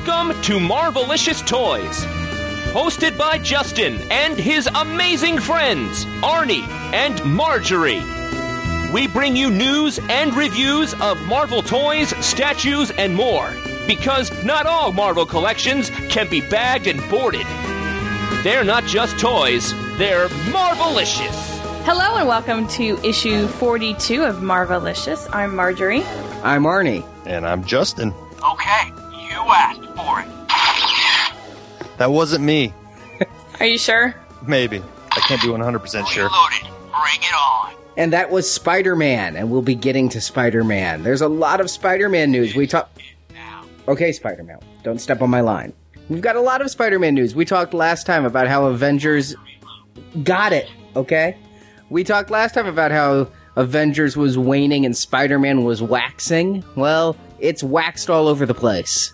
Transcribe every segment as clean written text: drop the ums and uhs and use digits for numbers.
Welcome to Marvelicious Toys. Hosted by Justin and his amazing friends, Arnie and Marjorie. We bring you news and reviews of Marvel toys, statues, and more. Because not all Marvel collections can be bagged and boarded. They're not just toys, they're Marvelicious. Hello and welcome to issue 42 of Marvelicious. I'm Marjorie. I'm Arnie. And I'm Justin. Okay, you asked for it. That wasn't me. Are you sure? Maybe. I can't be 100% sure. Loaded. Bring it on. And that was Spider-Man, and we'll be getting to Spider-Man. There's a lot of Spider-Man news. Okay, Spider-Man, don't step on my line. We've got a lot of Spider-Man news. We talked last time about how Avengers... Got it, okay? We talked last time about how Avengers was waning and Spider-Man was waxing. Well, it's waxed all over the place.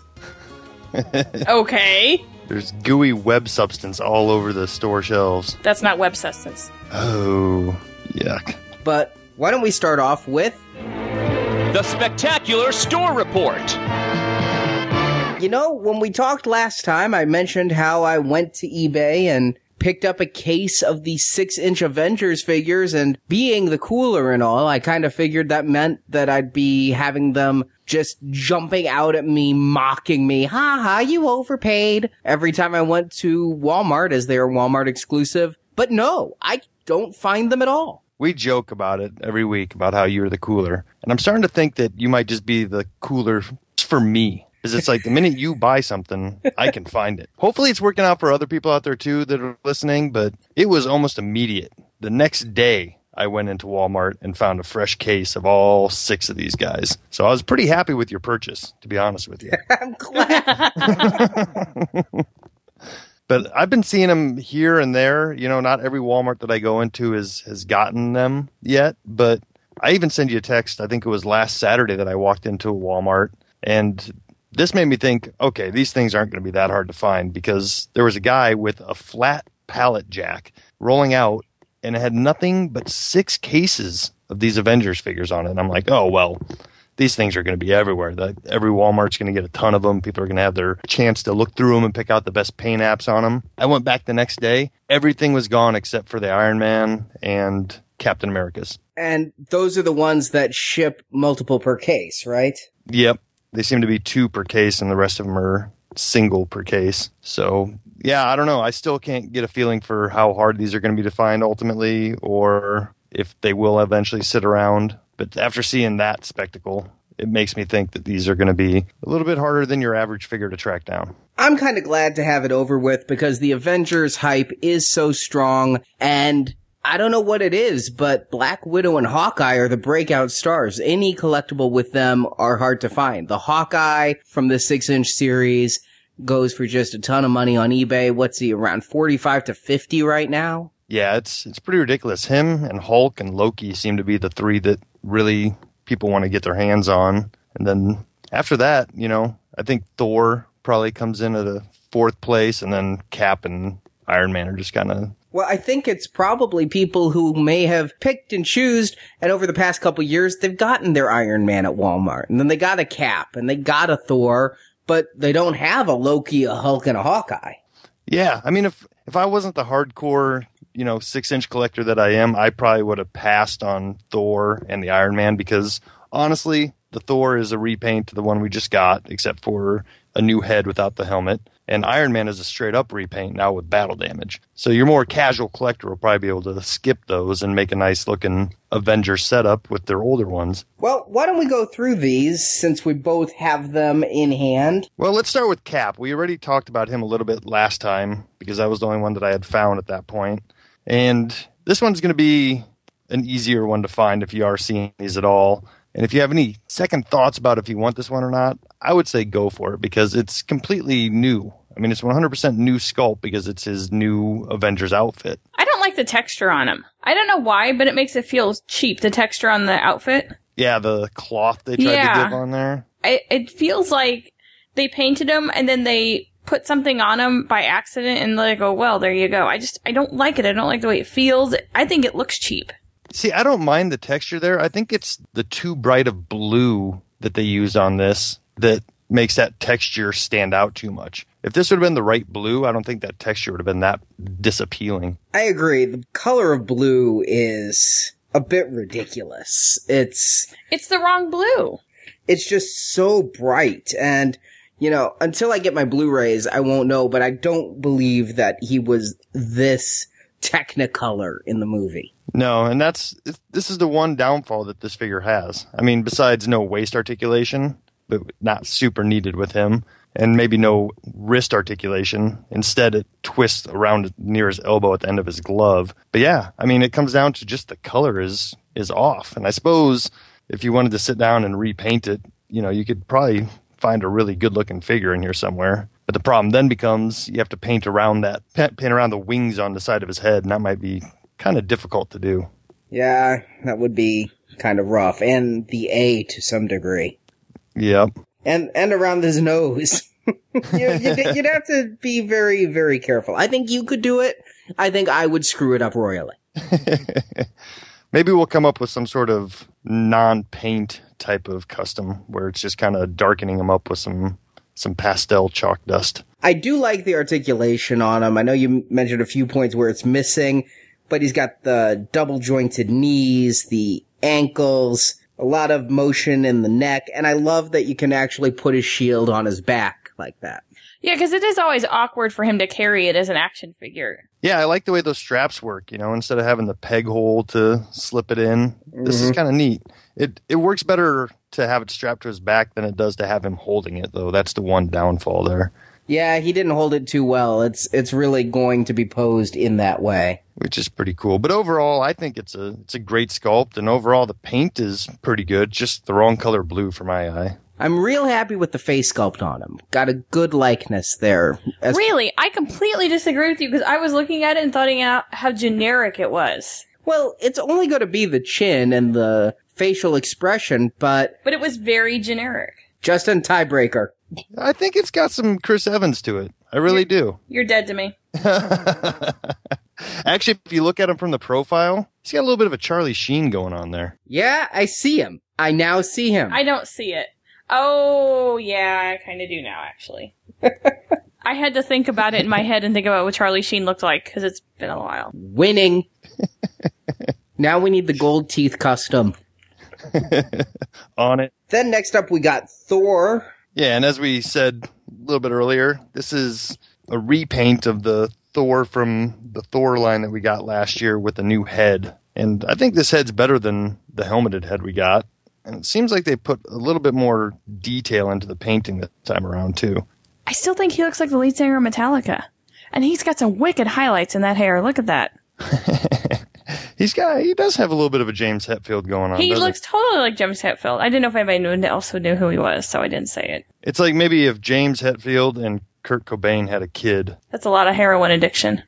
Okay. There's gooey web substance all over the store shelves. That's not web substance. Oh, yuck. But why don't we start off with... The Spectacular Store Report. You know, when we talked last time, I mentioned how I went to eBay and picked up a case of the 6-inch Avengers figures, and being the cooler and all, I kind of figured that meant that I'd be having them just jumping out at me, mocking me, ha, you overpaid, every time I went to Walmart, as they are Walmart exclusive. But no, I don't find them at all. We joke about it every week, about how you're the cooler. And I'm starting to think that you might just be the cooler for me. Because it's like the minute you buy something, I can find it. Hopefully it's working out for other people out there too that are listening, but it was almost immediate. The next day, I went into Walmart and found a fresh case of all 6 of these guys. So I was pretty happy with your purchase, to be honest with you. I'm glad. But I've been seeing them here and there. You know, not every Walmart that I go into has gotten them yet. But I even sent you a text. I think it was last Saturday that I walked into a Walmart. And this made me think, okay, these things aren't going to be that hard to find. Because there was a guy with a flat pallet jack rolling out. And it had nothing but 6 cases of these Avengers figures on it. And I'm like, oh, well, these things are going to be everywhere. Every Walmart's going to get a ton of them. People are going to have their chance to look through them and pick out the best paint apps on them. I went back the next day. Everything was gone except for the Iron Man and Captain America's. And those are the ones that ship multiple per case, right? Yep. They seem to be 2 per case, and the rest of them are single per case. So, yeah, I don't know. I still can't get a feeling for how hard these are going to be to find ultimately, or if they will eventually sit around. But after seeing that spectacle, it makes me think that these are going to be a little bit harder than your average figure to track down. I'm kind of glad to have it over with because the Avengers hype is so strong, and I don't know what it is, but Black Widow and Hawkeye are the breakout stars. Any collectible with them are hard to find. The Hawkeye from the 6-inch series goes for just a ton of money on eBay. What's he, around 45 to 50 right now? Yeah, it's pretty ridiculous. Him and Hulk and Loki seem to be the 3 that really people want to get their hands on. And then after that, you know, I think Thor probably comes in at a 4th place, and then Cap and Iron Man are just kind of... Well, I think it's probably people who may have picked and choosed, and over the past couple years, they've gotten their Iron Man at Walmart, and then they got a Cap, and they got a Thor, but they don't have a Loki, a Hulk, and a Hawkeye. Yeah, I mean, if I wasn't the hardcore, you know, 6-inch collector that I am, I probably would have passed on Thor and the Iron Man, because honestly, the Thor is a repaint to the one we just got, except for a new head without the helmet. And Iron Man is a straight-up repaint now with battle damage. So your more casual collector will probably be able to skip those and make a nice-looking Avenger setup with their older ones. Well, why don't we go through these, since we both have them in hand? Well, let's start with Cap. We already talked about him a little bit last time, because that was the only one that I had found at that point. And this one's going to be an easier one to find if you are seeing these at all. And if you have any second thoughts about if you want this one or not, I would say go for it, because it's completely new. I mean, it's 100% new sculpt because it's his new Avengers outfit. I don't like the texture on him. I don't know why, but it makes it feel cheap, the texture on the outfit. Yeah, the cloth they tried to give on there. It feels like they painted him and then they put something on him by accident and they go, well, there you go. I don't like it. I don't like the way it feels. I think it looks cheap. See, I don't mind the texture there. I think it's the too bright of blue that they used on this that makes that texture stand out too much. If this would have been the right blue, I don't think that texture would have been that disappealing. I agree. The color of blue is a bit ridiculous. It's the wrong blue. It's just so bright. And, until I get my Blu-rays, I won't know, but I don't believe that he was this Technicolor in the movie. No, and this is the one downfall that this figure has. I mean, besides no waist articulation, but not super needed with him, and maybe no wrist articulation. Instead, it twists around near his elbow at the end of his glove. But yeah, I mean, it comes down to just the color is off. And I suppose if you wanted to sit down and repaint it, you could probably find a really good-looking figure in here somewhere. But the problem then becomes you have to paint around the wings on the side of his head, and that might be kind of difficult to do. Yeah, that would be kind of rough. And the A to some degree. Yep. And around his nose. You'd have to be very, very careful. I think you could do it. I think I would screw it up royally. Maybe we'll come up with some sort of non-paint type of custom where it's just kind of darkening him up with some pastel chalk dust. I do like the articulation on him. I know you mentioned a few points where it's missing, but he's got the double jointed knees, the ankles, a lot of motion in the neck, and I love that you can actually put his shield on his back like that. Yeah, because it is always awkward for him to carry it as an action figure. Yeah, I like the way those straps work, instead of having the peg hole to slip it in. This is kind of neat. It works better to have it strapped to his back than it does to have him holding it, though. That's the one downfall there. Yeah, he didn't hold it too well. It's really going to be posed in that way. Which is pretty cool. But overall, I think it's a great sculpt, and overall the paint is pretty good, just the wrong color blue for my eye. I'm real happy with the face sculpt on him. Got a good likeness there. Really? I completely disagree with you because I was looking at it and thought out how generic it was. Well, it's only going to be the chin and the facial expression, but it was very generic. Justin, tiebreaker. I think it's got some Chris Evans to it. I really do. You're dead to me. Actually, if you look at him from the profile, he's got a little bit of a Charlie Sheen going on there. Yeah, I see him. I now see him. I don't see it. Oh, yeah, I kind of do now, actually. I had to think about it in my head and think about what Charlie Sheen looked like, because it's been a while. Winning. Now we need the gold teeth custom. On it. Then next up we got Thor. Yeah, and as we said a little bit earlier, this is a repaint of the Thor from the Thor line that we got last year with a new head. And I think this head's better than the helmeted head we got. And it seems like they put a little bit more detail into the painting this time around, too. I still think he looks like the lead singer of Metallica. And he's got some wicked highlights in that hair. Look at that. He does have a little bit of a James Hetfield going on. He looks totally like James Hetfield. I didn't know if anybody else knew who he was, so I didn't say it. It's like maybe if James Hetfield and Kurt Cobain had a kid. That's a lot of heroin addiction.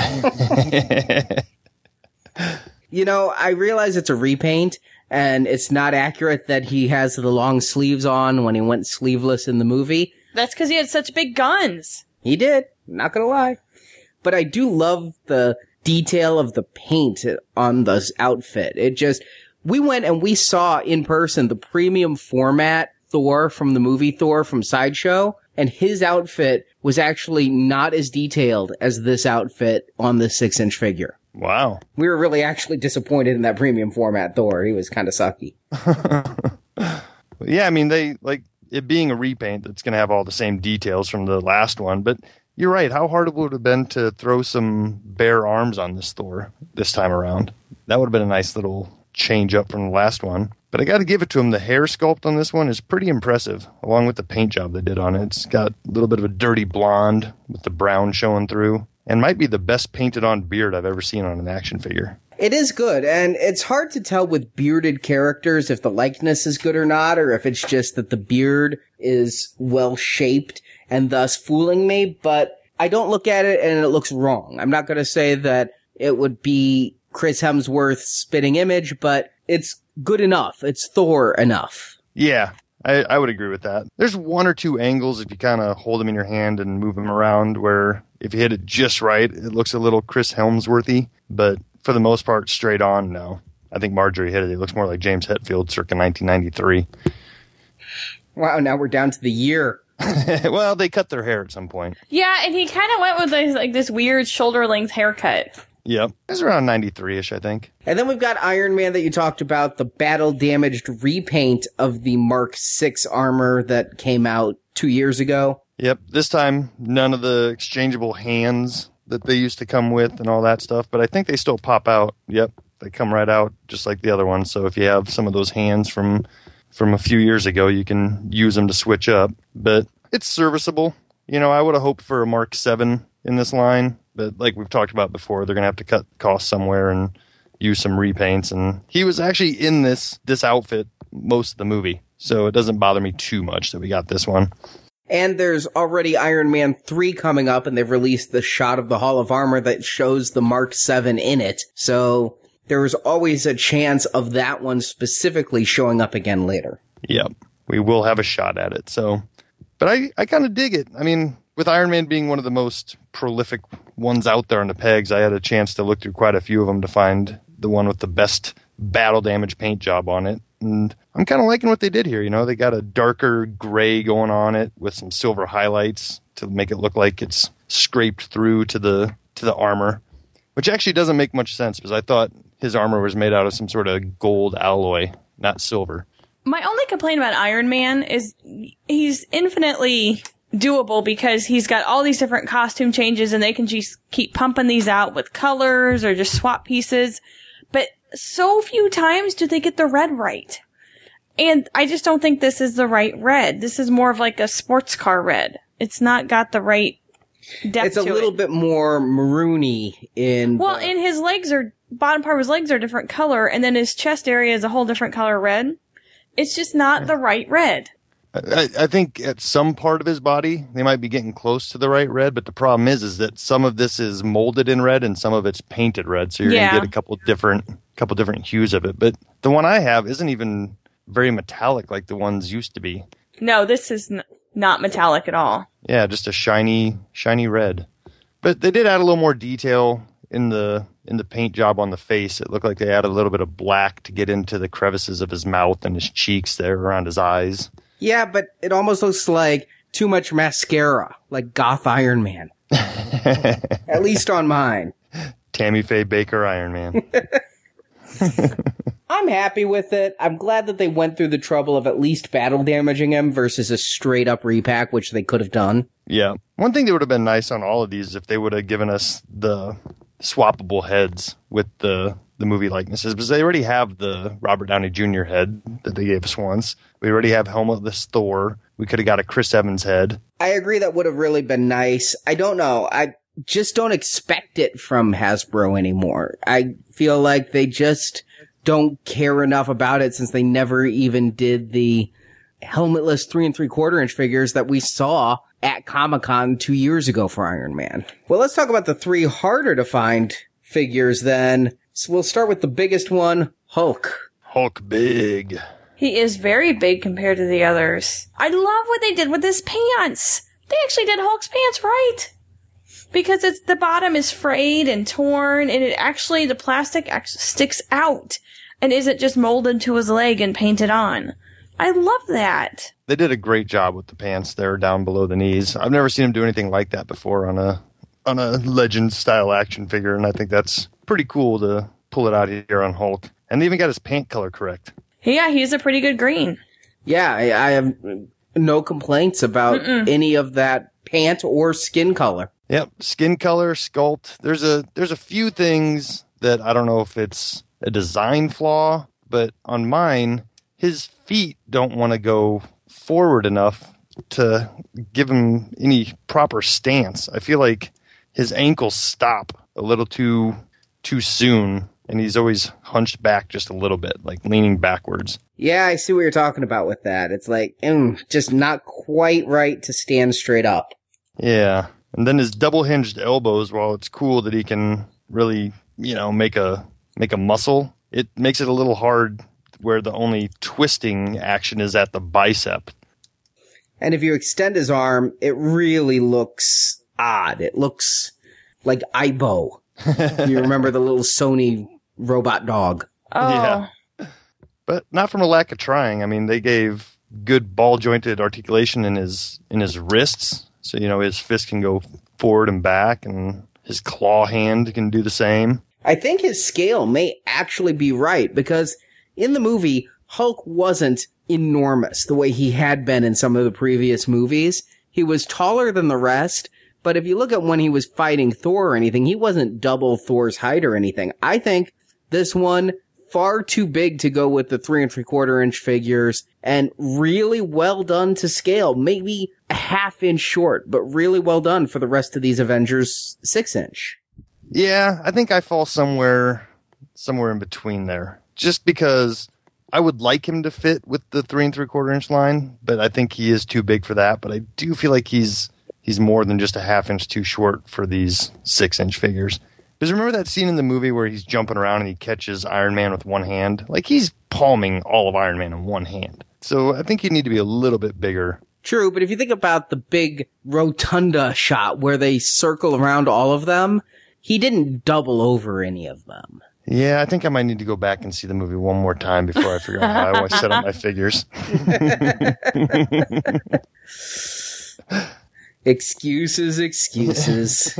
I realize it's a repaint, and it's not accurate that he has the long sleeves on when he went sleeveless in the movie. That's because he had such big guns. He did. Not gonna lie. But I do love the detail of the paint on this outfit. We went and we saw in person the premium format Thor from the movie Thor from Sideshow, and his outfit was actually not as detailed as this outfit on the 6-inch figure. Wow. We were really actually disappointed in that premium format Thor. He was kind of sucky. Yeah, I mean, they like it being a repaint that's going to have all the same details from the last one, but you're right. How hard it would have been to throw some bare arms on this Thor this time around. That would have been a nice little change up from the last one. But I got to give it to him. The hair sculpt on this one is pretty impressive, along with the paint job they did on it. It's got a little bit of a dirty blonde with the brown showing through, and might be the best painted on beard I've ever seen on an action figure. It is good, and it's hard to tell with bearded characters if the likeness is good or not, or if it's just that the beard is well shaped and thus fooling me, but I don't look at it and it looks wrong. I'm not going to say that it would be Chris Hemsworth's spitting image, but it's good enough. It's Thor enough. Yeah, I would agree with that. There's one or two angles if you kind of hold him in your hand and move him around where if you hit it just right, it looks a little Chris Hemsworthy, but for the most part, straight on, no. I think Marjorie hit it. It looks more like James Hetfield circa 1993. Wow, now we're down to the year. Well, they cut their hair at some point. Yeah, and he kind of went with this weird shoulder-length haircut. Yep. It was around 93-ish, I think. And then we've got Iron Man that you talked about, the battle-damaged repaint of the Mark VI armor that came out 2 years ago. Yep. This time, none of the exchangeable hands that they used to come with and all that stuff, but I think they still pop out. Yep. They come right out just like the other ones. So if you have some of those hands from a few years ago, you can use them to switch up. But it's serviceable. You know, I would have hoped for a Mark VII in this line. But like we've talked about before, they're going to have to cut costs somewhere and use some repaints. And he was actually in this outfit most of the movie. So it doesn't bother me too much that we got this one. And there's already Iron Man 3 coming up, and they've released the shot of the Hall of Armor that shows the Mark VII in it. So there was always a chance of that one specifically showing up again later. Yep. We will have a shot at it. So, but I kind of dig it. I mean, with Iron Man being one of the most prolific ones out there on the pegs, I had a chance to look through quite a few of them to find the one with the best battle damage paint job on it. And I'm kind of liking what they did here. You know, they got a darker gray going on it with some silver highlights to make it look like it's scraped through to the armor, which actually doesn't make much sense because I thought his armor was made out of some sort of gold alloy, not silver. My only complaint about Iron Man is he's infinitely doable because he's got all these different costume changes and they can just keep pumping these out with colors or just swap pieces. But so few times do they get the red right. And I just don't think this is the right red. This is more of like a sports car red. It's not got the right depth It's a to little it. bit more maroony in... Well, and his legs bottom part of his legs are a different color, and then his chest area is a whole different color red. It's just not the right red. I think at some part of his body, they might be getting close to the right red, but the problem is that some of this is molded in red and some of it's painted red, so you're going to get a couple different hues of it. But the one I have isn't even very metallic like the ones used to be. No, this is not metallic at all. Yeah, just a shiny red. But they did add a little more detail in the paint job on the face. It looked like they added a little bit of black to get into the crevices of his mouth and his cheeks there around his eyes. Yeah, but it almost looks like too much mascara, like Goth Iron Man. At least on mine. Tammy Faye Baker Iron Man. I'm happy with it. I'm glad that they went through the trouble of at least battle damaging him versus a straight up repack, which they could have done. Yeah. One thing that would have been nice on all of these is if they would have given us the swappable heads with the movie likenesses, because they already have the Robert Downey Jr. head that they gave us once. We already have Helmetless Thor. We could have got a Chris Evans head. I agree that would have really been nice. I don't know. I just don't expect it from Hasbro anymore. I feel like they just don't care enough about it since they never even did the helmetless 3 3/4 inch figures that we saw at Comic-Con 2 years ago for Iron Man. Well, let's talk about the 3 harder to find figures then. So we'll start with the biggest one, Hulk. Hulk big. He is very big compared to the others. I love what they did with his pants. They actually did Hulk's pants right. Because the bottom is frayed and torn, and the plastic actually sticks out and isn't just molded to his leg and painted on. I love that. They did a great job with the pants there down below the knees. I've never seen them do anything like that before on a Legend style action figure, and I think that's pretty cool to pull it out here on Hulk. And they even got his pant color correct. Yeah, he's a pretty good green. Yeah, I have no complaints about any of that pant or skin color. Yep, skin color, sculpt. There's a few things that I don't know if it's a design flaw, but on mine, his feet don't want to go forward enough to give him any proper stance. I feel like his ankles stop a little too soon, and he's always hunched back just a little bit, like leaning backwards. Yeah, I see what you're talking about with that. It's like, just not quite right to stand straight up. Yeah. And then his double-hinged elbows, while it's cool that he can really, make a muscle, it makes it a little hard where the only twisting action is at the bicep. And if you extend his arm, it really looks odd. It looks like Aibo. You remember the little Sony robot dog? Oh. Yeah. But not from a lack of trying. I mean, they gave good ball jointed articulation in his wrists. So, his fist can go forward and back, and his claw hand can do the same. I think his scale may actually be right, because in the movie, Hulk wasn't enormous the way he had been in some of the previous movies. He was taller than the rest, but if you look at when he was fighting Thor or anything, he wasn't double Thor's height or anything. I think this one, far too big to go with the 3 3/4 inch figures, and really well done to scale. Maybe a ½ inch short, but really well done for the rest of these Avengers 6 inch. Yeah, I think I fall somewhere in between there. Just because I would like him to fit with the 3 3/4 inch line, but I think he is too big for that. But I do feel like he's more than just a ½ inch too short for these 6 inch figures. Because remember that scene in the movie where he's jumping around and he catches Iron Man with one hand? Like, he's palming all of Iron Man in one hand. So I think he'd need to be a little bit bigger. True, but if you think about the big rotunda shot where they circle around all of them, he didn't double over any of them. Yeah, I think I might need to go back and see the movie one more time before I figure out how I want to set up my figures. Excuses.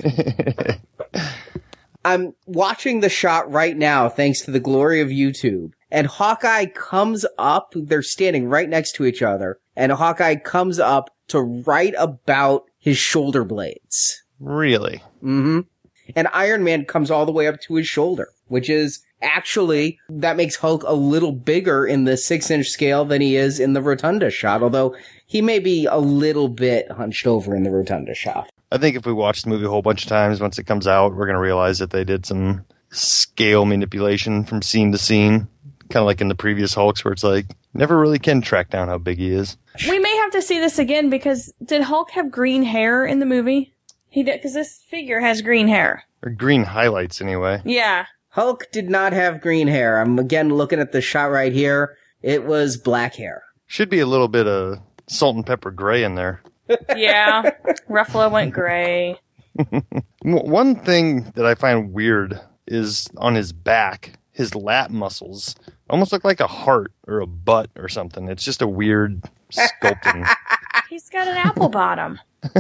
I'm watching the shot right now thanks to the glory of YouTube. And Hawkeye comes up, they're standing right next to each other, and Hawkeye comes up to right about his shoulder blades. Really? Mm-hmm. And Iron Man comes all the way up to his shoulder, which is actually, that makes Hulk a little bigger in the 6 inch scale than he is in the rotunda shot, although he may be a little bit hunched over in the rotunda shot. I think if we watch the movie a whole bunch of times, once it comes out, we're going to realize that they did some scale manipulation from scene to scene. Kind of like in the previous Hulks, where it's like, never really can track down how big he is. We may have to see this again, because did Hulk have green hair in the movie? He did, because this figure has green hair. Or green highlights, anyway. Yeah. Hulk did not have green hair. I'm again looking at the shot right here. It was black hair. Should be a little bit of salt and pepper gray in there. Yeah. Ruffalo went gray. One thing that I find weird is on his back, his lat muscles almost look like a heart or a butt or something. It's just a weird sculpting. He's got an apple bottom.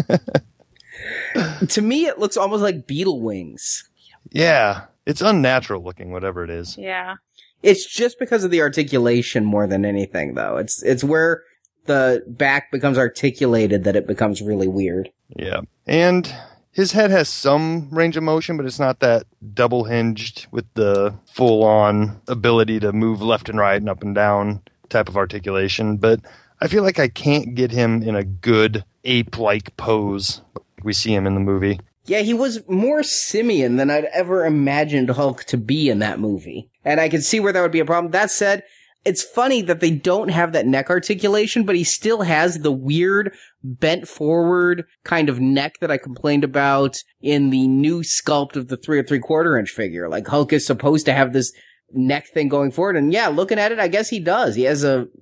To me, it looks almost like beetle wings. Yeah, it's unnatural looking, whatever it is. Yeah. It's just because of the articulation more than anything, though. It's where the back becomes articulated that it becomes really weird. Yeah. And his head has some range of motion, but it's not that double hinged with the full-on ability to move left and right and up and down type of articulation. But I feel like I can't get him in a good ape-like pose like we see him in the movie. Yeah, he was more simian than I'd ever imagined Hulk to be in that movie. And I could see where that would be a problem. That said, it's funny that they don't have that neck articulation, but he still has the weird bent forward kind of neck that I complained about in the new sculpt of the 3 3/4 inch figure. Like, Hulk is supposed to have this neck thing going forward. And yeah, looking at it, I guess he does. He has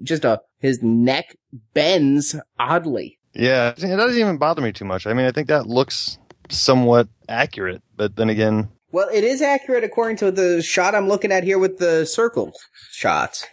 his neck bends oddly. Yeah, it doesn't even bother me too much. I mean, I think that looks somewhat accurate, but then again... Well, it is accurate according to the shot I'm looking at here with the circle shots.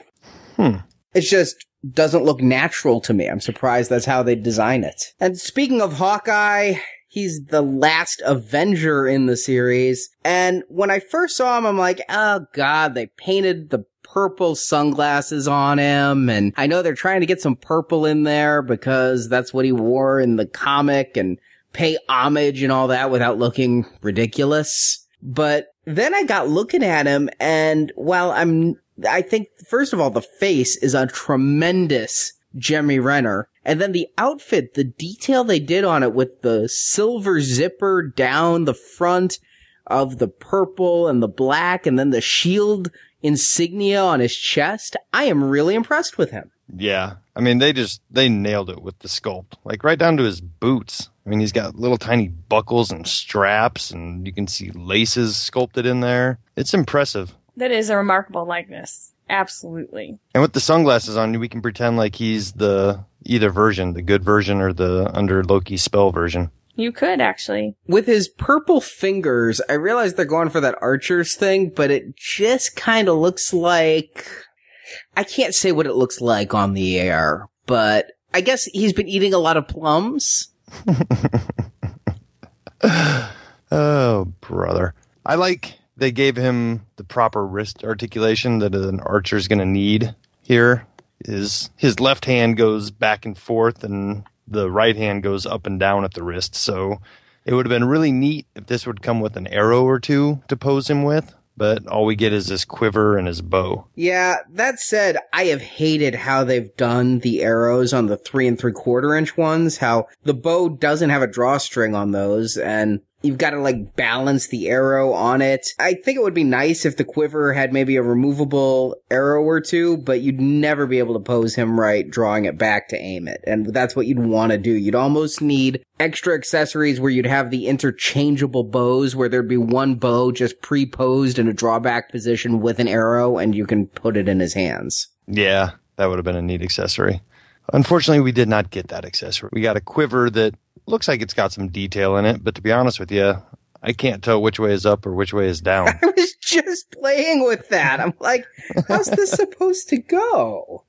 It just doesn't look natural to me. I'm surprised that's how they design it. And speaking of Hawkeye, he's the last Avenger in the series. And when I first saw him, I'm like, oh god, they painted the purple sunglasses on him. And I know they're trying to get some purple in there because that's what he wore in the comic and pay homage and all that without looking ridiculous. But then I got looking at him, and while I think, first of all, the face is a tremendous Jeremy Renner. And then the outfit, the detail they did on it with the silver zipper down the front of the purple and the black, and then the shield insignia on his chest, I am really impressed with him. Yeah. I mean, they nailed it with the sculpt. Like, right down to his boots. I mean, he's got little tiny buckles and straps, and you can see laces sculpted in there. It's impressive. That is a remarkable likeness. Absolutely. And with the sunglasses on, we can pretend like he's either version, the good version or the under Loki's spell version. You could, actually. With his purple fingers, I realize they're going for that Archer's thing, but it just kind of looks like... I can't say what it looks like on the air, but I guess he's been eating a lot of plums. Oh, brother. I like they gave him the proper wrist articulation that an archer's going to need here. His left hand goes back and forth and the right hand goes up and down at the wrist. So it would have been really neat if this would come with an arrow or two to pose him with. But all we get is this quiver and his bow. Yeah, that said, I have hated how they've done the arrows on the 3 3/4 inch ones, how the bow doesn't have a drawstring on those, and you've got to, like, balance the arrow on it. I think it would be nice if the quiver had maybe a removable arrow or two, but you'd never be able to pose him right drawing it back to aim it. And that's what you'd want to do. You'd almost need extra accessories where you'd have the interchangeable bows, where there'd be one bow just pre-posed in a drawback position with an arrow, and you can put it in his hands. Yeah, that would have been a neat accessory. Unfortunately, we did not get that accessory. We got a quiver that looks like it's got some detail in it, but to be honest with you, I can't tell which way is up or which way is down. I was just playing with that. I'm like, how's this supposed to go?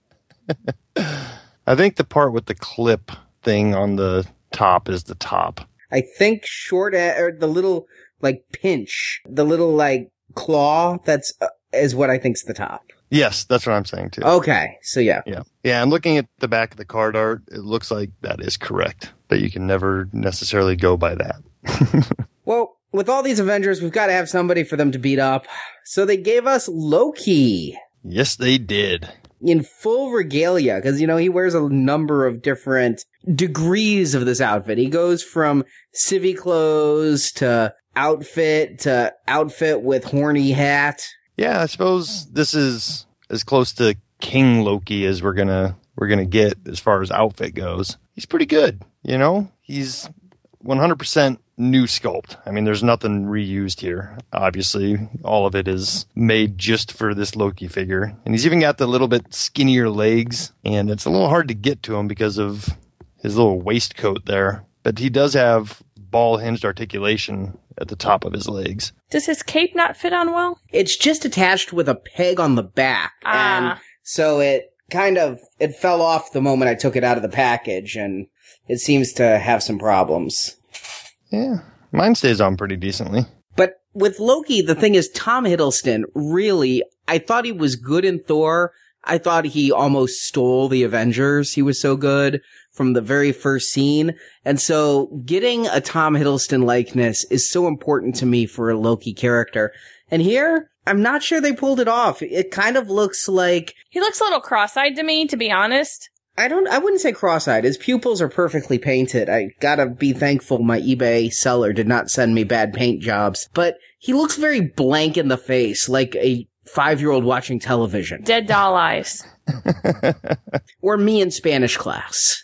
I think the part with the clip thing on the top is the top. I think or the little, like, pinch, the little, like, claw, is what I think's the top. Yes, that's what I'm saying too. Okay, so yeah. Yeah, and looking at the back of the card art, it looks like that is correct, but you can never necessarily go by that. Well, with all these Avengers, we've got to have somebody for them to beat up. So they gave us Loki. Yes, they did. In full regalia, because, he wears a number of different degrees of this outfit. He goes from civvy clothes to outfit with horny hat. Yeah, I suppose this is as close to King Loki as we're gonna get as far as outfit goes. He's pretty good, He's 100% new sculpt. I mean, there's nothing reused here. Obviously, all of it is made just for this Loki figure. And he's even got the little bit skinnier legs, and it's a little hard to get to him because of his little waistcoat there. But he does have ball-hinged articulation at the top of his legs. Does his cape not fit on well? It's just attached with a peg on the back. And so it fell off the moment I took it out of the package, and it seems to have some problems. Yeah, mine stays on pretty decently. But with Loki, the thing is, Tom Hiddleston, really, I thought he was good in Thor. I thought he almost stole the Avengers. He was so good from the very first scene. And so getting a Tom Hiddleston likeness is so important to me for a Loki character. And here, I'm not sure they pulled it off. It kind of looks like... He looks a little cross-eyed to me, to be honest. I wouldn't say cross-eyed. His pupils are perfectly painted. I gotta be thankful my eBay seller did not send me bad paint jobs. But he looks very blank in the face, like a 5-year-old watching television. Dead doll eyes. Or me in Spanish class.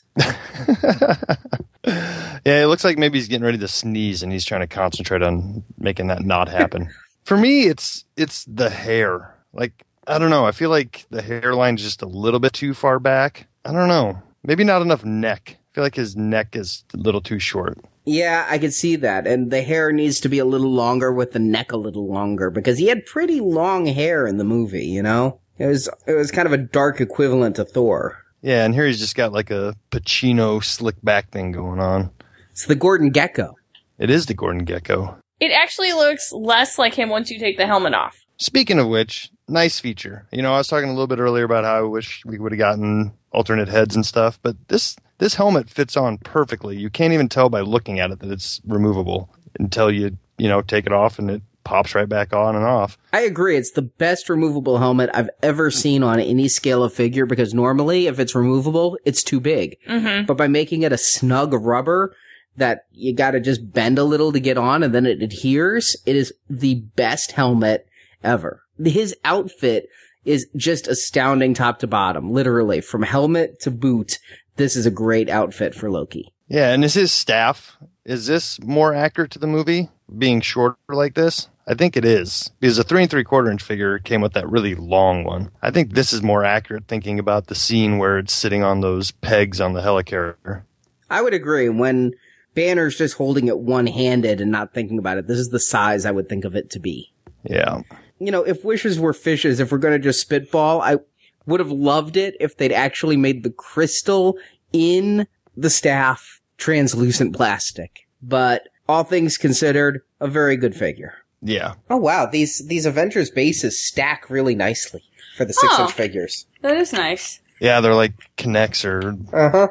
Yeah, it looks like maybe he's getting ready to sneeze and he's trying to concentrate on making that not happen. For me, it's the hair. Like, I don't know. I feel like the hairline's just a little bit too far back. I don't know. Maybe not enough neck. I feel like his neck is a little too short. Yeah, I could see that. And the hair needs to be a little longer with the neck a little longer because he had pretty long hair in the movie, It was kind of a dark equivalent to Thor. Yeah, and here he's just got like a Pacino slick back thing going on. It's the Gordon Gekko. It is the Gordon Gekko. It actually looks less like him once you take the helmet off. Speaking of which, nice feature. I was talking a little bit earlier about how I wish we would have gotten alternate heads and stuff, but this helmet fits on perfectly. You can't even tell by looking at it that it's removable until you take it off and it pops right back on and off. I agree. It's the best removable helmet I've ever seen on any scale of figure because normally if it's removable, it's too big. Mm-hmm. But by making it a snug rubber that you gotta just bend a little to get on and then it adheres, it is the best helmet ever. His outfit is just astounding top to bottom, literally. From helmet to boot, this is a great outfit for Loki. Yeah, and is his staff, is this more accurate to the movie, being shorter like this? I think it is, because a 3 3/4 inch figure came with that really long one. I think this is more accurate thinking about the scene where it's sitting on those pegs on the helicarrier. I would agree. When Banner's just holding it one-handed and not thinking about it, this is the size I would think of it to be. Yeah. If wishes were fishes, if we're going to just spitball, Would have loved it if they'd actually made the crystal in the staff translucent plastic. But all things considered, a very good figure. Yeah. Oh wow, these Avengers bases stack really nicely for the 6-inch figures. That is nice. Yeah, they're like Connects or... Uh-huh.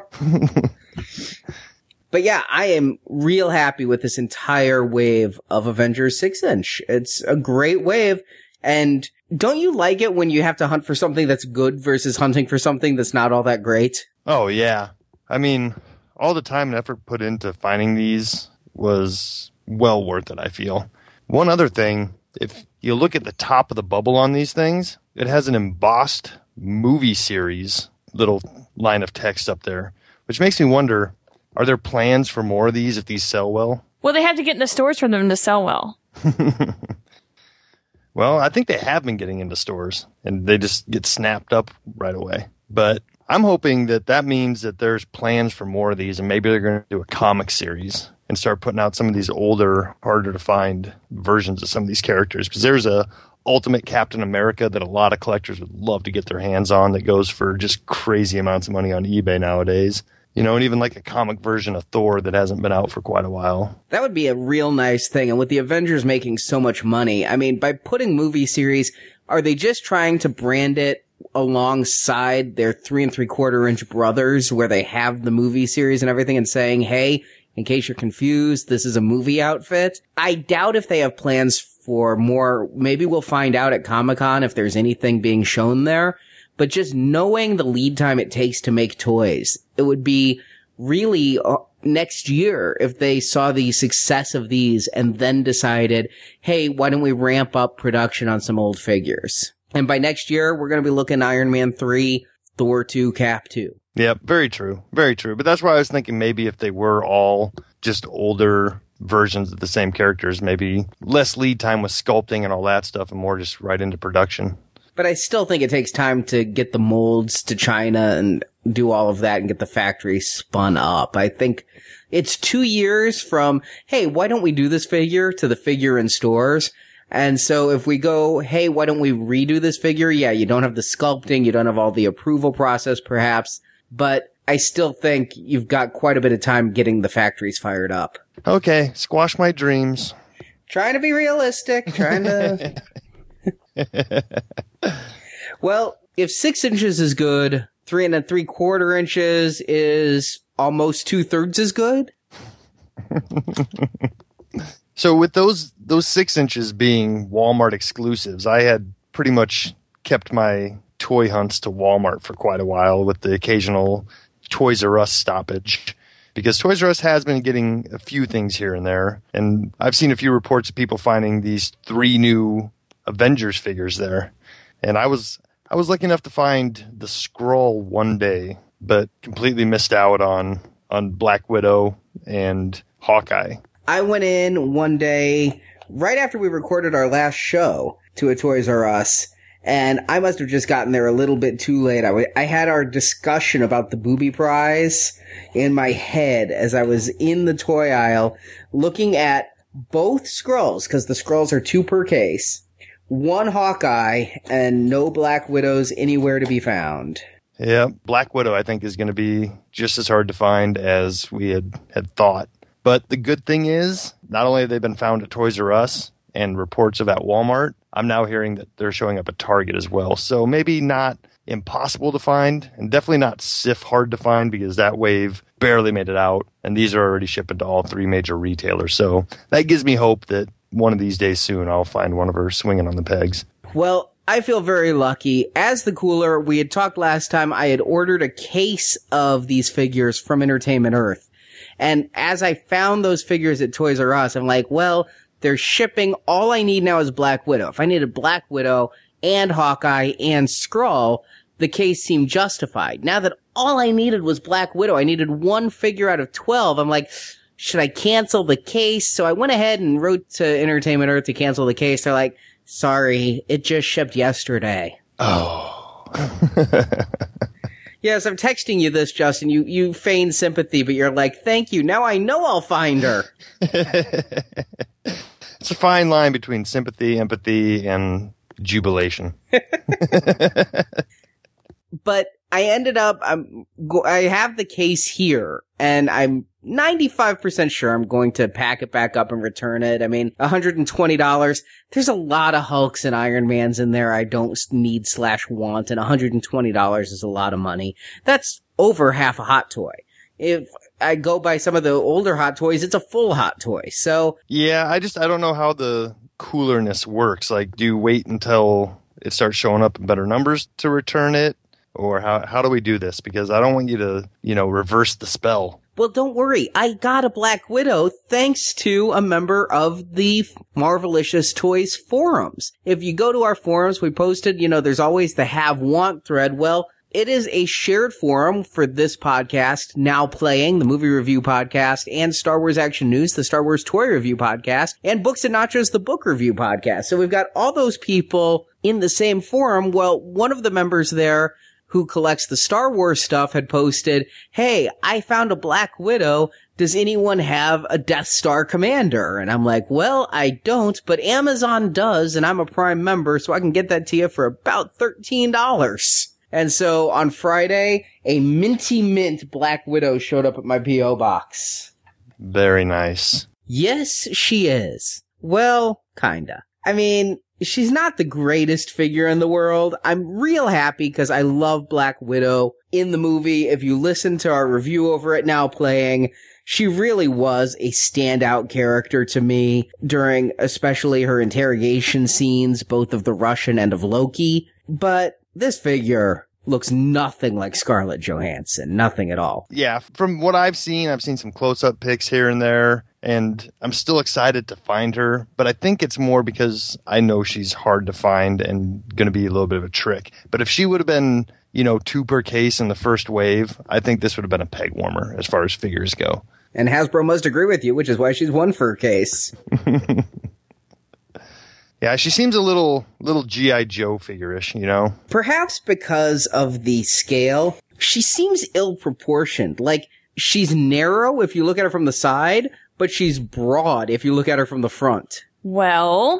But yeah, I am real happy with this entire wave of Avengers 6-inch. It's a great wave, and don't you like it when you have to hunt for something that's good versus hunting for something that's not all that great? Oh, yeah. I mean, all the time and effort put into finding these was well worth it, I feel. One other thing, if you look at the top of the bubble on these things, it has an embossed movie series little line of text up there, which makes me wonder, are there plans for more of these if these sell well? Well, they have to get in the stores for them to sell well. Well, I think they have been getting into stores, and they just get snapped up right away. But I'm hoping that means that there's plans for more of these, and maybe they're going to do a comic series and start putting out some of these older, harder to find versions of some of these characters. Because there's a Ultimate Captain America that a lot of collectors would love to get their hands on that goes for just crazy amounts of money on eBay nowadays. You know, and even like a comic version of Thor that hasn't been out for quite a while. That would be a real nice thing. And with the Avengers making so much money, I mean, by putting movie series, are they just trying to brand it alongside their 3 3/4-inch brothers where they have the movie series and everything and saying, hey, in case you're confused, this is a movie outfit? I doubt if they have plans for more. Maybe we'll find out at Comic-Con if there's anything being shown there. But just knowing the lead time it takes to make toys, it would be really next year if they saw the success of these and then decided, hey, why don't we ramp up production on some old figures? And by next year, we're going to be looking Iron Man 3, Thor 2, Cap 2. Yep, very true. Very true. But that's why I was thinking maybe if they were all just older versions of the same characters, maybe less lead time with sculpting and all that stuff and more just right into production. But I still think it takes time to get the molds to China and do all of that and get the factory spun up. I think it's 2 years from, hey, why don't we do this figure to the figure in stores? And so if we go, hey, why don't we redo this figure? Yeah, you don't have the sculpting, you don't have all the approval process perhaps, but I still think you've got quite a bit of time getting the factories fired up. Okay, squash my dreams. Trying to be realistic, trying to... Well, if 6 inches is good, 3 3/4 inches is almost 2/3 as good. So with those 6 inches being Walmart exclusives, I had pretty much kept my toy hunts to Walmart for quite a while with the occasional Toys R Us stoppage. Because Toys R Us has been getting a few things here and there. And I've seen a few reports of people finding these 3 new Avengers figures there. And I was lucky enough to find the Skrull one day, but completely missed out on Black Widow and Hawkeye. I went in one day right after we recorded our last show to a Toys R Us, and I must have just gotten there a little bit too late. I had our discussion about the booby prize in my head as I was in the toy aisle looking at both Skrulls, because the Skrulls are 2 per case, 1 Hawkeye, and no Black Widows anywhere to be found. Yeah, Black Widow, I think, is going to be just as hard to find as we had thought. But the good thing is, not only have they been found at Toys R Us and reports of at Walmart, I'm now hearing that they're showing up at Target as well. So maybe not impossible to find, and definitely not SIF hard to find, because that wave barely made it out, and these are already shipping to all 3 major retailers. So that gives me hope that one of these days soon I'll find one of her swinging on the pegs. Well, I feel very lucky. As the cooler, we had talked last time, I had ordered a case of these figures from Entertainment Earth. And as I found those figures at Toys R Us, I'm like, well, they're shipping. All I need now is Black Widow. If I needed Black Widow and Hawkeye and Skrull, the case seemed justified. Now that all I needed was Black Widow, I needed 1 figure out of 12. I'm like, should I cancel the case? So I went ahead and wrote to Entertainment Earth to cancel the case. They're like, sorry, it just shipped yesterday. Oh. Yes, I'm texting you this, Justin. You feign sympathy, but you're like, thank you. Now I know I'll find her. It's a fine line between sympathy, empathy, and jubilation. but I ended up, I have the case here, and I'm 95% sure I'm going to pack it back up and return it. I mean, $120. There's a lot of Hulks and Iron Mans in there I don't need/want, and $120 is a lot of money. That's over half a Hot Toy. If I go by some of the older Hot Toys, it's a full Hot Toy. So yeah, I don't know how the coolerness works. Like, do you wait until it starts showing up in better numbers to return it? Or how do we do this? Because I don't want you to, reverse the spell. Well, don't worry. I got a Black Widow thanks to a member of the Marvelicious Toys forums. If you go to our forums, we posted, there's always the have-want thread. Well, it is a shared forum for this podcast, Now Playing, the movie review podcast, and Star Wars Action News, the Star Wars Toy Review podcast, and Books and Nachos, the book review podcast. So we've got all those people in the same forum. Well, one of the members there who collects the Star Wars stuff had posted, hey, I found a Black Widow. Does anyone have a Death Star Commander? And I'm like, well, I don't, but Amazon does, and I'm a Prime member, so I can get that to you for about $13. And so on Friday, a minty mint Black Widow showed up at my P.O. box. Very nice. Yes, she is. Well, kinda. I mean, she's not the greatest figure in the world. I'm real happy because I love Black Widow in the movie. If you listen to our review over it Now Playing, she really was a standout character to me during especially her interrogation scenes, both of the Russian and of Loki. But this figure looks nothing like Scarlett Johansson. Nothing at all. Yeah, from what I've seen some close-up pics here and there, and I'm still excited to find her, but I think it's more because I know she's hard to find and going to be a little bit of a trick. But if she would have been, 2 per case in the first wave, I think this would have been a peg warmer as far as figures go. And Hasbro must agree with you, which is why she's 1 for a case. Yeah, she seems a little G.I. Joe figure-ish, Perhaps because of the scale, she seems ill-proportioned. Like, she's narrow if you look at her from the side, but she's broad if you look at her from the front. Well,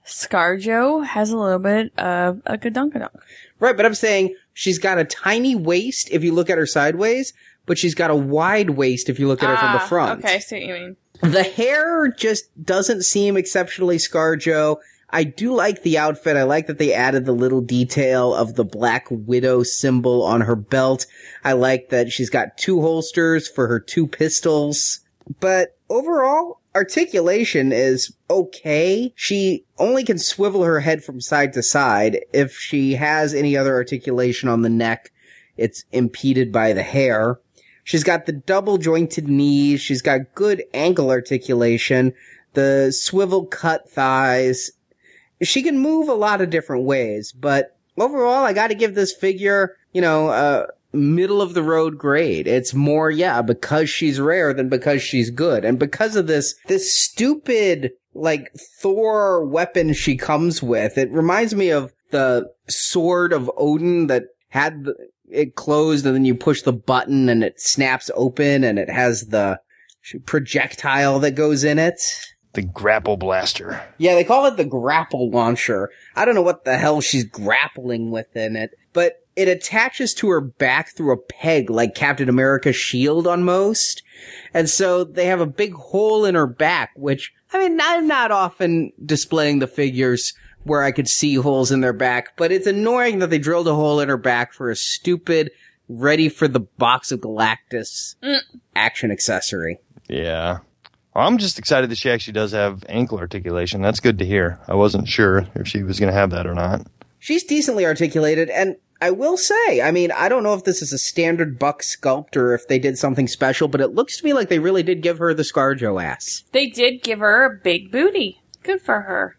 ScarJo has a little bit of a gadunkadunk. Right, but I'm saying she's got a tiny waist if you look at her sideways, but she's got a wide waist if you look at her from the front. Okay, I see what you mean. The hair just doesn't seem exceptionally ScarJo. I do like the outfit. I like that they added the little detail of the Black Widow symbol on her belt. I like that she's got 2 holsters for her 2 pistols. But overall, articulation is okay. She only can swivel her head from side to side. If she has any other articulation on the neck, it's impeded by the hair. She's got the double jointed knees. She's got good ankle articulation, the swivel cut thighs. She can move a lot of different ways, but overall, I gotta give this figure, middle of the road grade. It's more, because she's rare than because she's good. And because of this stupid, Thor weapon she comes with, it reminds me of the sword of Odin that had it closed and then you push the button and it snaps open and it has the projectile that goes in it. The grapple blaster. Yeah, they call it the grapple launcher. I don't know what the hell she's grappling with in it, but it attaches to her back through a peg like Captain America's shield on most. And so they have a big hole in her back, which, I'm not often displaying the figures where I could see holes in their back, but it's annoying that they drilled a hole in her back for a stupid, ready for the box of Galactus action accessory. Yeah. I'm just excited that she actually does have ankle articulation. That's good to hear. I wasn't sure if she was going to have that or not. She's decently articulated, and I will say, I don't know if this is a standard Buck sculpt or if they did something special, but it looks to me like they really did give her the ScarJo ass. They did give her a big booty. Good for her.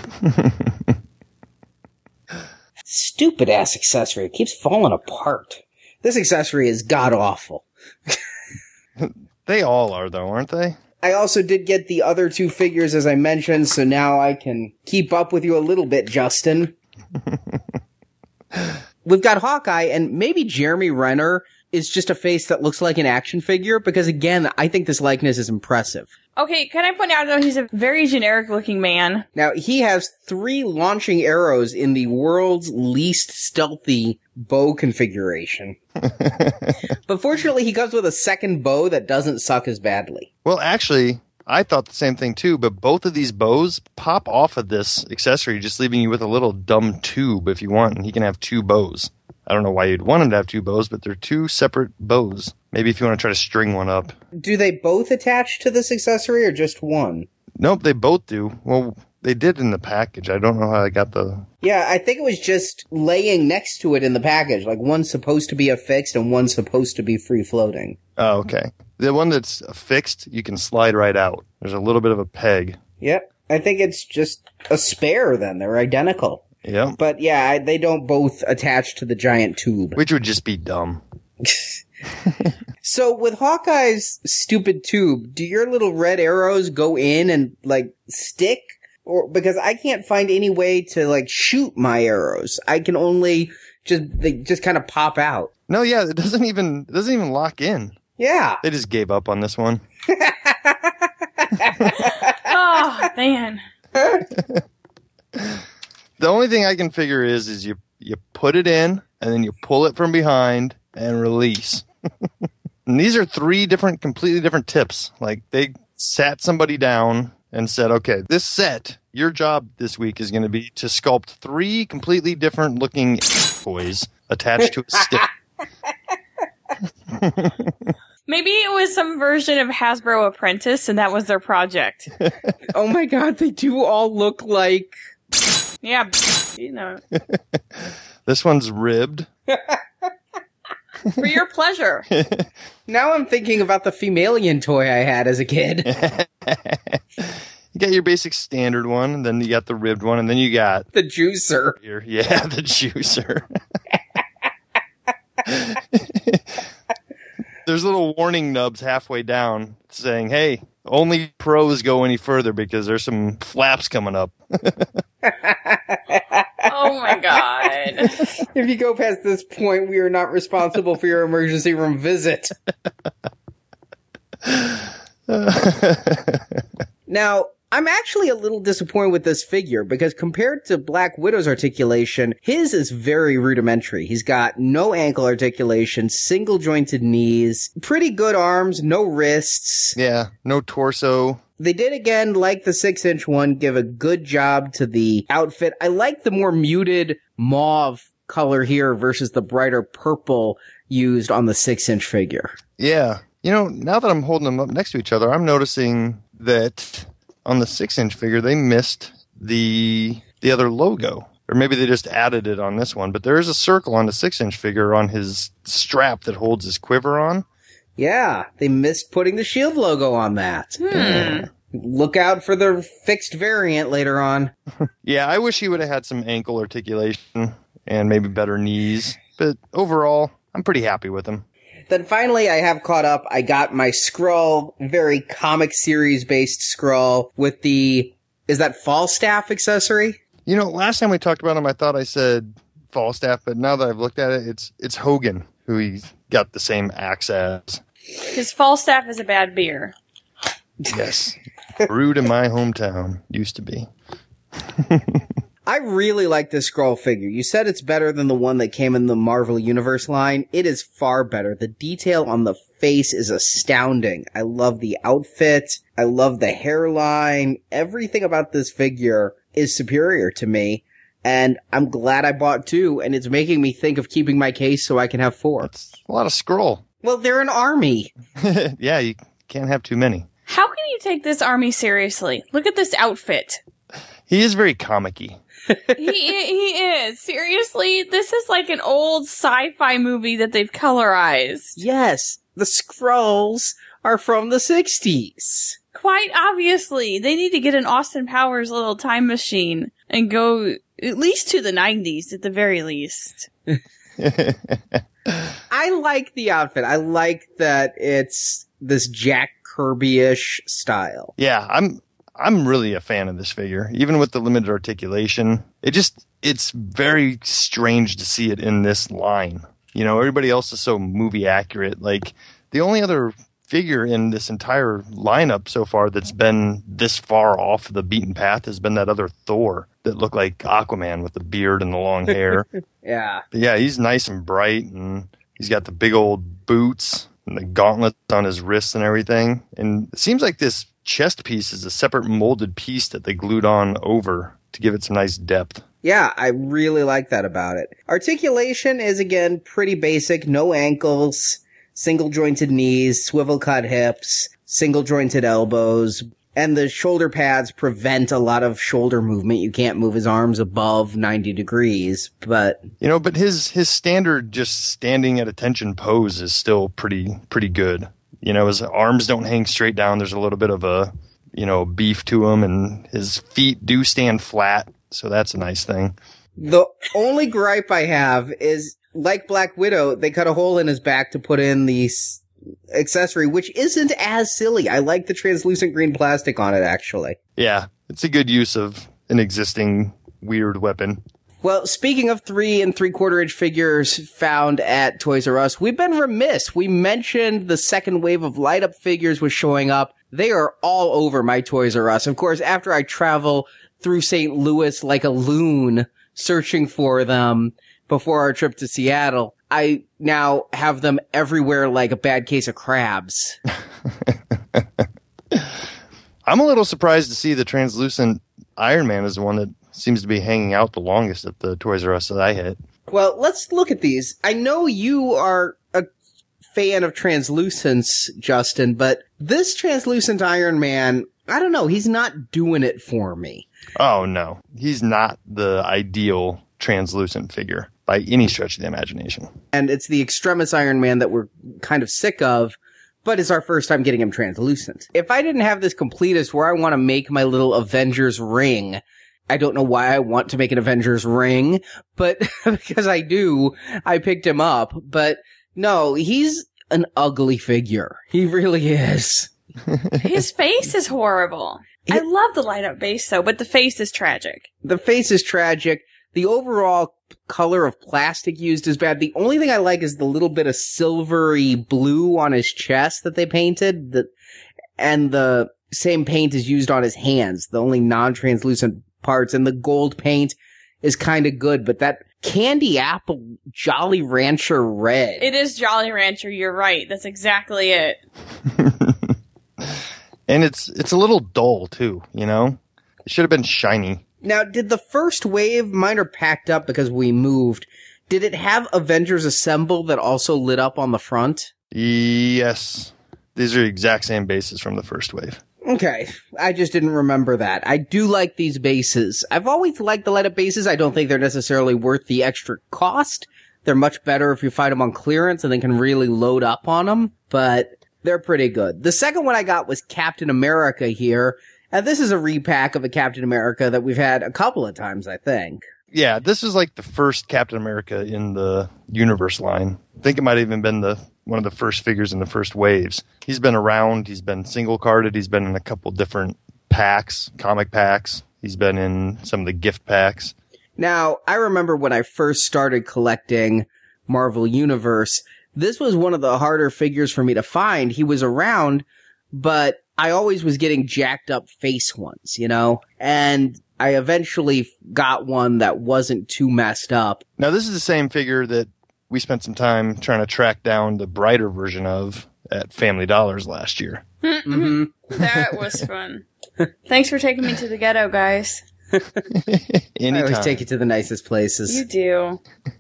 Stupid ass accessory. It keeps falling apart. This accessory is god-awful. They all are, though, aren't they? I also did get the other 2 figures, as I mentioned, so now I can keep up with you a little bit, Justin. we've got Hawkeye, and maybe Jeremy Renner is just a face that looks like an action figure, because again, I think this likeness is impressive. Okay, can I point out, though, he's a very generic-looking man. Now, he has 3 launching arrows in the world's least stealthy bow configuration. But fortunately, he comes with a second bow that doesn't suck as badly. Well, actually, I thought the same thing too, but both of these bows pop off of this accessory, just leaving you with a little dumb tube if you want, and he can have 2 bows. I don't know why you'd want him to have 2 bows, but they're 2 separate bows. Maybe if you want to try to string one up. Do they both attach to this accessory or just one? Nope, they both do. Well, they did in the package. I don't know how I got the... Yeah, I think it was just laying next to it in the package. Like, one's supposed to be affixed and one's supposed to be free-floating. Oh, okay. The one that's affixed, you can slide right out. There's a little bit of a peg. Yep. I think it's just a spare then. They're identical. Yep. But yeah, they don't both attach to the giant tube. Which would just be dumb. So with Hawkeye's stupid tube, do your little red arrows go in and like stick? Or because I can't find any way to like shoot my arrows. I can only they just kind of pop out. No, yeah, it doesn't even lock in. Yeah. They just gave up on this one. Oh, man. The only thing I can figure is you put it in and then you pull it from behind and release. And these are 3 completely different tips. Like they sat somebody down and said, okay, this set, your job this week is going to be to sculpt 3 completely different looking toys attached to a stick. Maybe it was some version of Hasbro Apprentice, and that was their project. Oh my god, they do all look like... Yeah, you know. This one's ribbed. For your pleasure. Now I'm thinking about the Femalien toy I had as a kid. You got your basic standard one, and then you got the ribbed one, and then you got... The juicer. Yeah, the juicer. There's little warning nubs halfway down saying, hey, only pros go any further because there's some flaps coming up. Oh my god. If you go past this point, we are not responsible for your emergency room visit. Now, I'm actually a little disappointed with this figure because compared to Black Widow's articulation, his is very rudimentary. He's got no ankle articulation, single jointed knees, pretty good arms, no wrists. Yeah, no torso. They did again, like the 6-inch one, give a good job to the outfit. I like the more muted mauve color here versus the brighter purple used on the 6-inch figure. Yeah. You know, now that I'm holding them up next to each other, I'm noticing that on the 6-inch figure, they missed the other logo. Or maybe they just added it on this one. But there is a circle on the 6-inch figure on his strap that holds his quiver on. Yeah, they missed putting the SHIELD logo on that. Look out for the fixed variant later on. Yeah, I wish he would have had some ankle articulation and maybe better knees. But overall, I'm pretty happy with him. Then finally, I have caught up. I got my Skrull, very comic series-based Skrull with the, is that Falstaff accessory? You know, last time we talked about him, I thought I said Falstaff, but now that I've looked at it, it's Hogan, who he got the same axe as. Because Falstaff is a bad beer. Yes. Brewed in my hometown. Used to be. I really like this Skrull figure. You said it's better than the one that came in the Marvel Universe line. It is far better. The detail on the face is astounding. I love the outfit. I love the hairline. Everything about this figure is superior to me. And I'm glad I bought 2, and it's making me think of keeping my case so I can have 4. It's a lot of Skrull. Well, they're an army. Yeah, you can't have too many. How can you take this army seriously? Look at this outfit. He is very comic-y. He is. Seriously, this is like an old sci-fi movie that they've colorized. Yes, the Skrulls are from the 60s. Quite obviously. They need to get an Austin Powers little time machine and go at least to the 90s at the very least. I like the outfit. I like that it's this Jack Kirby-ish style. Yeah, I'm really a fan of this figure, even with the limited articulation. It's very strange to see it in this line. You know, everybody else is so movie accurate. Like, the only other figure in this entire lineup so far that's been this far off the beaten path has been that other Thor that looked like Aquaman with the beard and the long hair. Yeah. But yeah, he's nice and bright, and he's got the big old boots and the gauntlets on his wrists and everything. And it seems like this chest piece is a separate molded piece that they glued on over to give it some nice depth. Yeah, I really like that about it. Articulation is, again, pretty basic. No ankles, single jointed knees, swivel cut hips, single jointed elbows, and the shoulder pads prevent a lot of shoulder movement. You can't move his arms above 90 degrees, but... You know, but his standard just standing at attention pose is still pretty good. You know, his arms don't hang straight down. There's a little bit of a, you know, beef to him, and his feet do stand flat, so that's a nice thing. The only gripe I have is, like Black Widow, they cut a hole in his back to put in the accessory, which isn't as silly. I like the translucent green plastic on it, actually. Yeah, it's a good use of an existing weird weapon. Well, speaking of 3 3/4 inch figures found at Toys R Us, we've been remiss. We mentioned the second wave of light up figures was showing up. They are all over my Toys R Us. Of course, after I travel through St. Louis like a loon searching for them before our trip to Seattle, I now have them everywhere like a bad case of crabs. I'm a little surprised to see the translucent Iron Man is the one that seems to be hanging out the longest at the Toys R Us that I hit. Well, let's look at these. I know you are a fan of translucents, Justin, but this translucent Iron Man, I don't know, he's not doing it for me. Oh, no. He's not the ideal translucent figure by any stretch of the imagination. And it's the Extremis Iron Man that we're kind of sick of, but it's our first time getting him translucent. If I didn't have this completist where I want to make my little Avengers ring, I don't know why I want to make an Avengers ring, but because I do, I picked him up. But no, he's an ugly figure. He really is. His face is horrible. I love the light up base though, but the face is tragic. The face is tragic. The overall color of plastic used is bad. The only thing I like is the little bit of silvery blue on his chest that they painted, and the same paint is used on his hands, the only non-translucent parts, and the gold paint is kind of good, but that candy apple Jolly Rancher red. It is Jolly Rancher, you're right. That's exactly it. And it's a little dull too, you know? It should have been shiny. Now, did the first wave, mine are packed up because we moved, did it have Avengers Assemble that also lit up on the front? Yes. These are the exact same bases from the first wave. Okay, I just didn't remember that. I do like these bases. I've always liked the light-up bases. I don't think they're necessarily worth the extra cost. They're much better if you find them on clearance and then can really load up on them, but they're pretty good. The second one I got was Captain America here, and this is a repack of a Captain America that we've had a couple of times, I think. Yeah, this is like the first Captain America in the Universe line. I think it might have even been one of the first figures in the first waves. He's been around. He's been single-carded. He's been in a couple different packs, comic packs. He's been in some of the gift packs. Now, I remember when I first started collecting Marvel Universe, this was one of the harder figures for me to find. He was around, but I always was getting jacked up face ones, you know? And I eventually got one that wasn't too messed up. Now, this is the same figure that we spent some time trying to track down the brighter version of at Family Dollars last year. Mm-hmm. That was fun. Thanks for taking me to the ghetto, guys. I always take you to the nicest places. You do.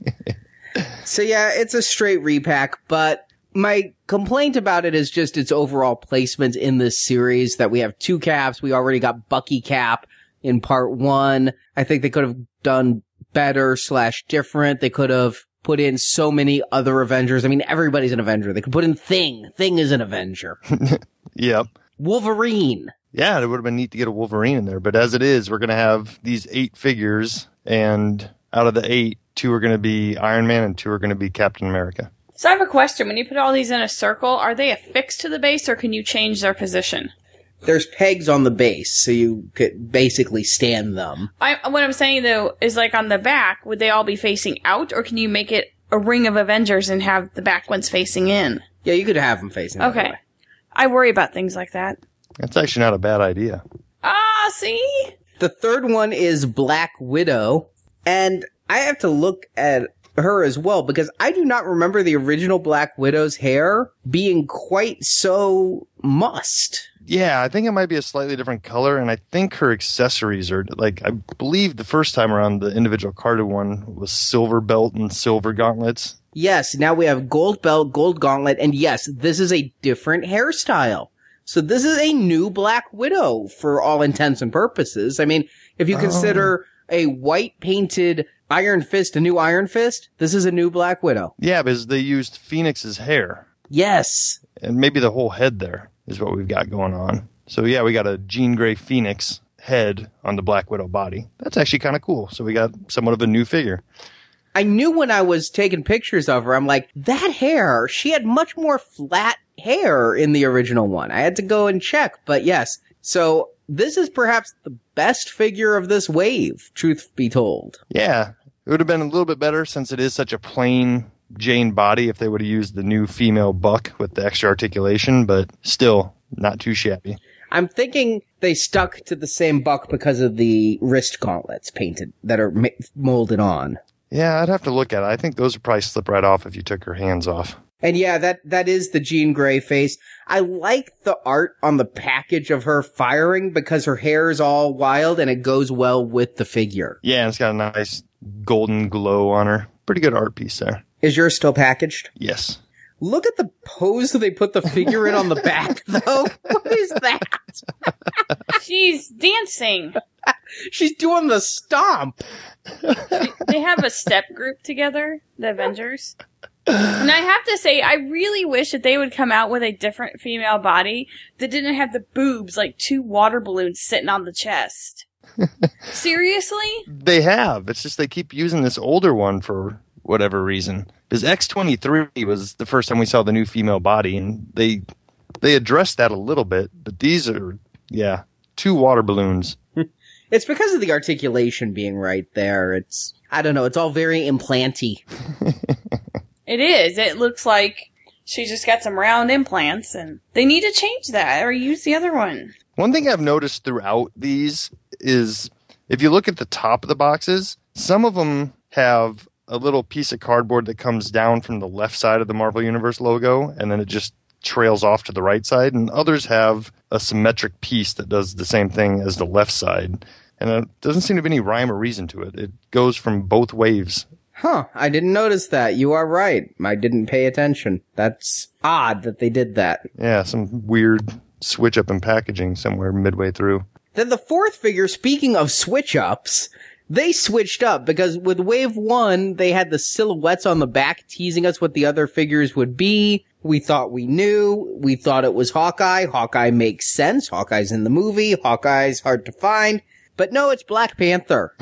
So yeah, it's a straight repack, but my complaint about it is just its overall placement in this series, that we have 2 caps. We already got Bucky cap in part 1. I think they could have done better / different. They could have put in so many other Avengers. I mean, everybody's an Avenger. They could put in Thing. Thing is an Avenger. Yep. Wolverine. Yeah, it would have been neat to get a Wolverine in there. But as it is, we're going to have these 8 figures, and out of the 8, 2 are going to be Iron Man and 2 are going to be Captain America. So I have a question. When you put all these in a circle, are they affixed to the base or can you change their position? There's pegs on the base, so you could basically stand them. What I'm saying, though, is like on the back, would they all be facing out, or can you make it a ring of Avengers and have the back ones facing in? Yeah, you could have them facing the other Okay. way. I worry about things like that. That's actually not a bad idea. See? The third one is Black Widow, and I have to look at her as well, because I do not remember the original Black Widow's hair being quite so mussed. Yeah, I think it might be a slightly different color, and I think her accessories are, like, I believe the first time around the individual carded one was silver belt and silver gauntlets. Yes, now we have gold belt, gold gauntlet, and yes, this is a different hairstyle. So this is a new Black Widow for all intents and purposes. I mean, if you consider a white painted Iron Fist a new Iron Fist, this is a new Black Widow. Yeah, because they used Phoenix's hair. Yes. And maybe the whole head there is what we've got going on. So yeah, we got a Jean Grey Phoenix head on the Black Widow body. That's actually kind of cool. So we got somewhat of a new figure. I knew when I was taking pictures of her, I'm like, that hair, she had much more flat hair in the original one. I had to go and check, but yes. So this is perhaps the best figure of this wave, truth be told. Yeah, it would have been a little bit better since it is such a plain Jane body if they would have used the new female buck with the extra articulation, but still not too shabby. I'm thinking they stuck to the same buck because of the wrist gauntlets painted that are molded on. Yeah, I'd have to look at it. I think those would probably slip right off if you took her hands off. And yeah, that is the Jean Grey face. I like the art on the package of her firing because her hair is all wild and it goes well with the figure. Yeah, and it's got a nice golden glow on her. Pretty good art piece there. Is yours still packaged? Yes. Look at the pose that they put the figure in on the back, though. What is that? She's dancing. She's doing the stomp. They have a step group together, the Avengers. And I have to say, I really wish that they would come out with a different female body that didn't have the boobs like two water balloons sitting on the chest. Seriously? They have. It's just they keep using this older one for whatever reason. Because X-23 was the first time we saw the new female body, and they addressed that a little bit. But these are, yeah, two water balloons. It's because of the articulation being right there. It's, I don't know, it's all very implanty. It is. It looks like she's just got some round implants, and they need to change that or use the other one. One thing I've noticed throughout these is if you look at the top of the boxes, some of them have a little piece of cardboard that comes down from the left side of the Marvel Universe logo, and then it just trails off to the right side, and others have a symmetric piece that does the same thing as the left side. And there doesn't seem to be any rhyme or reason to it. It goes from both waves. Huh, I didn't notice that. You are right. I didn't pay attention. That's odd that they did that. Yeah, some weird switch up in packaging somewhere midway through. Then the fourth figure, speaking of switch-ups, they switched up because with Wave 1, they had the silhouettes on the back teasing us what the other figures would be. We thought we knew. We thought it was Hawkeye. Hawkeye makes sense. Hawkeye's in the movie. Hawkeye's hard to find. But no, it's Black Panther.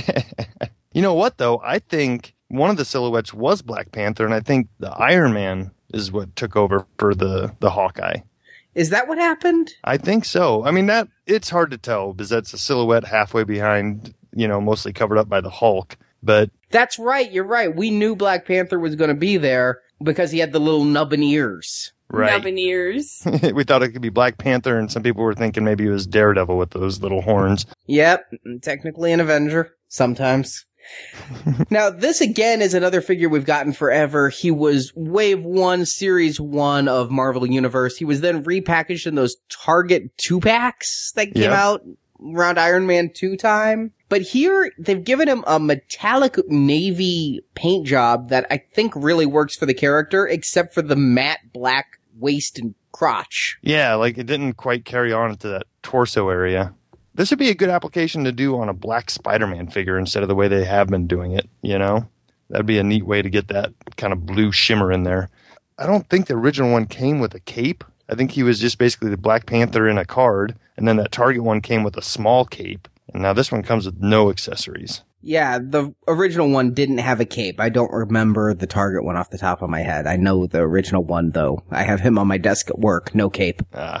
You know what, though? I think one of the silhouettes was Black Panther, and I think the Iron Man is what took over for the Hawkeye. Is that what happened? I think so. I mean, it's hard to tell because that's a silhouette halfway behind, mostly covered up by the Hulk. But that's right. You're right. We knew Black Panther was going to be there because he had the little nubbin ears. Right. Nubbin ears. We thought it could be Black Panther, and some people were thinking maybe it was Daredevil with those little horns. Yep. Technically an Avenger. Sometimes. Now, this again is another figure we've gotten forever. He was Wave 1, Series 1 of Marvel Universe. He was then repackaged in those Target 2-packs that came out around Iron Man 2 time. But here, they've given him a metallic navy paint job that I think really works for the character, except for the matte black waist and crotch. Yeah, like it didn't quite carry on into that torso area. This would be a good application to do on a black Spider-Man figure instead of the way they have been doing it, That'd be a neat way to get that kind of blue shimmer in there. I don't think the original one came with a cape. I think he was just basically the Black Panther in a card, and then that Target one came with a small cape. And now this one comes with no accessories. Yeah, the original one didn't have a cape. I don't remember the Target one off the top of my head. I know the original one, though. I have him on my desk at work. No cape.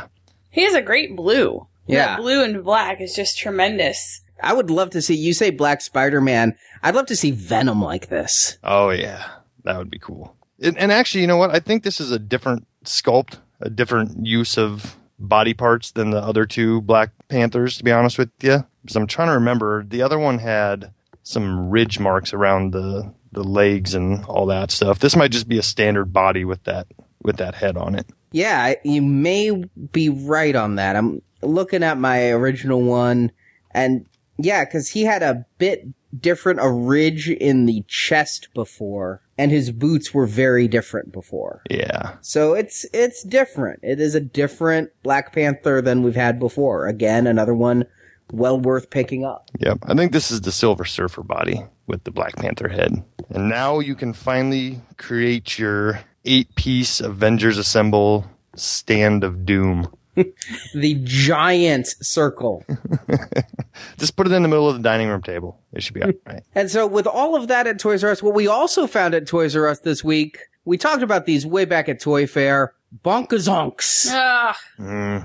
He has a great blue. Yeah. That blue and black is just tremendous. I would love to see, you say Black Spider-Man, I'd love to see Venom like this. Oh, yeah. That would be cool. And actually, you know what? I think this is a different sculpt, a different use of body parts than the other two Black Panthers, to be honest with you. Because I'm trying to remember, the other one had some ridge marks around the legs and all that stuff. This might just be a standard body with that head on it. Yeah, you may be right on that. I'm looking at my original one, and yeah, because he had a bit different, a ridge in the chest before, and his boots were very different before. Yeah. So it's different. It is a different Black Panther than we've had before. Again, another one well worth picking up. Yep. I think this is the Silver Surfer body with the Black Panther head. And now you can finally create your 8-piece Avengers Assemble Stand of Doom. The giant circle. Just put it in the middle of the dining room table. It should be all right. And so with all of that at Toys R Us, what we also found at Toys R Us this week, we talked about these way back at Toy Fair, Bonkazonks. Ugh.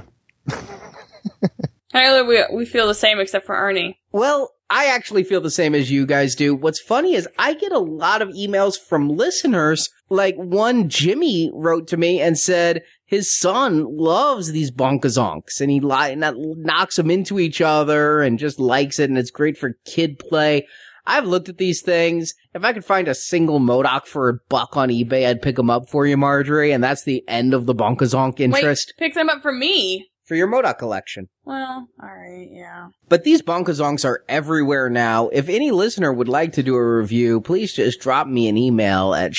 Tyler, we feel the same except for Ernie. Well, I actually feel the same as you guys do. What's funny is I get a lot of emails from listeners. Like one Jimmy wrote to me and said his son loves these Bonkazonks and he knocks them into each other and just likes it and it's great for kid play. I've looked at these things. If I could find a single MODOK for $1 on eBay, I'd pick them up for you, Marjorie, and that's the end of the Bonkazonk interest. Wait, pick them up for me. For your MODOK collection. Well, alright, yeah. But these Bonkazonks are everywhere now. If any listener would like to do a review, please just drop me an email at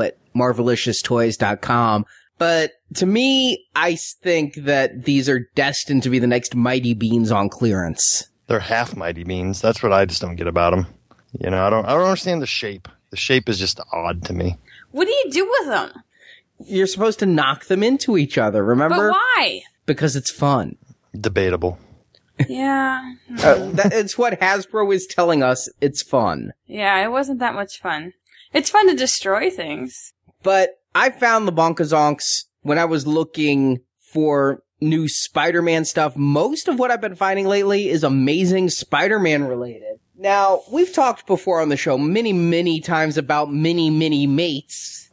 show@marvelicioustoys.com. But to me, I think that these are destined to be the next Mighty Beans on clearance. They're half Mighty Beans. That's what I just don't get about them. You know, I don't understand the shape. The shape is just odd to me. What do you do with them? You're supposed to knock them into each other, remember? But why? Because it's fun. Debatable. Yeah. It's what Hasbro is telling us. It's fun. Yeah, it wasn't that much fun. It's fun to destroy things. But I found the Bonkazonks when I was looking for new Spider-Man stuff. Most of what I've been finding lately is Amazing Spider-Man related. Now, we've talked before on the show many, many times about mini mates.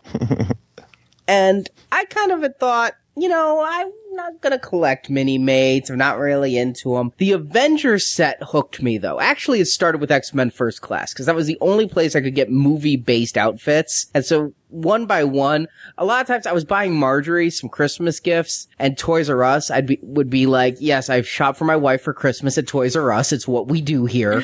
And I kind of had thought, you know, I'm not gonna collect mini-mates. I'm not really into them. The Avengers set hooked me, though. Actually, it started with X-Men First Class, because that was the only place I could get movie-based outfits. And so, one by one, a lot of times I was buying Marjorie some Christmas gifts, and Toys R Us, would be like, yes, I've shopped for my wife for Christmas at Toys R Us. It's what we do here.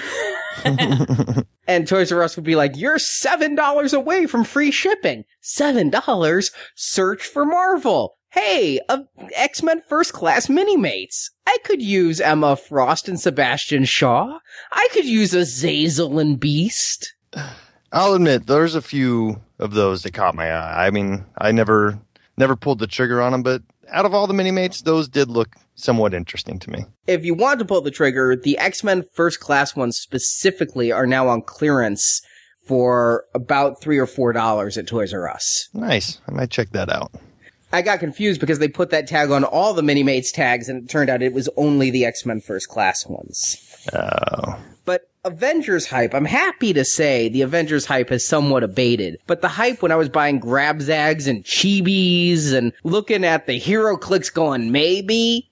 And Toys R Us would be like, you're $7 away from free shipping. $7? Search for Marvel. Hey, X-Men First Class Mini-Mates. I could use Emma Frost and Sebastian Shaw. I could use a Zazel and Beast. I'll admit, there's a few of those that caught my eye. I mean, I never pulled the trigger on them, but out of all the Mini-Mates, those did look somewhat interesting to me. If you want to pull the trigger, the X-Men First Class ones specifically are now on clearance for about $3 or $4 at Toys R Us. Nice. I might check that out. I got confused because they put that tag on all the Mini-Mates tags, and it turned out it was only the X-Men First Class ones. Oh. But Avengers hype, I'm happy to say the Avengers hype has somewhat abated. But the hype when I was buying Grabzags and Chibis and looking at the Hero Clicks going, maybe.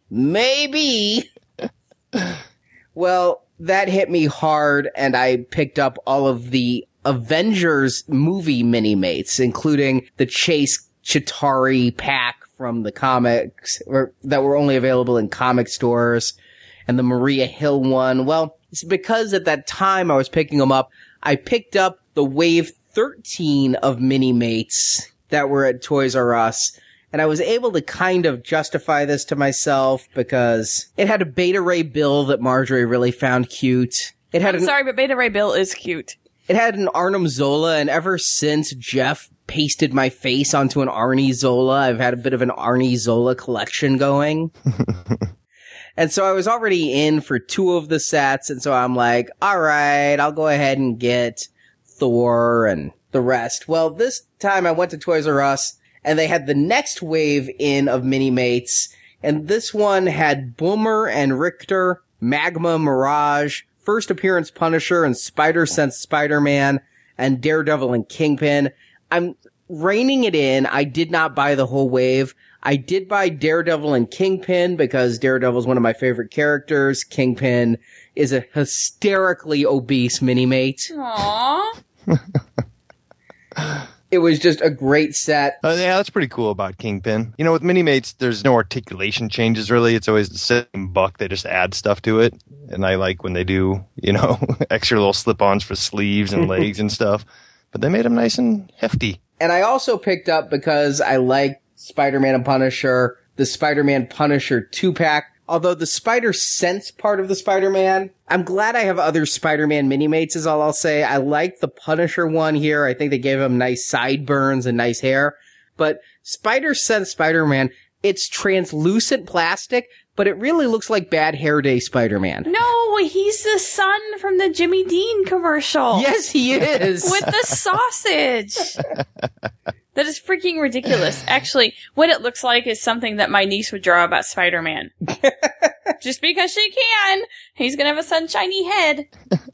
Well, that hit me hard, and I picked up all of the Avengers movie Mini-Mates, including the Chase Chitauri pack from the comics that were only available in comic stores, and the Maria Hill one. Well, it's because at that time I was picking them up, I picked up the Wave 13 of Mini-Mates that were at Toys R Us, and I was able to kind of justify this to myself because it had a Beta Ray Bill that Marjorie really found cute. I'm sorry, but Beta Ray Bill is cute. It had an Arnim Zola, and ever since Jeff pasted my face onto an Arnie Zola, I've had a bit of an Arnie Zola collection going. And so I was already in for 2 of the sets, and so I'm like, alright, I'll go ahead and get Thor and the rest. Well, this time I went to Toys R Us, and they had the next wave in of Mini-Mates, And this one had Boomer and Richter, Magma Mirage, First Appearance Punisher and Spider-Sense Spider-Man, and Daredevil and Kingpin. I'm reining it in. I did not buy the whole wave. I did buy Daredevil and Kingpin because Daredevil is one of my favorite characters. Kingpin is a hysterically obese mini-mate. Aww. It was just a great set. Yeah, that's pretty cool about Kingpin. You know, with Mini-Mates, there's no articulation changes, really. It's always the same buck. They just add stuff to it. And I like when they do, you know, extra little slip-ons for sleeves and legs and stuff. But they made them nice and hefty. And I also picked up, because I like Spider-Man and Punisher, the Spider-Man Punisher 2-pack. Although the Spider-Sense part of the Spider-Man, I'm glad I have other Spider-Man mini-mates is all I'll say. I like the Punisher one here. I think they gave him nice sideburns and nice hair. But Spider-Sense Spider-Man, it's translucent plastic, but it really looks like Bad Hair Day Spider-Man. No, he's the son from the Jimmy Dean commercial. Yes, he is. With the sausage. That is freaking ridiculous. Actually, what it looks like is something that my niece would draw about Spider-Man. Just because she can. He's gonna have a sunshiny head.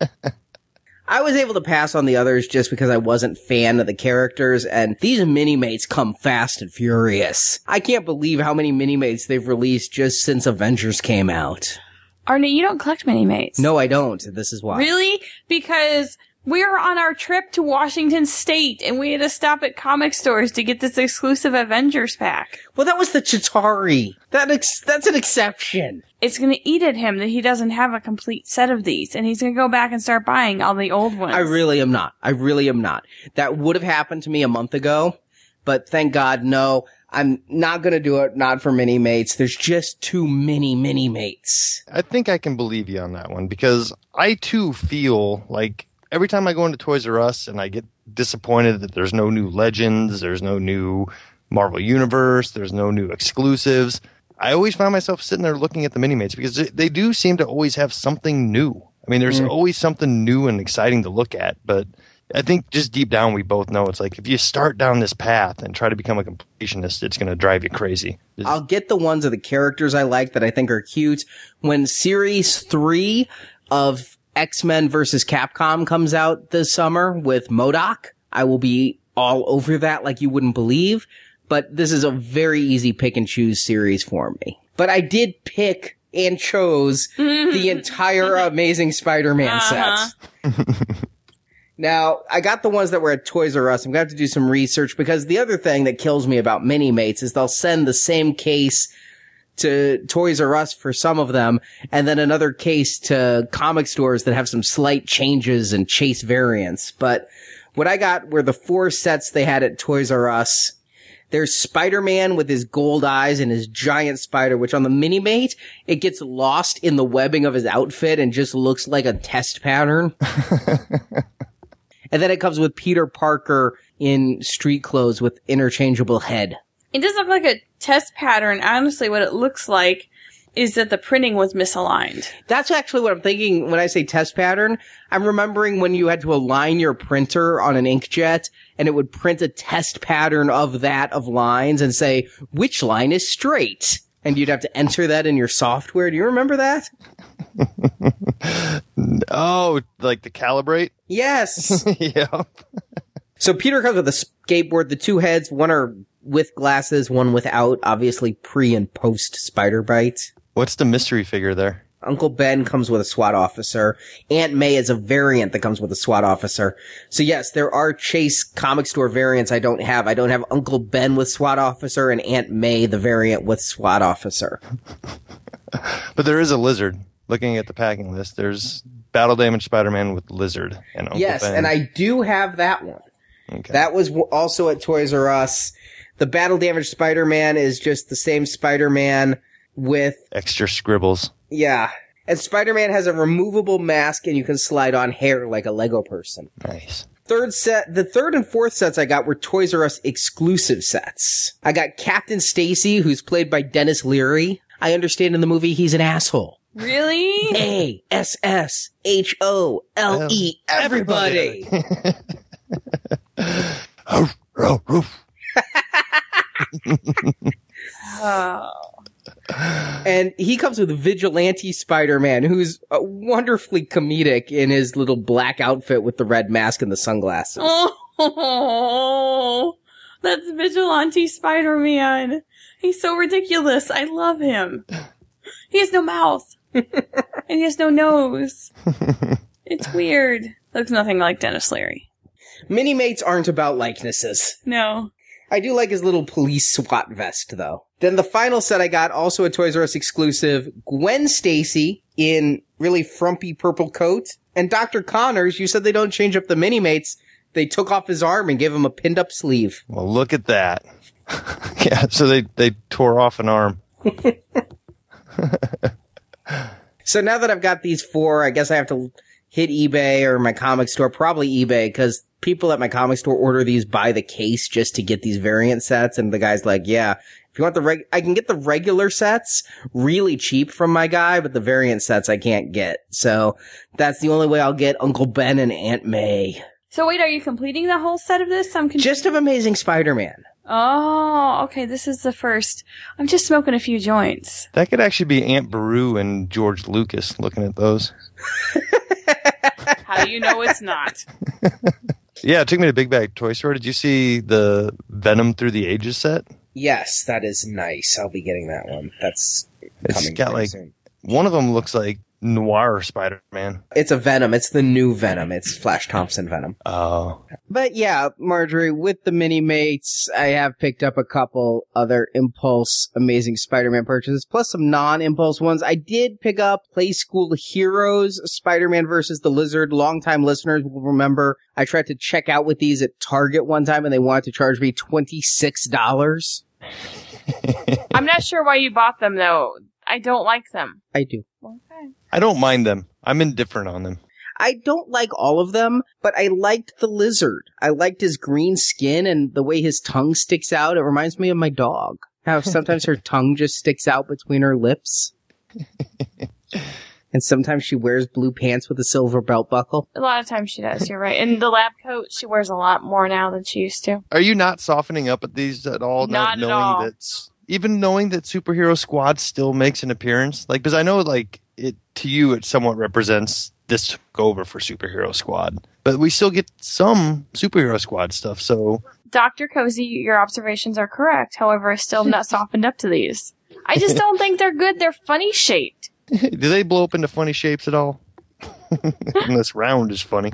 I was able to pass on the others just because I wasn't fan of the characters, and these mini-mates come fast and furious. I can't believe how many mini-mates they've released just since Avengers came out. Arnie, you don't collect mini-mates. No, I don't. This is why. Really? Because we were on our trip to Washington State, and we had to stop at comic stores to get this exclusive Avengers pack. Well, that was the Chitauri. That's an exception. It's going to eat at him that he doesn't have a complete set of these, and he's going to go back and start buying all the old ones. I really am not. That would have happened to me a month ago, but thank God, no. I'm not going to do it, not for mini-mates. There's just too many mini-mates. I think I can believe you on that one, because I, too, feel like every time I go into Toys R Us and I get disappointed that there's no new Legends, there's no new Marvel Universe, there's no new exclusives, I always find myself sitting there looking at the mini-mates because they do seem to always have something new. I mean, there's always something new and exciting to look at, but I think just deep down we both know it's like if you start down this path and try to become a completionist, it's going to drive you crazy. I'll get the ones of the characters I like that I think are cute. When Series 3 of X-Men vs. Capcom comes out this summer with MODOK, I will be all over that like you wouldn't believe. But this is a very easy pick and choose series for me. But I did pick and chose the entire Amazing Spider-Man sets. Now, I got the ones that were at Toys R Us. I'm going to have to do some research because the other thing that kills me about mini-mates is they'll send the same case to Toys R Us for some of them, and then another case to comic stores that have some slight changes and chase variants. But what I got were the 4 sets they had at Toys R Us. There's Spider-Man with his gold eyes and his giant spider, which on the mini-mate, it gets lost in the webbing of his outfit and just looks like a test pattern. And then it comes with Peter Parker in street clothes with interchangeable head. It does look like a test pattern. Honestly, what it looks like is that the printing was misaligned. That's actually what I'm thinking when I say test pattern. I'm remembering when you had to align your printer on an inkjet and it would print a test pattern of lines and say, which line is straight? And you'd have to enter that in your software. Do you remember that? Oh, like the calibrate? Yes. Yeah. So Peter comes with a skateboard, the 2 heads, one are with glasses, one without, obviously pre and post spider bite. What's the mystery figure there? Uncle Ben comes with a SWAT officer. Aunt May is a variant that comes with a SWAT officer. So yes, there are Chase comic store variants I don't have. I don't have Uncle Ben with SWAT officer and Aunt May, the variant with SWAT officer. But there is a lizard. Looking at the packing list, there's Battle Damage Spider-Man with Lizard and Uncle yes, Ben. and I do have that one. Okay. That was also at Toys R Us. The Battle Damage Spider-Man is just the same Spider-Man with extra scribbles. Yeah. And Spider-Man has a removable mask and you can slide on hair like a Lego person. Nice. The third and fourth sets I got were Toys R Us exclusive sets. I got Captain Stacy, who's played by Dennis Leary. I understand in the movie he's an asshole. Really? ASSHOLE, everybody. Oh. And he comes with Vigilante Spider-Man, who's wonderfully comedic in his little black outfit with the red mask and the sunglasses. Oh, that's Vigilante Spider-Man. He's so ridiculous. I love him. He has no mouth. And he has no nose. It's weird. Looks nothing like Dennis Leary. Mini-mates aren't about likenesses. No. I do like his little police SWAT vest, though. Then the final set I got, also a Toys R Us exclusive, Gwen Stacy in really frumpy purple coat. And Dr. Connors, you said they don't change up the Mini-mates. They took off his arm and gave him a pinned-up sleeve. Well, look at that. Yeah, so they tore off an arm. So now that I've got these four, I guess I have to hit eBay or my comic store, probably eBay, because people at my comic store order these by the case just to get these variant sets. And the guy's like, yeah, if you want I can get the regular sets really cheap from my guy, but the variant sets I can't get. So that's the only way I'll get Uncle Ben and Aunt May. So wait, are you completing the whole set of this? I'm confused. Just of Amazing Spider-Man. Oh, okay, this is the first. I'm just smoking a few joints. That could actually be Aunt Beru and George Lucas looking at those. How do you know it's not? Yeah, it took me to Big Bag Toy Store. Did you see the Venom Through the Ages set? Yes, that is nice. I'll be getting that one. That's coming got very like soon. one of them looks like Noir Spider-Man. It's a Venom. It's the new Venom. It's Flash Thompson Venom. Oh. But yeah, Marjorie, with the Mini-mates, I have picked up a couple other Impulse Amazing Spider-Man purchases, plus some non-Impulse ones. I did pick up Play School Heroes, Spider-Man versus the Lizard. Longtime listeners will remember I tried to check out with these at Target one time, and they wanted to charge me $26. I'm not sure why you bought them, though. I don't like them. I do. Okay. I don't mind them. I'm indifferent on them. I don't like all of them, but I liked the Lizard. I liked his green skin and the way his tongue sticks out. It reminds me of my dog. How sometimes her tongue just sticks out between her lips. And sometimes she wears blue pants with a silver belt buckle. A lot of times she does, you're right. And the lab coat, she wears a lot more now than she used to. Are you not softening up at these at all? Not at all. Even knowing that Superhero Squad still makes an appearance? Like, because I know, like, it to you, it somewhat represents this took over for Superhero Squad. But we still get some Superhero Squad stuff, so... Dr. Cozy, your observations are correct. However, I still have not softened up to these. I just don't think they're good. They're funny shaped. Do they blow up into funny shapes at all? This round is funny.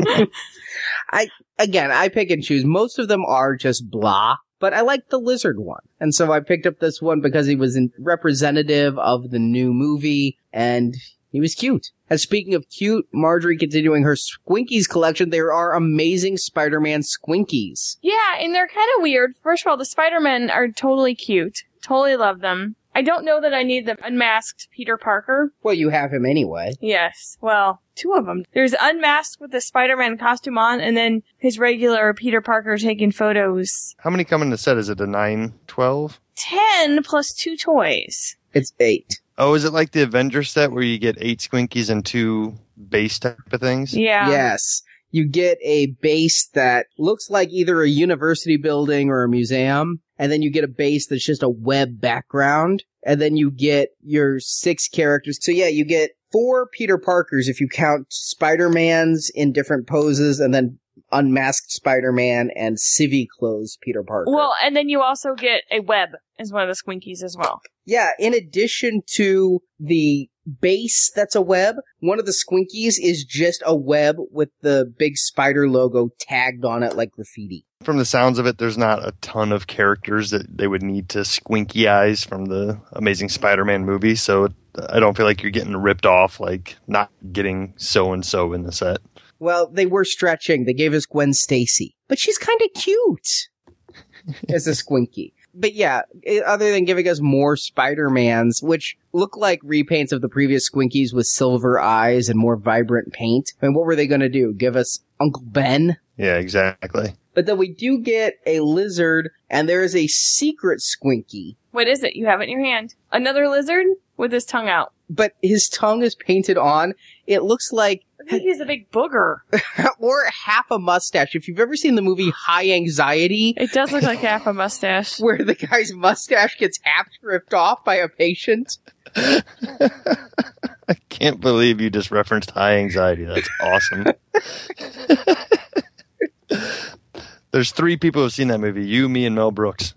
I pick and choose. Most of them are just blah. But I like the Lizard one. And so I picked up this one because he was representative of the new movie, and he was cute. And speaking of cute, Marjorie continuing her Squinkies collection, there are Amazing Spider-Man Squinkies. Yeah, and they're kind of weird. First of all, the Spider-Men are totally cute. Totally love them. I don't know that I need the unmasked Peter Parker. Well, you have him anyway. Yes. Well, two of them. There's unmasked with the Spider-Man costume on, and then his regular Peter Parker taking photos. How many come in the set? Is it a 9, 12? 10 plus 2 toys. It's 8. Oh, is it like the Avengers set where you get 8 Squinkies and 2 base type of things? Yeah. Yes. You get a base that looks like either a university building or a museum, and then you get a base that's just a web background, and then you get your 6 characters. So yeah, you get 4 Peter Parkers if you count Spider-Mans in different poses, and then unmasked Spider-Man and civvy clothes Peter Parker. Well, and then you also get a web as one of the Squinkies as well. Yeah, in addition to the base that's a web, one of the Squinkies is just a web with the big spider logo tagged on it like graffiti. From the sounds of it, there's not a ton of characters that they would need to squinky-eyes from the Amazing Spider-Man movie, so I don't feel like you're getting ripped off, like not getting so-and-so in the set. Well, they were stretching. They gave us Gwen Stacy. But she's kind of cute as a Squinky. But yeah, other than giving us more Spider-Mans, which look like repaints of the previous Squinkies with silver eyes and more vibrant paint. I mean, what were they going to do? Give us Uncle Ben? Yeah, exactly. But then we do get a Lizard, and there is a secret Squinky. What is it? You have it in your hand. Another lizard with his tongue out. But his tongue is painted on. It looks like I think he's a big booger. Or half a mustache. If you've ever seen the movie High Anxiety, It does look like half a mustache. where the guy's mustache gets half ripped off by a patient. I can't believe you just referenced High Anxiety. That's awesome. There's 3 people who've seen that movie. You, me, and Mel Brooks.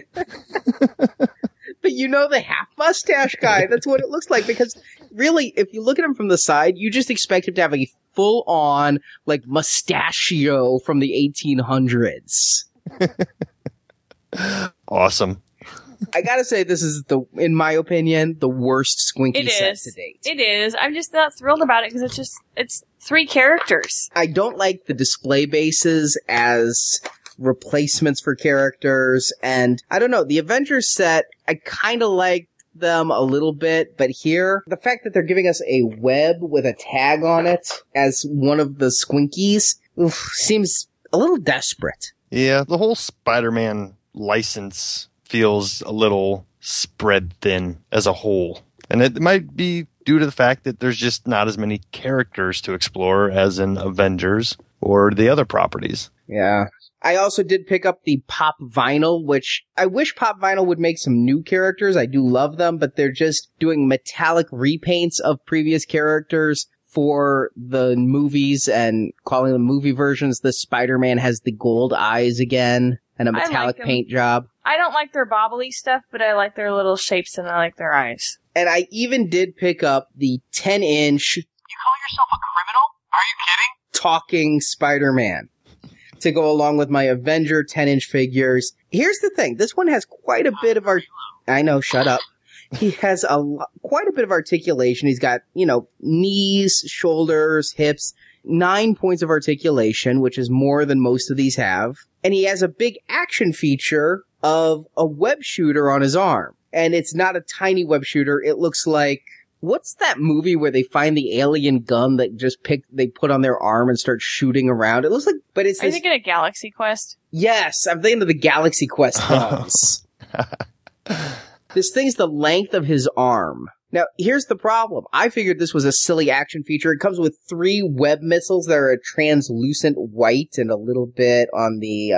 But you know the half mustache guy. That's what it looks like. Because really, if you look at him from the side, you just expect him to have a full-on, like, mustachio from the 1800s. Awesome. I gotta say, this is, in my opinion, the worst Squinky It set is. to date. It is. I'm just not thrilled about it because it's 3 characters. I don't like the display bases as replacements for characters, and I don't know, the Avengers set, I kind of like them a little bit, but here, the fact that they're giving us a web with a tag on it as one of the Squinkies seems a little desperate. Yeah, the whole Spider-Man license feels a little spread thin as a whole. And it might be due to the fact that there's just not as many characters to explore as in Avengers or the other properties. Yeah. I also did pick up the Pop Vinyl, which I wish Pop Vinyl would make some new characters. I do love them, but they're just doing metallic repaints of previous characters for the movies and calling them movie versions. The Spider-Man has the gold eyes again and a metallic paint job. I don't like their bobbly stuff, but I like their little shapes and I like their eyes. And I even did pick up the 10-inch You call yourself a criminal? Are you kidding? talking Spider-Man to go along with my Avenger 10-inch figures. Here's the thing. This one has quite a bit of I know, shut up. He has quite a bit of articulation. He's got, knees, shoulders, hips, 9 points of articulation, which is more than most of these have. And he has a big action feature of a web shooter on his arm. And it's not a tiny web shooter. It looks like, what's that movie where they find the alien gun that they put on their arm and start shooting around? It looks like, but it's Are you thinking of Galaxy Quest? Yes, I'm thinking of the Galaxy Quest guns. This thing's the length of his arm. Now, here's the problem. I figured this was a silly action feature. It comes with 3 web missiles that are a translucent white and a little bit on the,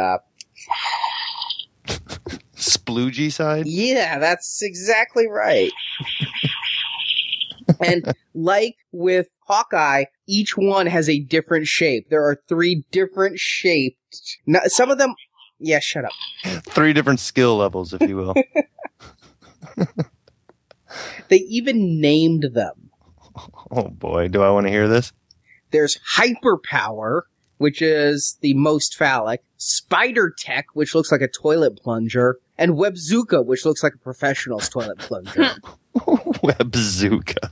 Sploogey side? Yeah, that's exactly right. And like with Hawkeye, each one has a different shape. There are 3 different shapes. Now, some of them... Yeah, shut up. 3 different skill levels, if you will. They even named them. Oh boy, do I want to hear this? There's Hyper Power, which is the most phallic, Spider Tech, which looks like a toilet plunger, and Webzooka, which looks like a professional's toilet plunger. Webzooka.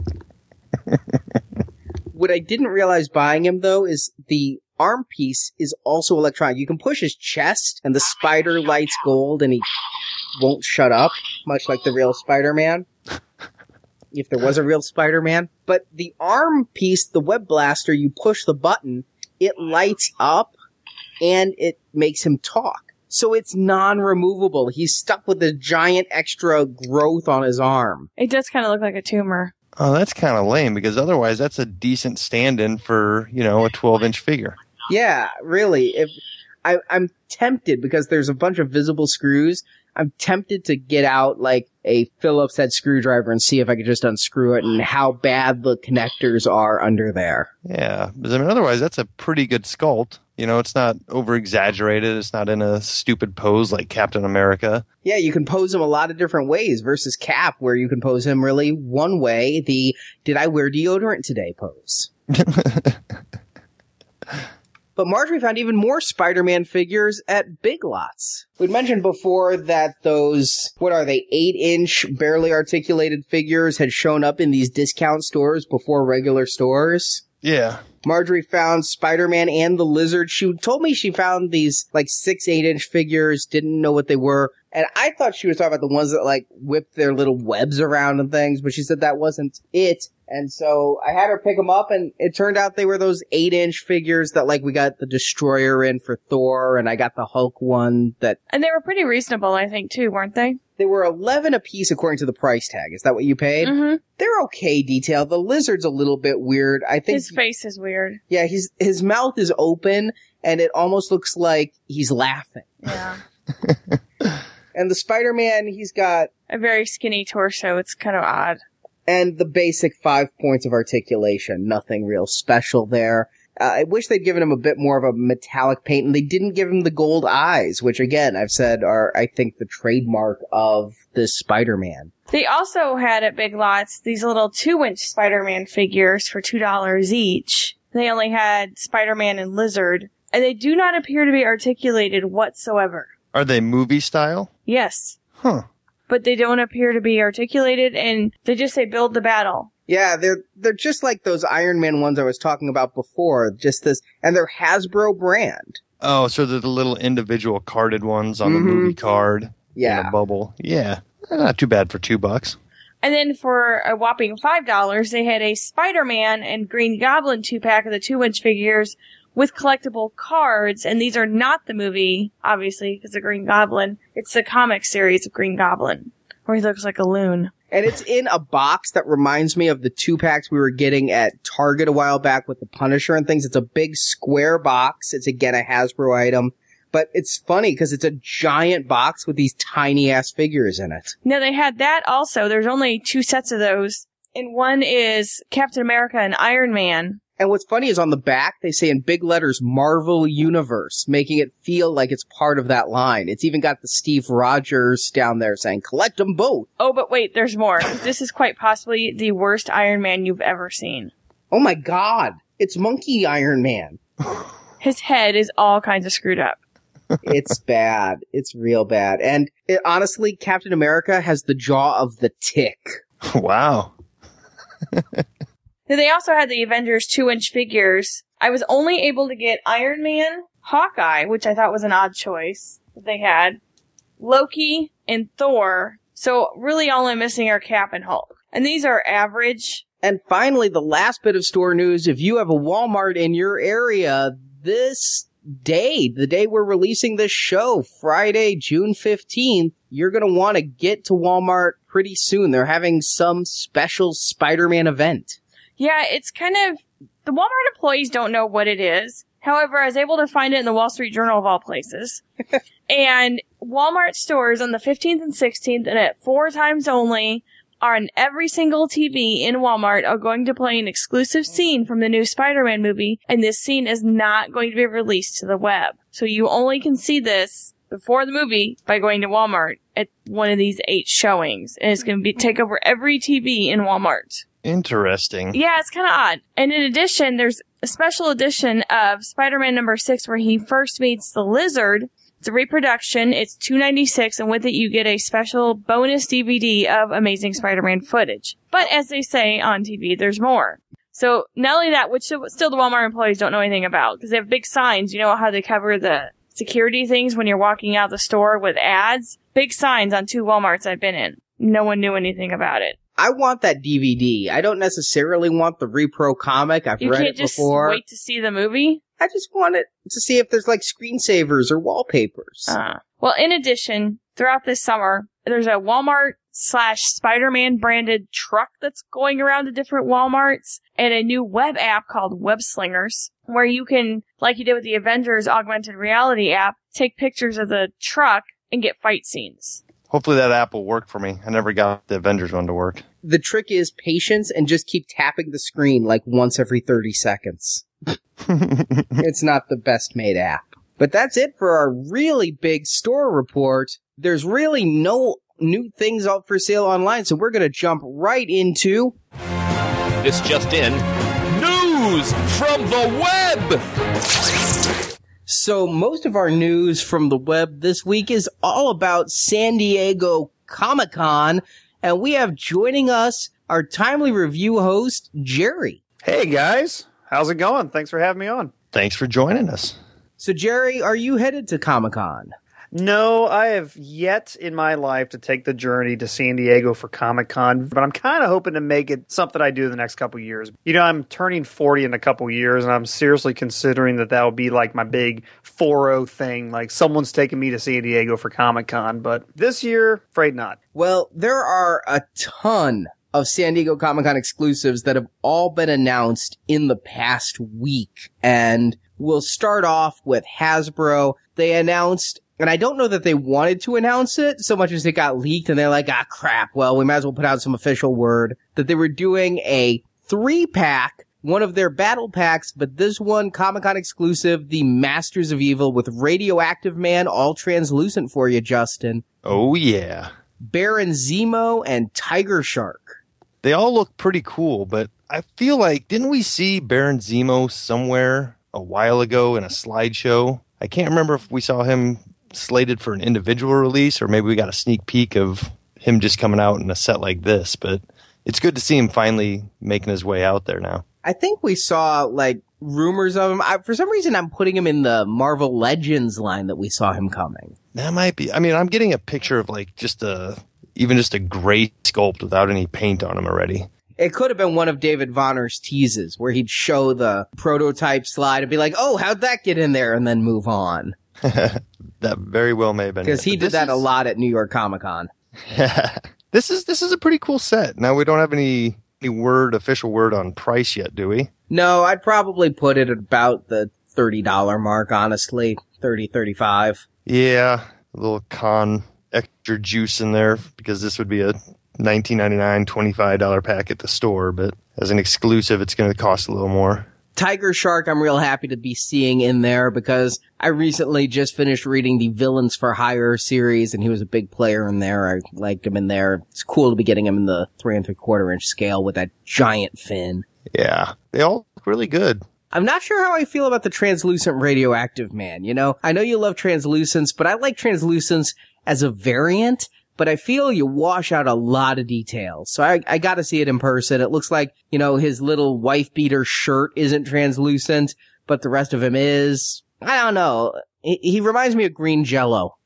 What I didn't realize buying him, though, is the arm piece is also electronic. You can push his chest, and the spider lights gold, and he won't shut up, much like the real Spider-Man. If there was a real Spider-Man. But the arm piece, the web blaster, you push the button, it lights up, and it makes him talk. So it's non-removable. He's stuck with a giant extra growth on his arm. It does kind of look like a tumor. Oh, that's kind of lame, because otherwise that's a decent stand-in for, a 12-inch figure. Yeah, really. I'm tempted, because there's a bunch of visible screws, I'm tempted to get out like a Phillips head screwdriver and see if I could just unscrew it and how bad the connectors are under there. Yeah, because otherwise that's a pretty good sculpt. It's not over-exaggerated. It's not in a stupid pose like Captain America. Yeah, you can pose him a lot of different ways versus Cap, where you can pose him really one way, the "did I wear deodorant today" pose. But Marjorie found even more Spider-Man figures at Big Lots. We'd mentioned before that those, 8-inch barely articulated figures had shown up in these discount stores before regular stores. Yeah. Marjorie found Spider-Man and the Lizard. She told me she found these 8-inch figures, didn't know what they were. And I thought she was talking about the ones that whip their little webs around and things, but she said that wasn't it. And so I had her pick them up, and it turned out they were those 8-inch figures that we got the Destroyer in for Thor, and I got the Hulk one that... And they were pretty reasonable, I think, too, weren't they? They were $11 a piece according to the price tag. Is that what you paid? Mm-hmm. They're okay detail. The lizard's a little bit weird. I think His face is weird. Yeah, his mouth is open, and it almost looks like he's laughing. Yeah. And the Spider-Man, he's got A very skinny torso. It's kind of odd. and the basic 5 points of articulation. Nothing real special there. I wish they'd given him a bit more of a metallic paint, and they didn't give him the gold eyes, which again, I've said are, I think, the trademark of this Spider-Man. They also had at Big Lots these little 2-inch Spider-Man figures for $2 each. They only had Spider-Man and Lizard, and they do not appear to be articulated whatsoever. Are they movie style? Yes. Huh. But they don't appear to be articulated, and they just say build the battle. Yeah, they're just like those Iron Man ones I was talking about before, just this, and they're Hasbro brand. Oh, so they're the little individual carded ones on the movie card. Yeah. In a bubble. Yeah. Not too bad for $2. And then for a whopping $5, they had a Spider-Man and Green Goblin 2-pack of the 2-inch figures with collectible cards, and these are not the movie, obviously, because of Green Goblin. It's the comic series of Green Goblin, where he looks like a loon. And it's in a box that reminds me of the 2-packs we were getting at Target a while back with the Punisher and things. It's a big square box. It's again a Hasbro item. But it's funny because it's a giant box with these tiny ass figures in it. No, they had that also. There's only 2 sets of those. And one is Captain America and Iron Man. And what's funny is on the back, they say in big letters, Marvel Universe, making it feel like it's part of that line. It's even got the Steve Rogers down there saying, collect them both. Oh, but wait, there's more. This is quite possibly the worst Iron Man you've ever seen. Oh my God. It's Monkey Iron Man. His head is all kinds of screwed up. It's bad. It's real bad. And honestly, Captain America has the jaw of the Tick. Wow. They also had the Avengers 2-inch figures. I was only able to get Iron Man, Hawkeye, which I thought was an odd choice that they had, Loki, and Thor. So really all I'm missing are Cap and Hulk. And these are average. And finally, the last bit of store news. If you have a Walmart in your area, this day, the day we're releasing this show, Friday, June 15th, you're going to want to get to Walmart pretty soon. They're having some special Spider-Man event. Yeah, it's kind of, the Walmart employees don't know what it is. However, I was able to find it in the Wall Street Journal of all places. And Walmart stores on the 15th and 16th and at 4 times only are on every single TV in Walmart are going to play an exclusive scene from the new Spider-Man movie. And this scene is not going to be released to the web. So you only can see this before the movie by going to Walmart at one of these 8 showings. And it's going to take over every TV in Walmart. Interesting. Yeah, it's kind of odd. And in addition, there's a special edition of Spider-Man number 6 where he first meets the Lizard. It's a reproduction. It's $2.96, and with it you get a special bonus DVD of Amazing Spider-Man footage. But as they say on TV, there's more. So not only that, which still the Walmart employees don't know anything about, because they have big signs. You know how they cover the security things when you're walking out the store with ads? Big signs on 2 Walmarts I've been in. No one knew anything about it. I want that DVD. I don't necessarily want the Repro comic. I've read it before. You can't just wait to see the movie? I just want it to see if there's like screensavers or wallpapers. Well, in addition, throughout this summer, there's a Walmart/Spider-Man branded truck that's going around to different Walmarts and a new web app called Web Slingers where you can, like you did with the Avengers augmented reality app, take pictures of the truck and get fight scenes. Hopefully that app will work for me. I never got the Avengers one to work. The trick is patience and just keep tapping the screen like once every 30 seconds. It's not the best made app. But that's it for our really big store report. There's really no new things out for sale online, so we're going to jump right into... This just in. News from the web! So most of our news from the web this week is all about San Diego Comic-Con, and we have joining us our timely review host, Jerry. Hey guys, how's it going? Thanks for having me on. Thanks for joining us. So Jerry, are you headed to Comic-Con? No, I have yet in my life to take the journey to San Diego for Comic-Con, but I'm kind of hoping to make it something I do the next couple years. You know, I'm turning 40 in a couple years, and I'm seriously considering that would be like my big 4-0 thing. Like, someone's taking me to San Diego for Comic-Con, but this year, afraid not. Well, there are a ton of San Diego Comic-Con exclusives that have all been announced in the past week. And we'll start off with Hasbro. They announced, and I don't know that they wanted to announce it so much as it got leaked and they're like, crap, well, we might as well put out some official word, that they were doing a 3-pack, one of their battle packs, but this one, Comic-Con exclusive, the Masters of Evil with Radioactive Man, all translucent for you, Justin. Oh, yeah. Baron Zemo and Tiger Shark. They all look pretty cool, but I feel like, didn't we see Baron Zemo somewhere a while ago in a slideshow? I can't remember if we saw him slated for an individual release or maybe we got a sneak peek of him just coming out in a set like this, but it's good to see him finally making his way out there now. I think we saw, like, rumors of him. For some reason, I'm putting him in the Marvel Legends line that we saw him coming. That might be. I mean, I'm getting a picture of, like, even just a gray sculpt without any paint on him already. It could have been one of David Vonner's teases where he'd show the prototype slide and be like, oh, how'd that get in there? And then move on. That very well may have been. Because he did that a lot at New York Comic Con. This is a pretty cool set. Now, we don't have any official word on price yet, do we? No, I'd probably put it at about the $30 mark, honestly. 30, 35. Yeah, a little con extra juice in there because this would be a $19.99, $25 pack at the store, but as an exclusive, it's going to cost a little more. Tiger Shark, I'm real happy to be seeing in there because I recently just finished reading the Villains for Hire series, and he was a big player in there. I liked him in there. It's cool to be getting him in the 3 3/4 inch scale with that giant fin. Yeah, they all look really good. I'm not sure how I feel about the translucent Radioactive Man. You know, I know you love translucents, but I like translucents as a variant. But I feel you wash out a lot of details. So I gotta see it in person. It looks like, you know, his little wife beater shirt isn't translucent, but the rest of him is. I don't know. He reminds me of green Jell-O.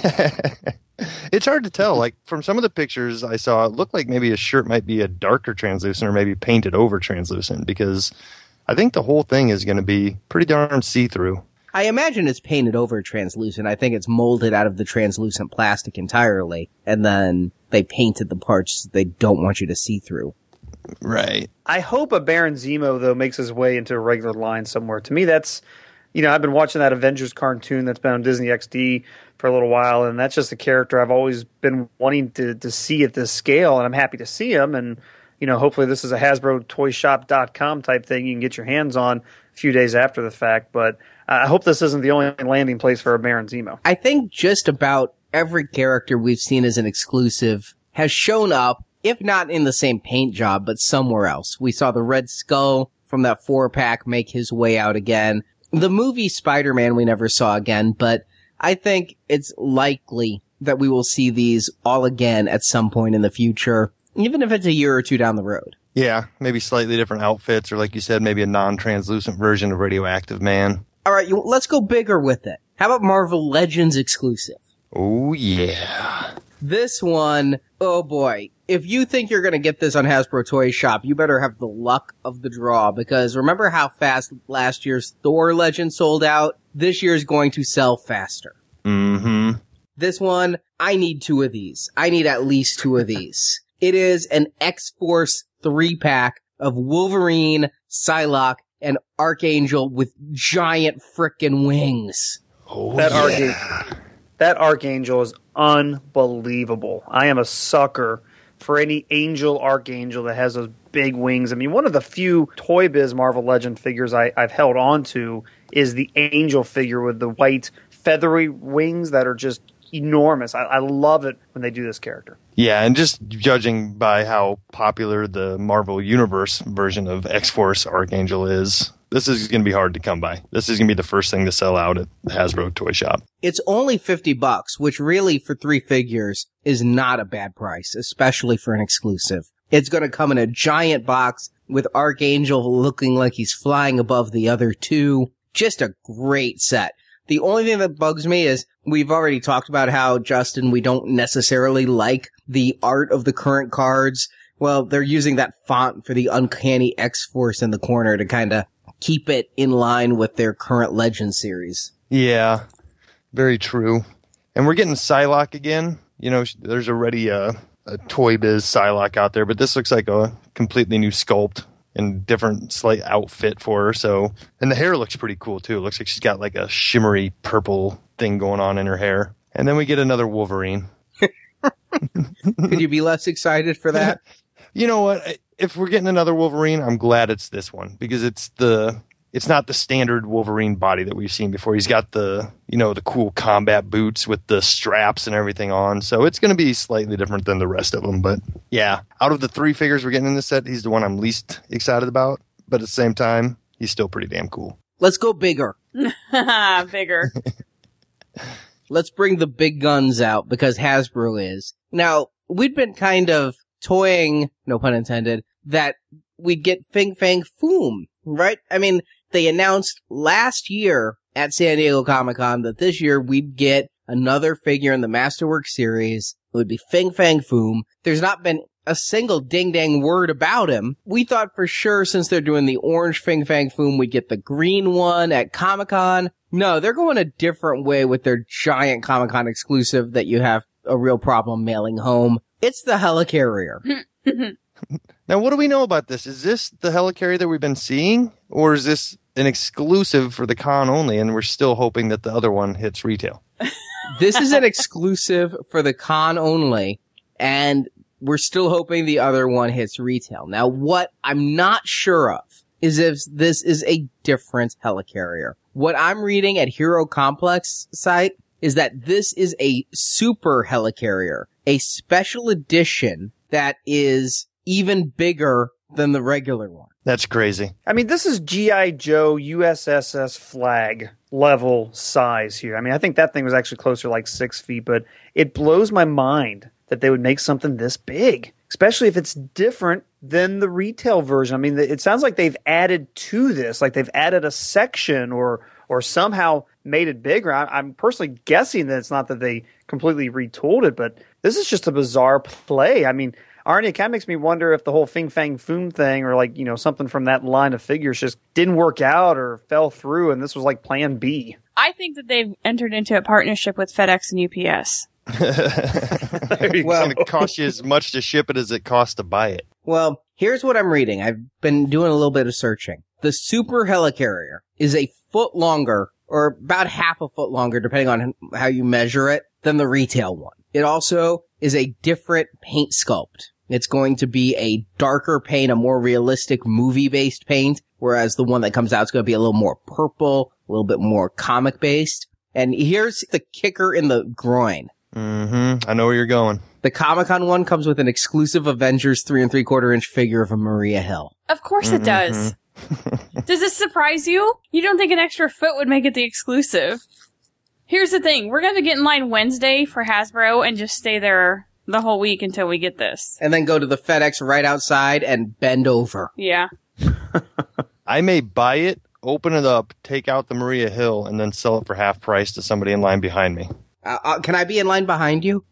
It's hard to tell. Like, from some of the pictures I saw, it looked like maybe his shirt might be a darker translucent or maybe painted over translucent because I think the whole thing is going to be pretty darn see-through. I imagine it's painted over translucent. I think it's molded out of the translucent plastic entirely, and then they painted the parts they don't want you to see through. Right. I hope a Baron Zemo, though, makes his way into a regular line somewhere. To me, that's, you know, I've been watching that Avengers cartoon that's been on Disney XD for a little while, and that's just a character I've always been wanting to see at this scale, and I'm happy to see him, and, you know, hopefully this is a HasbroToyShop.com type thing you can get your hands on a few days after the fact, but I hope this isn't the only landing place for a Baron Zemo. I think just about every character we've seen as an exclusive has shown up, if not in the same paint job, but somewhere else. We saw the Red Skull from that 4-pack make his way out again. The movie Spider-Man we never saw again, but I think it's likely that we will see these all again at some point in the future, even if it's a year or two down the road. Yeah, maybe slightly different outfits, or like you said, maybe a non-translucent version of Radioactive Man. All right, let's go bigger with it. How about Marvel Legends exclusive? Oh, yeah. This one, oh boy. If you think you're going to get this on Hasbro Toy Shop, you better have the luck of the draw, because remember how fast last year's Thor Legend sold out? This year's going to sell faster. Mm-hmm. This one, I need 2 of these. I need at least 2 of these. It is an X-Force 3-pack of Wolverine, Psylocke, and Archangel with giant frickin' wings. Oh, that Archangel is unbelievable. I am a sucker for any Angel Archangel that has those big wings. I mean, one of the few Toy Biz Marvel Legend figures I've held on to is the Angel figure with the white feathery wings that are just enormous. I love it when they do this character. Yeah, and just judging by how popular the Marvel Universe version of X-Force Archangel is, this is going to be hard to come by. This is going to be the first thing to sell out at the Hasbro Toy Shop. It's only $50, which really for 3 figures is not a bad price, especially for an exclusive. It's going to come in a giant box with Archangel looking like he's flying above the other 2. Just a great set. The only thing that bugs me is we've already talked about how, Justin, we don't necessarily like the art of the current cards. Well, they're using that font for the Uncanny X-Force in the corner to kind of keep it in line with their current Legend series. Yeah, very true. And we're getting Psylocke again. You know, there's already a Toy Biz Psylocke out there, but this looks like a completely new sculpt and different slight outfit for her. So, and the hair looks pretty cool too. It looks like she's got like a shimmery purple thing going on in her hair. And then we get another Wolverine. Could you be less excited for that? You know what? If we're getting another Wolverine, I'm glad it's this one because it's not the standard Wolverine body that we've seen before. He's got the cool combat boots with the straps and everything on. So it's going to be slightly different than the rest of them. But yeah, out of the 3 figures we're getting in this set, he's the one I'm least excited about. But at the same time, he's still pretty damn cool. Let's go bigger. Bigger. Let's bring the big guns out because Hasbro is. Now, we'd been kind of toying, no pun intended, that we'd get Fin Fang Foom, right? I mean, they announced last year at San Diego Comic-Con that this year we'd get another figure in the Masterworks series. It would be Fin Fang Foom. There's not been a single ding-dang word about him. We thought for sure since they're doing the orange Fin Fang Foom, we'd get the green one at Comic-Con. No, they're going a different way with their giant Comic-Con exclusive that you have a real problem mailing home. It's the Helicarrier. Now, what do we know about this? Is this the Helicarrier that we've been seeing? Or is this an exclusive for the con only, and we're still hoping that the other one hits retail? This is an exclusive for the con only, and we're still hoping the other one hits retail. Now, what I'm not sure of is if this is a different Helicarrier. What I'm reading at Hero Complex site is that this is a super Helicarrier, a special edition that is even bigger than the regular one. That's crazy. I mean, this is G.I. Joe USSS flag level size here. I mean, I think that thing was actually closer to like 6 feet, but it blows my mind that they would make something this big, especially if it's different than the retail version. I mean, it sounds like they've added to this, like they've added a section or somehow made it bigger. I'm personally guessing that it's not that they completely retooled it, but this is just a bizarre play. I mean, Arnie, it kind of makes me wonder if the whole Fin Fang Foom thing or like, something from that line of figures just didn't work out or fell through and this was like plan B. I think that they've entered into a partnership with FedEx and UPS. It's going to cost you as much to ship it as it costs to buy it. Well, here's what I'm reading. I've been doing a little bit of searching. The Super Helicarrier is a foot longer, or about half a foot longer, depending on how you measure it, than the retail one. It also is a different paint sculpt. It's going to be a darker paint, a more realistic movie-based paint, whereas the one that comes out is going to be a little more purple, a little bit more comic-based. And here's the kicker in the groin. Mm-hmm. I know where you're going. The Comic-Con one comes with an exclusive Avengers 3 3/4 inch figure of a Maria Hill. Of course it does. Does this surprise you? You don't think an extra foot would make it the exclusive? Here's the thing. We're going to get in line Wednesday for Hasbro and just stay there the whole week until we get this. And then go to the FedEx right outside and bend over. Yeah. I may buy it, open it up, take out the Maria Hill, and then sell it for half price to somebody in line behind me. Can I be in line behind you?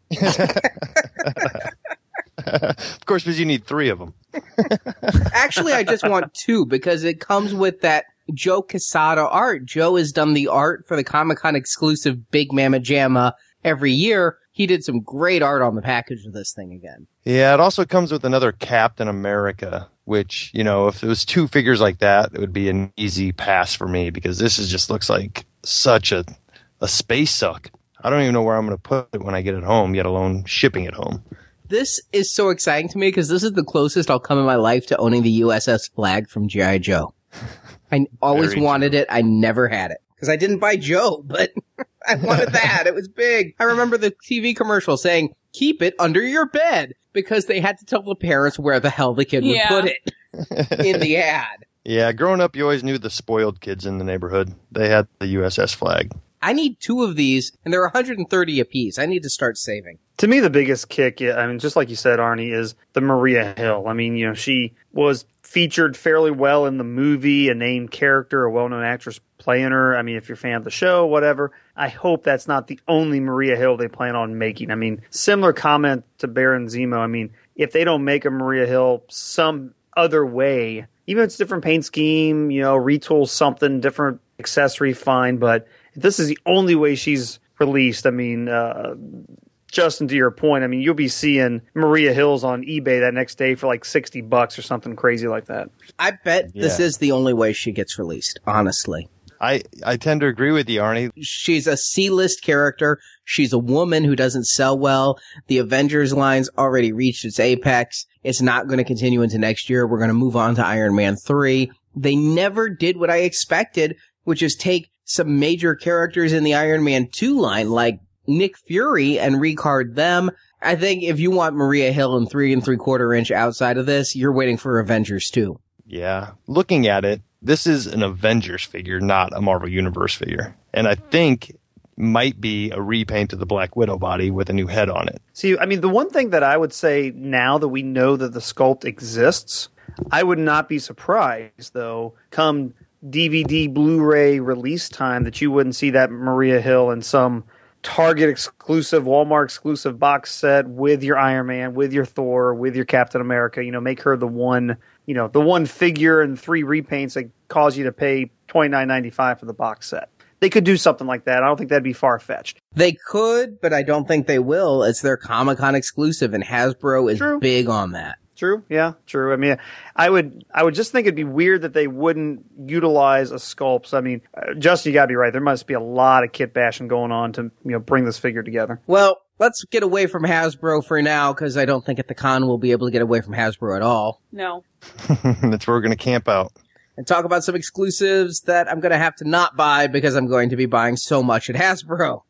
Of course, because you need 3 of them. Actually, I just want 2 because it comes with that Joe Quesada art. Joe has done the art for the Comic-Con exclusive Big Mamma Jamma every year. He did some great art on the package of this thing again. Yeah, it also comes with another Captain America, which, if it was 2 figures like that, it would be an easy pass for me because this just looks like such a space suck. I don't even know where I'm going to put it when I get it home, yet alone shipping it home. This is so exciting to me because this is the closest I'll come in my life to owning the USS flag from G.I. Joe. I always wanted it. I never had it because I didn't buy Joe, but I wanted that. It was big. I remember the TV commercial saying, keep it under your bed because they had to tell the parents where the hell the kid would put it in the ad. Yeah, growing up, you always knew the spoiled kids in the neighborhood. They had the USS flag. I need 2 of these, and they're 130 apiece. I need to start saving. To me, the biggest kick, I mean, just like you said, Arnie, is the Maria Hill. I mean, you know, she was featured fairly well in the movie, a named character, a well-known actress playing her. I mean, if you're a fan of the show, whatever. I hope that's not the only Maria Hill they plan on making. I mean, similar comment to Baron Zemo. I mean, if they don't make a Maria Hill some other way, even if it's different paint scheme, you know, retool something, different accessory, fine. But if this is the only way she's released, I mean, Justin, to your point, I mean, you'll be seeing Maria Hills on eBay that next day for like $60 or something crazy like that. I bet this is the only way she gets released, honestly. I tend to agree with you, Arnie. She's a C-list character. She's a woman who doesn't sell well. The Avengers line's already reached its apex. It's not going to continue into next year. We're going to move on to Iron Man 3. They never did what I expected, which is take some major characters in the Iron Man 2 line, like Nick Fury, and recard them. I think if you want Maria Hill in 3 3/4 inch outside of this, you're waiting for Avengers 2. Yeah. Looking at it, this is an Avengers figure, not a Marvel Universe figure. And I think might be a repaint of the Black Widow body with a new head on it. See, I mean, the one thing that I would say now that we know that the sculpt exists, I would not be surprised, though, come DVD Blu-ray release time, that you wouldn't see that Maria Hill in some Target exclusive, Walmart exclusive box set with your Iron Man, with your Thor, with your Captain America. You know, make her the one, you know, the one figure and 3 repaints that cause you to pay $29.95 for the box set. They could do something like that. I don't think that'd be far-fetched. They could, but I don't think they will. It's their Comic-Con exclusive, and Hasbro is big on that. True. Yeah, true. I mean, I would just think it'd be weird that they wouldn't utilize a sculpt. I mean, Justin, you gotta be right. There must be a lot of kit bashing going on to, you know, bring this figure together. Well, let's get away from Hasbro for now, because I don't think at the con we'll be able to get away from Hasbro at all. No. That's where we're going to camp out. And talk about some exclusives that I'm going to have to not buy because I'm going to be buying so much at Hasbro.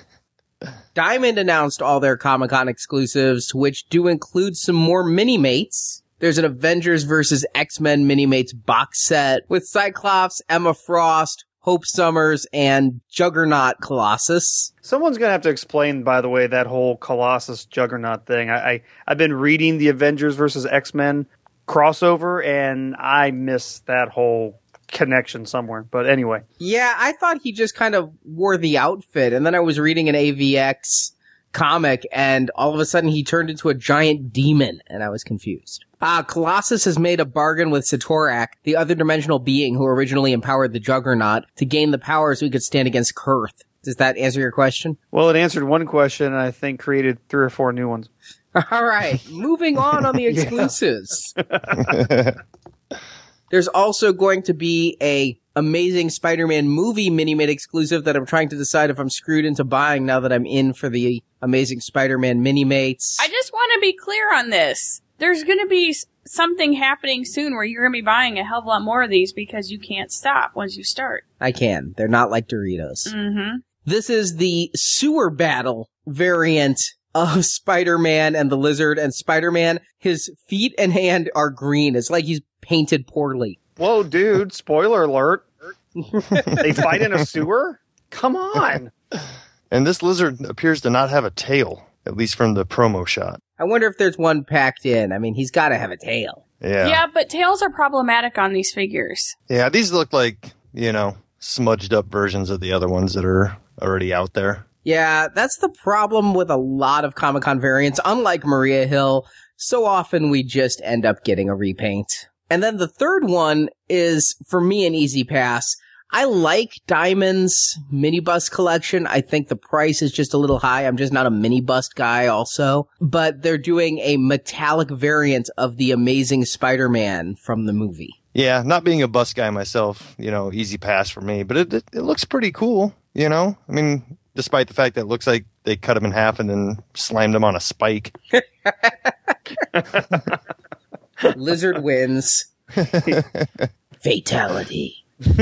Diamond announced all their Comic-Con exclusives, which do include some more Mini-Mates. There's an Avengers vs. X-Men Mini-Mates box set with Cyclops, Emma Frost, Hope Summers, and Juggernaut Colossus. Someone's going to have to explain, by the way, that whole Colossus Juggernaut thing. I've been reading the Avengers vs. X-Men crossover, and I missed that whole connection somewhere. But anyway. Yeah, I thought he just kind of wore the outfit, and then I was reading an AVX comic, and all of a sudden he turned into a giant demon, and I was confused. Colossus has made a bargain with Satorak, the other dimensional being who originally empowered the Juggernaut, to gain the power so he could stand against Kurth. Does that answer your question? Well, it answered one question, and I think created 3 or 4 new ones. All right, moving on the exclusives. There's also going to be a Amazing Spider-Man movie Mini-Mate exclusive that I'm trying to decide if I'm screwed into buying now that I'm in for the Amazing Spider-Man Mini-Mates. I just want to be clear on this. There's going to be something happening soon where you're going to be buying a hell of a lot more of these because you can't stop once you start. I can. They're not like Doritos. Mm-hmm. This is the sewer battle variant of Spider-Man and the Lizard. And Spider-Man, his feet and hand are green. It's like he's painted poorly. Whoa, dude, spoiler alert. They fight in a sewer? Come on. And this lizard appears to not have a tail, at least from the promo shot. I wonder if there's one packed in. I mean, he's got to have a tail. Yeah. Yeah, but tails are problematic on these figures. Yeah, these look like, you know, smudged up versions of the other ones that are already out there. Yeah, that's the problem with a lot of Comic-Con variants. Unlike Maria Hill, so often we just end up getting a repaint. And then the third one is, for me, an easy pass. I like Diamond's mini bust collection. I think the price is just a little high. I'm just not a mini bust guy also. But they're doing a metallic variant of the Amazing Spider-Man from the movie. Yeah, not being a bust guy myself, you know, easy pass for me. But it looks pretty cool, you know? I mean, despite the fact that it looks like they cut him in half and then slammed him on a spike. Lizard wins. Fatality.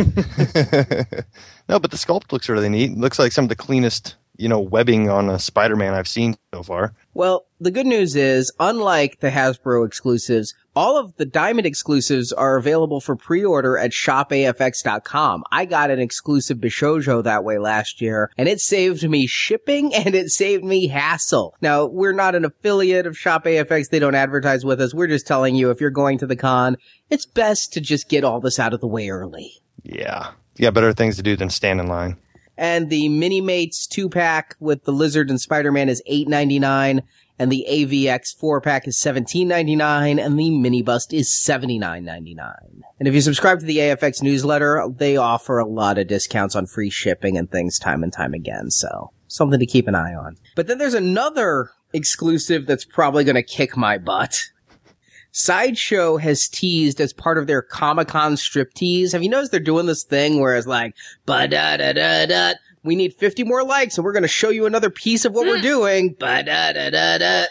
No, but the sculpt looks really neat. It looks like some of the cleanest, you know, webbing on a Spider-Man I've seen so far. Well, the good news is, unlike the Hasbro exclusives, all of the Diamond exclusives are available for pre-order at shopafx.com. I got an exclusive Bishojo that way last year, and it saved me shipping and it saved me hassle. Now, we're not an affiliate of ShopAFX. They don't advertise with us. We're just telling you, if you're going to the con, it's best to just get all this out of the way early. Yeah. You got better things to do than stand in line. And the Mini-Mates 2-pack with the Lizard and Spider-Man is $8.99. And the AVX 4-pack is $17.99, and the Mini Bust is $79.99. And if you subscribe to the AFX newsletter, they offer a lot of discounts on free shipping and things time and time again, so something to keep an eye on. But then there's another exclusive that's probably going to kick my butt. Sideshow has teased as part of their Comic-Con striptease. Have you noticed they're doing this thing where it's like, ba-da-da-da-da, we need 50 more likes, and we're going to show you another piece of what we're doing. Ba-da-da-da-da.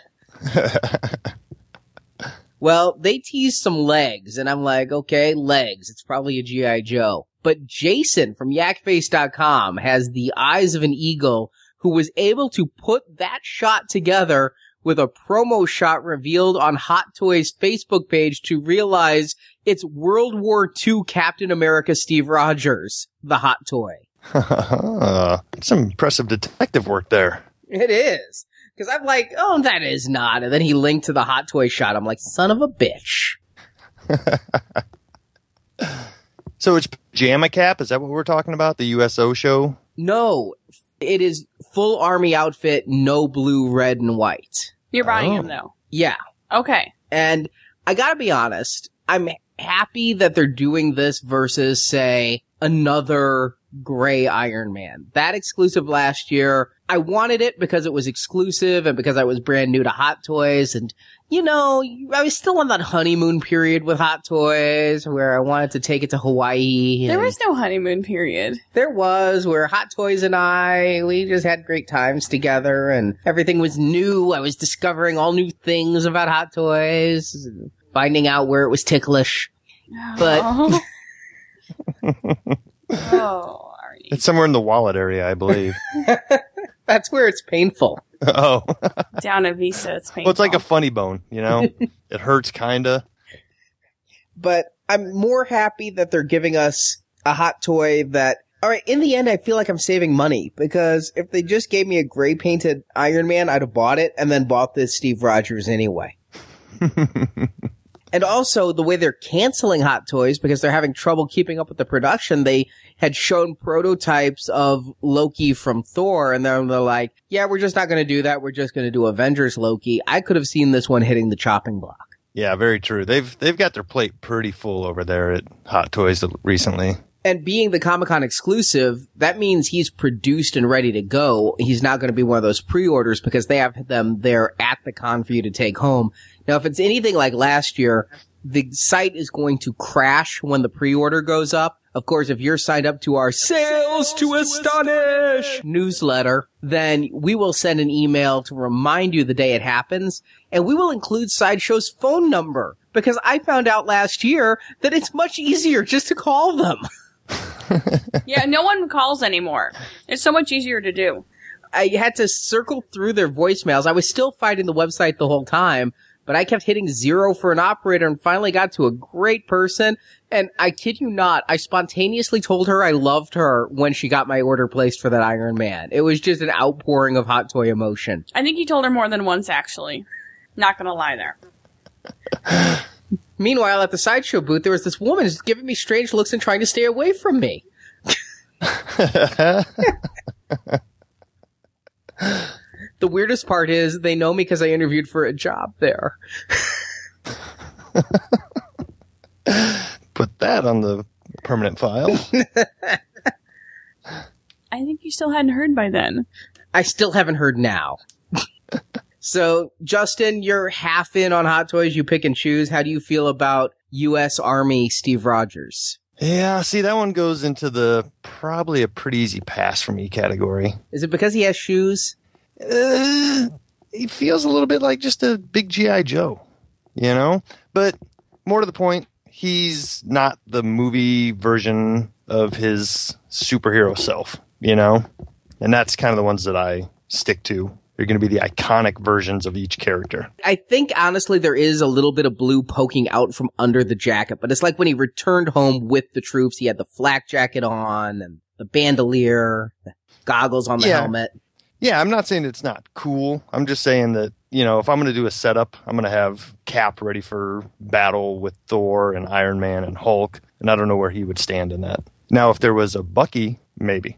Well, they teased some legs, and I'm like, okay, legs. It's probably a G.I. Joe. But Jason from yakface.com has the eyes of an eagle who was able to put that shot together with a promo shot revealed on Hot Toys' Facebook page to realize it's World War II Captain America Steve Rogers, the hot toy. Some impressive detective work there. It is. Because I'm like, oh, that is not. And then he linked to the hot toy shot. I'm like, son of a bitch. So it's Pajama Cap? Is that what we're talking about? The USO show? No. It is full army outfit, no blue, red, and white. You're buying him, though. Yeah. Okay. And I gotta be honest, I'm happy that they're doing this versus, say, another gray Iron Man. That exclusive last year, I wanted it because it was exclusive and because I was brand new to Hot Toys. And, you know, I was still on that honeymoon period with Hot Toys where I wanted to take it to Hawaii. There was no honeymoon period. There was, where Hot Toys and we just had great times together and everything was new. I was discovering all new things about Hot Toys, finding out where it was ticklish. But... Oh, Arnie. It's somewhere in the wallet area, I believe. That's where it's painful. Oh. Down at Visa, it's painful. Well, it's like a funny bone, you know? It hurts, kinda. But I'm more happy that they're giving us a hot toy that, alright, in the end, I feel like I'm saving money, because if they just gave me a gray painted Iron Man, I'd have bought it, and then bought this Steve Rogers anyway. And also, the way they're canceling Hot Toys, because they're having trouble keeping up with the production, they had shown prototypes of Loki from Thor, and they're like, yeah, we're just not going to do that. We're just going to do Avengers Loki. I could have seen this one hitting the chopping block. Yeah, very true. They've got their plate pretty full over there at Hot Toys recently. And being the Comic-Con exclusive, that means he's produced and ready to go. He's not going to be one of those pre-orders because they have them there at the con for you to take home. Now, if it's anything like last year, the site is going to crash when the pre-order goes up. Of course, if you're signed up to our Sales to Astonish newsletter, then we will send an email to remind you the day it happens, and we will include Sideshow's phone number, because I found out last year that it's much easier just to call them. Yeah, no one calls anymore. It's so much easier to do. I had to circle through their voicemails. I was still finding the website the whole time, but I kept hitting 0 for an operator and finally got to a great person. And I kid you not, I spontaneously told her I loved her when she got my order placed for that Iron Man. It was just an outpouring of hot toy emotion. I think you told her more than once, actually. Not gonna lie there. Meanwhile, at the Sideshow booth, there was this woman just giving me strange looks and trying to stay away from me. The weirdest part is they know me because I interviewed for a job there. Put that on the permanent file. I think you still hadn't heard by then. I still haven't heard now. So, Justin, you're half in on Hot Toys. You pick and choose. How do you feel about U.S. Army Steve Rogers? Yeah, see, that one goes into the probably a pretty easy pass for me category. Is it because he has shoes? He feels a little bit like just a big G.I. Joe, you know? But more to the point, he's not the movie version of his superhero self, you know? And that's kind of the ones that I stick to They're going to be the iconic versions of each character. I think, honestly, there is a little bit of blue poking out from under the jacket, but it's like when he returned home with the troops, he had the flak jacket on and the bandolier, the goggles on the helmet. Yeah, I'm not saying it's not cool. I'm just saying that, you know, if I'm going to do a setup, I'm going to have Cap ready for battle with Thor and Iron Man and Hulk, and I don't know where he would stand in that. Now, if there was a Bucky, maybe.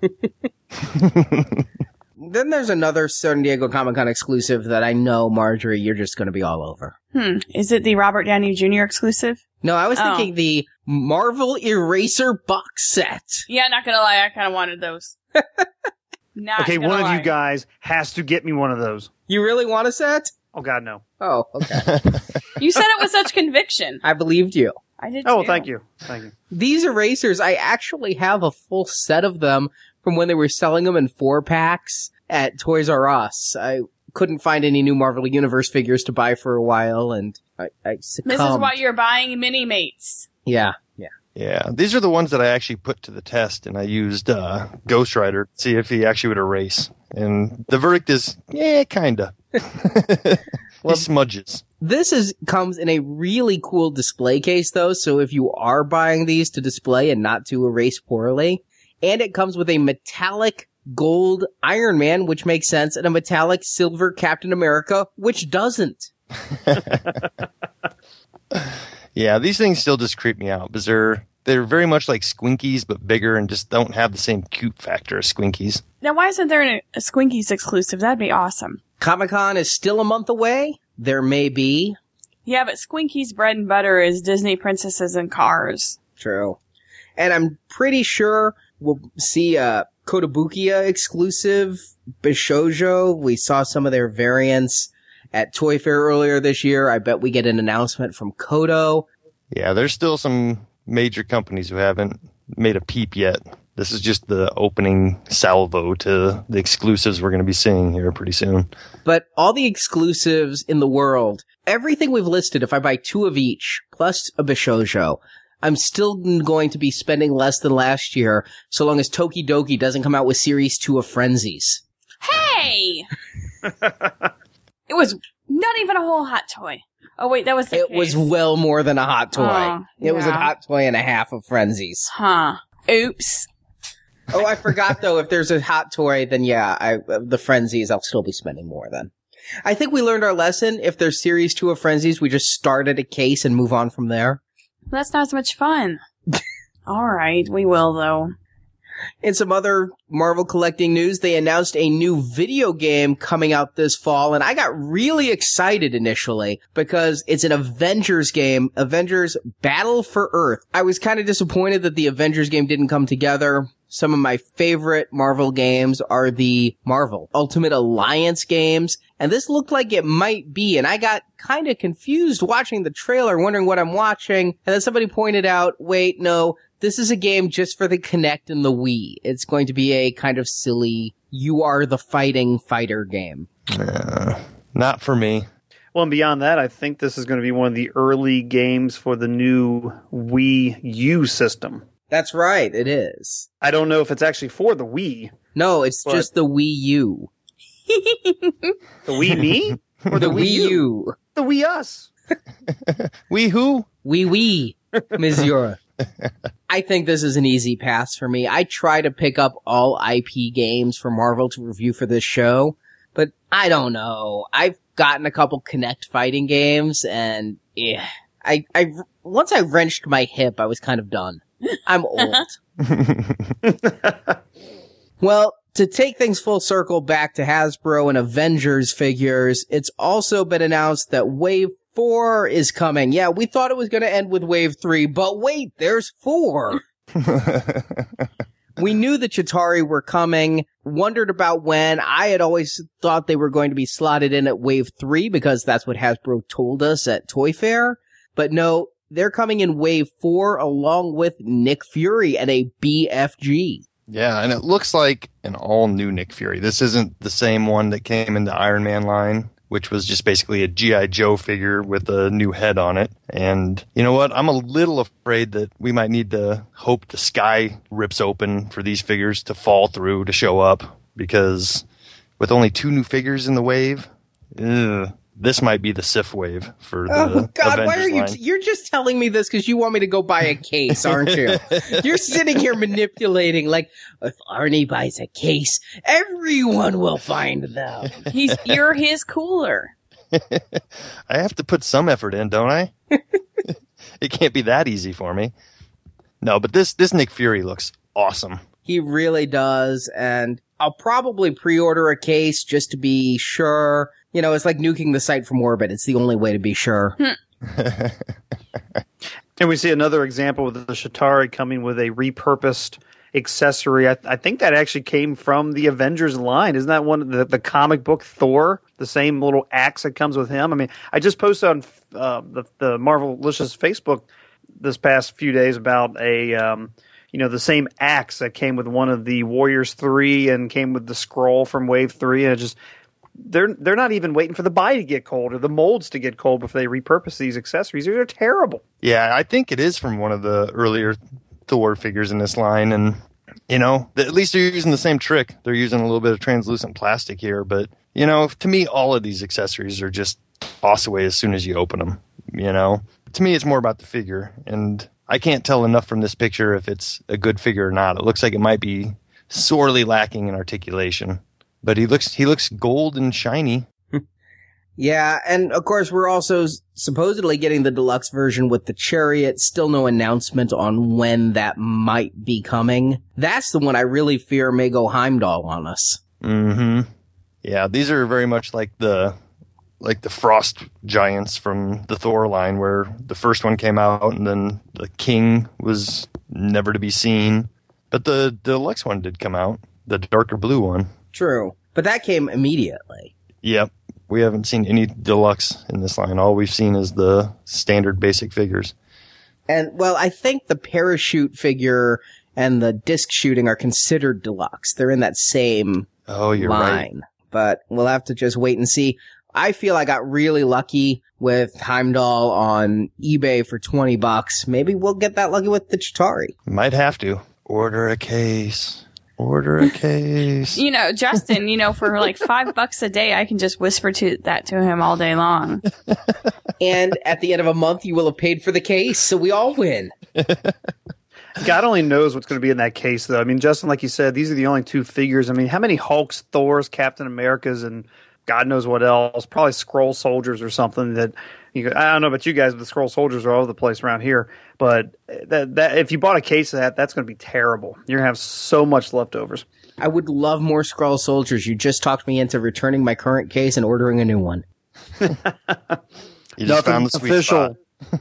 Then there's another San Diego Comic-Con exclusive that I know, Marjorie, you're just going to be all over. Is it the Robert Downey Jr. exclusive? No, I was thinking the Marvel Eraser box set. Yeah, not gonna lie, I kind of wanted those. Okay, one of you guys has to get me one of those. You really want a set? Oh, God, no. Oh, okay. You said it with such conviction. I believed you. I did Oh, too. thank you. Thank you. These erasers, I actually have a full set of them from when they were selling them in 4-packs at Toys R Us. I couldn't find any new Marvel Universe figures to buy for a while, and I succumbed. This is why you're buying Mini-Mates. Yeah. Yeah, these are the ones that I actually put to the test, and I used Ghost Rider to see if he actually would erase. And the verdict is, kinda. He smudges. This comes in a really cool display case, though, so if you are buying these to display and not to erase poorly, and it comes with a metallic gold Iron Man, which makes sense, and a metallic silver Captain America, which doesn't. Yeah, these things still just creep me out because they're very much like Squinkies, but bigger and just don't have the same cute factor as Squinkies. Now, why isn't there a Squinkies exclusive? That'd be awesome. Comic-Con is still a month away. There may be. Yeah, but Squinkies' bread and butter is Disney princesses and cars. True. And I'm pretty sure we'll see a Kotobukiya exclusive Bishojo. We saw some of their variants at Toy Fair earlier this year. I bet we get an announcement from Koto. Yeah, there's still some major companies who haven't made a peep yet. This is just the opening salvo to the exclusives we're going to be seeing here pretty soon. But all the exclusives in the world, everything we've listed, if I buy 2 of each, plus a Bishojo, I'm still going to be spending less than last year, so long as Tokidoki doesn't come out with Series 2 of Frenzies. Hey! It was not even a whole hot toy. Oh, wait, that was the It case. was well more than a hot toy. Oh, It was a yeah. hot toy and a half of Frenzies. Huh. Oops. Oh, I forgot, though, if there's a hot toy, then yeah, the Frenzies, I'll still be spending more then. I think we learned our lesson. If there's Series 2 of Frenzies, we just start at a case and move on from there. That's not as much fun. All right, we will, though. In some other Marvel collecting news, they announced a new video game coming out this fall, and I got really excited initially because it's an Avengers game, Avengers Battle for Earth. I was kind of disappointed that the Avengers game didn't come together. Some of my favorite Marvel games are the Marvel Ultimate Alliance games, and this looked like it might be, and I got kind of confused watching the trailer, wondering what I'm watching, and then somebody pointed out, wait, no, this is a game just for the Kinect and the Wii. It's going to be a kind of silly, you are the fighting fighter game. Not for me. Well, and beyond that, I think this is going to be one of the early games for the new Wii U system. That's right, it is. I don't know if it's actually for the Wii. No, it's just the Wii U. The Wii Me? Or The Wii U. The Wii Us. We who? Wii, monsieur. I think this is an easy pass for me. I try to pick up all IP games for Marvel to review for this show, but I don't know. I've gotten a couple Kinect fighting games, and once I wrenched my hip, I was kind of done. I'm old. Well, to take things full circle back to Hasbro and Avengers figures, it's also been announced that Wave 4 is coming. Yeah, we thought it was going to end with Wave 3, but wait, there's 4. We knew the Chitauri were coming, wondered about when. I had always thought they were going to be slotted in at Wave 3 because that's what Hasbro told us at Toy Fair. But no, they're coming in Wave 4 along with Nick Fury and a BFG. Yeah, and it looks like an all-new Nick Fury. This isn't the same one that came in the Iron Man line, which was just basically a G.I. Joe figure with a new head on it. And you know what? I'm a little afraid that we might need to hope the sky rips open for these figures to fall through to show up, because with only 2 new figures in the wave. This might be the Sif wave for the Oh God! Avengers Why are you? line. You're just telling me this because you want me to go buy a case, aren't you? You're sitting here manipulating like, if Arnie buys a case, everyone will find them. You're his cooler. I have to put some effort in, don't I? It can't be that easy for me. No, but this Nick Fury looks awesome. He really does, and I'll probably pre-order a case just to be sure. You know, it's like nuking the site from orbit. It's the only way to be sure. And we see another example with the Chitauri coming with a repurposed accessory. I think that actually came from the Avengers line. Isn't that one of the comic book Thor? The same little axe that comes with him. I mean, I just posted on the Marvelicious Facebook this past few days about the same axe that came with one of the Warriors 3 and came with the scroll from Wave 3, and it just they're not even waiting for the body to get cold or the molds to get cold before they repurpose these accessories. They're terrible. Yeah, I think it is from one of the earlier Thor figures in this line, and at least they're using the same trick. They're using a little bit of translucent plastic here, but to me, all of these accessories are just toss away as soon as you open them. To me, it's more about the figure, and I can't tell enough from this picture if it's a good figure or not. It looks like it might be sorely lacking in articulation, but he looks gold and shiny. Yeah, and of course we're also supposedly getting the deluxe version with the chariot. Still no announcement on when that might be coming. That's the one I really fear may go Heimdall on us. Mm-hmm. Yeah, these are very much like the frost giants from the Thor line, where the first one came out and then the king was never to be seen. But the deluxe one did come out, the darker blue one. True, but that came immediately. Yep. We haven't seen any deluxe in this line. All we've seen is the standard basic figures. And, well, I think the parachute figure and the disc shooting are considered deluxe. They're in that same you're line. right. But we'll have to just wait and see. I feel I got really lucky with Heimdall on eBay for $20. Maybe we'll get that lucky with the Chitauri. Might have to. Order a case. Order a case. Justin, for like $5 a day, I can just whisper that to him all day long. And at the end of a month, you will have paid for the case, so we all win. God only knows what's going to be in that case, though. I mean, Justin, like you said, these are the only 2 figures. I mean, how many Hulks, Thors, Captain Americas, and God knows what else? Probably Skrull Soldiers or something that I don't know about you guys, but the Skrull Soldiers are all over the place around here. But that if you bought a case of that's going to be terrible. You're going to have so much leftovers. I would love more Skrull Soldiers. You just talked me into returning my current case and ordering a new one. You just found the sweet spot.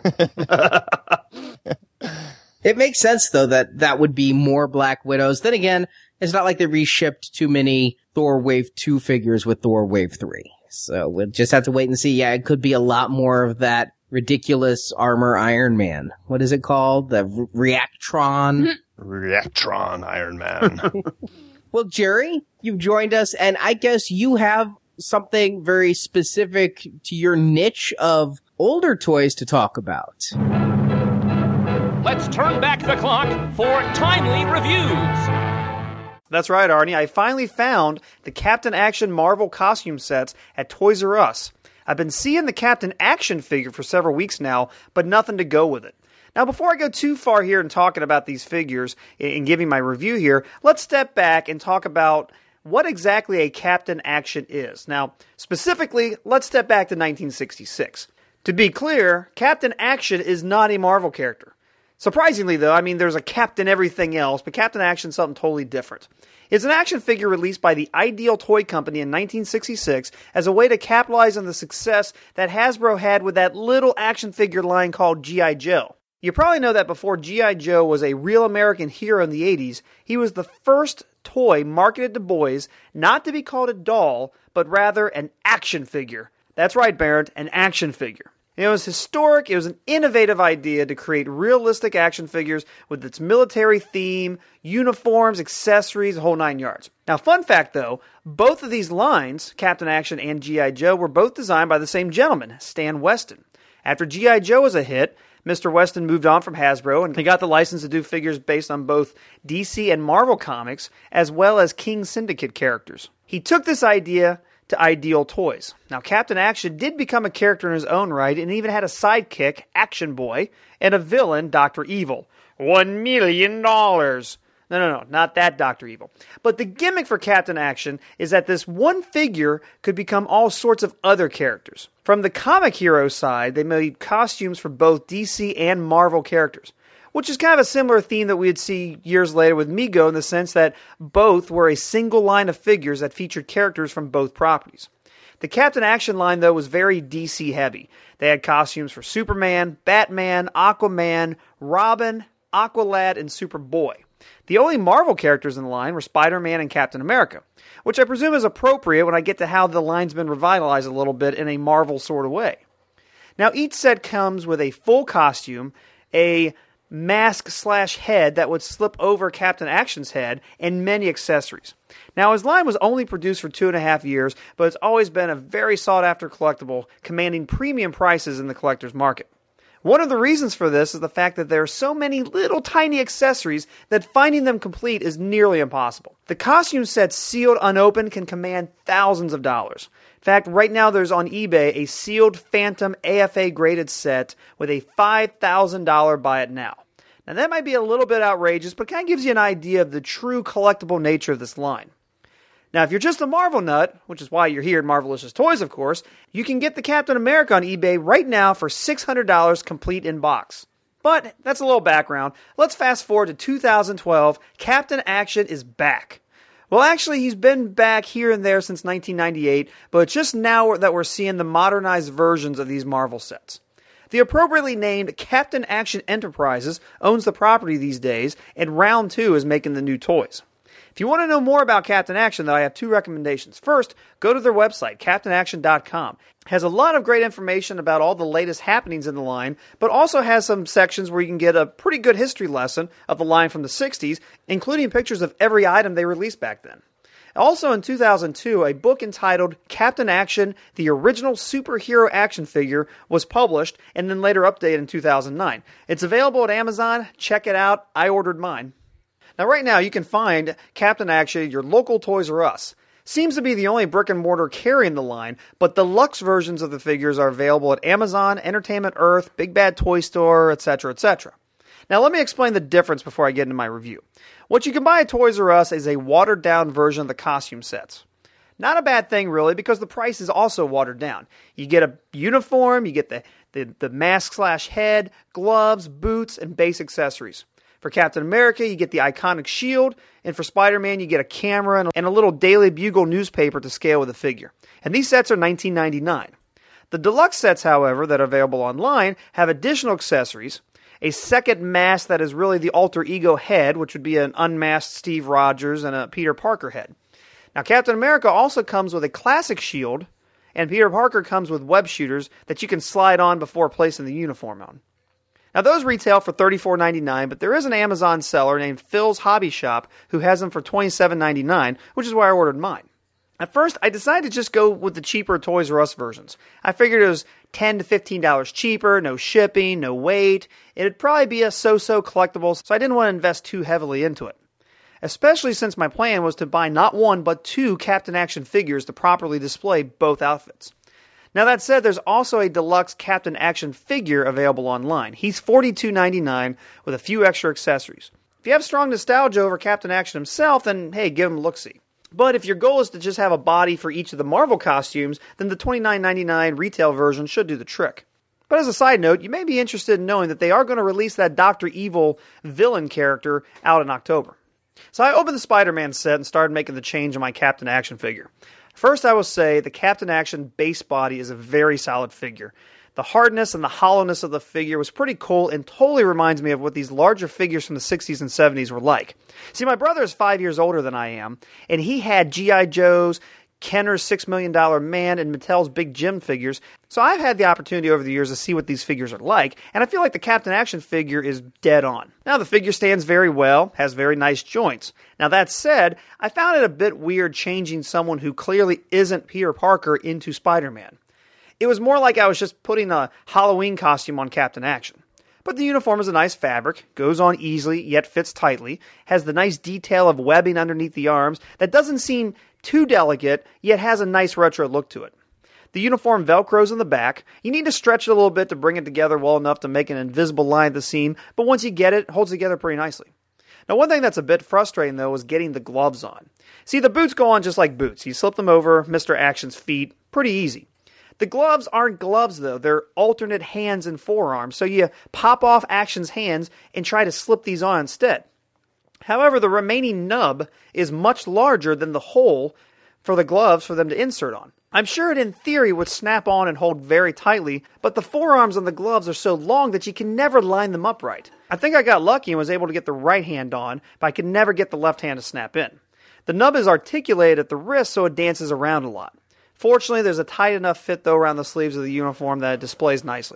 It makes sense, though, that would be more Black Widows. Then again, it's not like they reshipped too many Thor Wave 2 figures with Thor Wave 3. So we'll just have to wait and see. Yeah, it could be a lot more of that ridiculous armor Iron Man. What is it called? The Reactron? Reactron Iron Man. Well, Jerry, you've joined us, and I guess you have something very specific to your niche of older toys to talk about. Let's turn back the clock for timely reviews. That's right, Arnie. I finally found the Captain Action Marvel costume sets at Toys R Us. I've been seeing the Captain Action figure for several weeks now, but nothing to go with it. Now, before I go too far here in talking about these figures and giving my review here, let's step back and talk about what exactly a Captain Action is. Now, specifically, let's step back to 1966. To be clear, Captain Action is not a Marvel character. Surprisingly, though, I mean, there's a Captain Everything Else, but Captain Action is something totally different. It's an action figure released by the Ideal Toy Company in 1966 as a way to capitalize on the success that Hasbro had with that little action figure line called G.I. Joe. You probably know that before G.I. Joe was a real American hero in the 80s, he was the first toy marketed to boys not to be called a doll, but rather an action figure. That's right, Barrett, an action figure. It was historic. It was an innovative idea to create realistic action figures with its military theme, uniforms, accessories, the whole 9 yards. Now, fun fact though, both of these lines, Captain Action and G.I. Joe, were both designed by the same gentleman, Stan Weston. After G.I. Joe was a hit, Mr. Weston moved on from Hasbro, and he got the license to do figures based on both DC and Marvel comics, as well as King Syndicate characters. He took this idea to Ideal Toys. Now, Captain Action did become a character in his own right, and even had a sidekick, Action Boy, and a villain, Dr. Evil. $1 million. No, not that Dr. Evil. But the gimmick for Captain Action is that this one figure could become all sorts of other characters. From the comic hero side, they made costumes for both DC and Marvel characters, which is kind of a similar theme that we'd see years later with Mego, in the sense that both were a single line of figures that featured characters from both properties. The Captain Action line, though, was very DC heavy. They had costumes for Superman, Batman, Aquaman, Robin, Aqualad, and Superboy. The only Marvel characters in the line were Spider-Man and Captain America, which I presume is appropriate when I get to how the line's been revitalized a little bit in a Marvel sort of way. Now, each set comes with a full costume, a mask/head that would slip over Captain Action's head, and many accessories. Now, his line was only produced for 2.5 years, but it's always been a very sought-after collectible, commanding premium prices in the collector's market. One of the reasons for this is the fact that there are so many little tiny accessories that finding them complete is nearly impossible. The costume sets sealed unopened can command thousands of dollars. In fact, right now there's on eBay a sealed Phantom AFA graded set with a $5,000 buy it now. Now that might be a little bit outrageous, but it kind of gives you an idea of the true collectible nature of this line. Now, if you're just a Marvel nut, which is why you're here at Marvelicious Toys, of course, you can get the Captain America on eBay right now for $600 complete in box. But that's a little background. Let's fast forward to 2012. Captain Action is back. Well, actually, he's been back here and there since 1998, but it's just now that we're seeing the modernized versions of these Marvel sets. The appropriately named Captain Action Enterprises owns the property these days, and Round 2 is making the new toys. If you want to know more about Captain Action, though, I have two recommendations. First, go to their website, CaptainAction.com. It has a lot of great information about all the latest happenings in the line, but also has some sections where you can get a pretty good history lesson of the line from the 60s, including pictures of every item they released back then. Also in 2002, a book entitled Captain Action, the Original Superhero Action Figure was published and then later updated in 2009. It's available at Amazon. Check it out. I ordered mine. Now, right now, you can find Captain Action at your local Toys R Us. Seems to be the only brick and mortar carrying the line, but deluxe versions of the figures are available at Amazon, Entertainment Earth, Big Bad Toy Store, etc., etc. Now, let me explain the difference before I get into my review. What you can buy at Toys R Us is a watered-down version of the costume sets. Not a bad thing, really, because the price is also watered down. You get a uniform, you get the mask/head, gloves, boots, and base accessories. For Captain America, you get the iconic shield, and for Spider-Man, you get a camera and a little Daily Bugle newspaper to scale with the figure. And these sets are $19.99. The deluxe sets, however, that are available online have additional accessories, a second mask that is really the alter ego head, which would be an unmasked Steve Rogers, and a Peter Parker head. Now, Captain America also comes with a classic shield, and Peter Parker comes with web shooters that you can slide on before placing the uniform on. Now, those retail for $34.99, but there is an Amazon seller named Phil's Hobby Shop who has them for $27.99, which is why I ordered mine. At first, I decided to just go with the cheaper Toys R Us versions. I figured it was $10 to $15 cheaper, no shipping, no weight. It'd probably be a so-so collectible, so I didn't want to invest too heavily into it. Especially since my plan was to buy not one, but two Captain Action figures to properly display both outfits. Now, that said, there's also a deluxe Captain Action figure available online. He's $42.99 with a few extra accessories. If you have strong nostalgia over Captain Action himself, then hey, give him a look-see. But if your goal is to just have a body for each of the Marvel costumes, then the $29.99 retail version should do the trick. But as a side note, you may be interested in knowing that they are going to release that Dr. Evil villain character out in October. So I opened the Spider-Man set and started making the change in my Captain Action figure. First, I will say the Captain Action base body is a very solid figure. The hardness and the hollowness of the figure was pretty cool and totally reminds me of what these larger figures from the 60s and 70s were like. See, my brother is 5 years older than I am, and he had G.I. Joe's, Kenner's $6 Million Man, and Mattel's Big Jim figures, so I've had the opportunity over the years to see what these figures are like, and I feel like the Captain Action figure is dead on. Now, the figure stands very well, has very nice joints. Now, that said, I found it a bit weird changing someone who clearly isn't Peter Parker into Spider-Man. It was more like I was just putting a Halloween costume on Captain Action. But the uniform is a nice fabric, goes on easily yet fits tightly, has the nice detail of webbing underneath the arms that doesn't seem too delicate yet has a nice retro look to it. The uniform velcros in the back. You need to stretch it a little bit to bring it together well enough to make an invisible line at the seam, but once you get it, it holds together pretty nicely. Now, one thing that's a bit frustrating, though, is getting the gloves on. See, the boots go on just like boots. You slip them over Mr. Action's feet, pretty easy. The gloves aren't gloves, though. They're alternate hands and forearms, so you pop off Action's hands and try to slip these on instead. However, the remaining nub is much larger than the hole for the gloves for them to insert on. I'm sure it in theory would snap on and hold very tightly, but the forearms on the gloves are so long that you can never line them up right. I think I got lucky and was able to get the right hand on, but I could never get the left hand to snap in. The nub is articulated at the wrist so it dances around a lot. Fortunately, there's a tight enough fit though around the sleeves of the uniform that it displays nicely.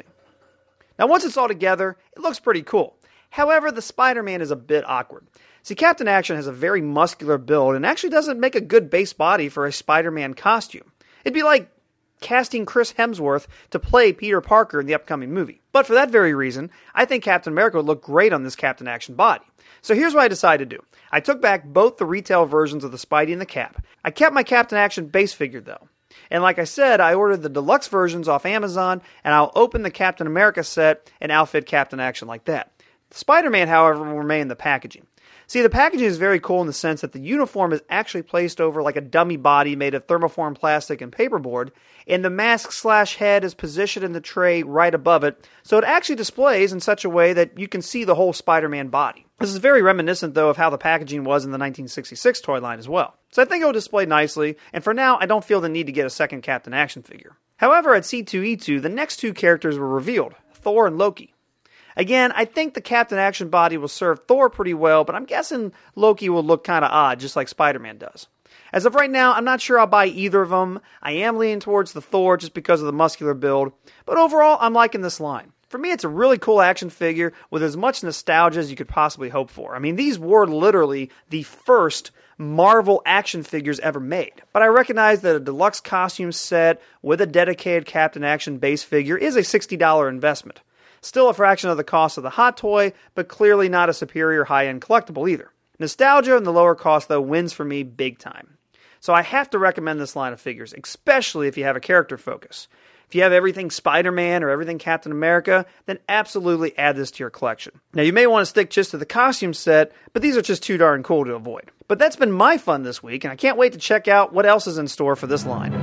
Now once it's all together, it looks pretty cool. However, the Spider-Man is a bit awkward. See, Captain Action has a very muscular build and actually doesn't make a good base body for a Spider-Man costume. It'd be like casting Chris Hemsworth to play Peter Parker in the upcoming movie. But for that very reason, I think Captain America would look great on this Captain Action body. So here's what I decided to do. I took back both the retail versions of the Spidey and the Cap. I kept my Captain Action base figure though. And like I said, I ordered the deluxe versions off Amazon, and I'll open the Captain America set and outfit Captain Action like that. The Spider-Man, however, will remain in the packaging. See, the packaging is very cool in the sense that the uniform is actually placed over like a dummy body made of thermoform plastic and paperboard, and the mask/head is positioned in the tray right above it, so it actually displays in such a way that you can see the whole Spider-Man body. This is very reminiscent, though, of how the packaging was in the 1966 toy line as well. So I think it will display nicely, and for now, I don't feel the need to get a second Captain Action figure. However, at C2E2, the next two characters were revealed, Thor and Loki. Again, I think the Captain Action body will serve Thor pretty well, but I'm guessing Loki will look kind of odd, just like Spider-Man does. As of right now, I'm not sure I'll buy either of them. I am leaning towards the Thor just because of the muscular build, but overall, I'm liking this line. For me, it's a really cool action figure with as much nostalgia as you could possibly hope for. I mean, these were literally the first Marvel action figures ever made. But I recognize that a deluxe costume set with a dedicated Captain Action base figure is a $60 investment. Still a fraction of the cost of the hot toy, but clearly not a superior high-end collectible either. Nostalgia and the lower cost, though, wins for me big time. So I have to recommend this line of figures, especially if you have a character focus. If you have everything Spider-Man or everything Captain America, then absolutely add this to your collection. Now, you may want to stick just to the costume set, but these are just too darn cool to avoid. But that's been my fun this week, and I can't wait to check out what else is in store for this line.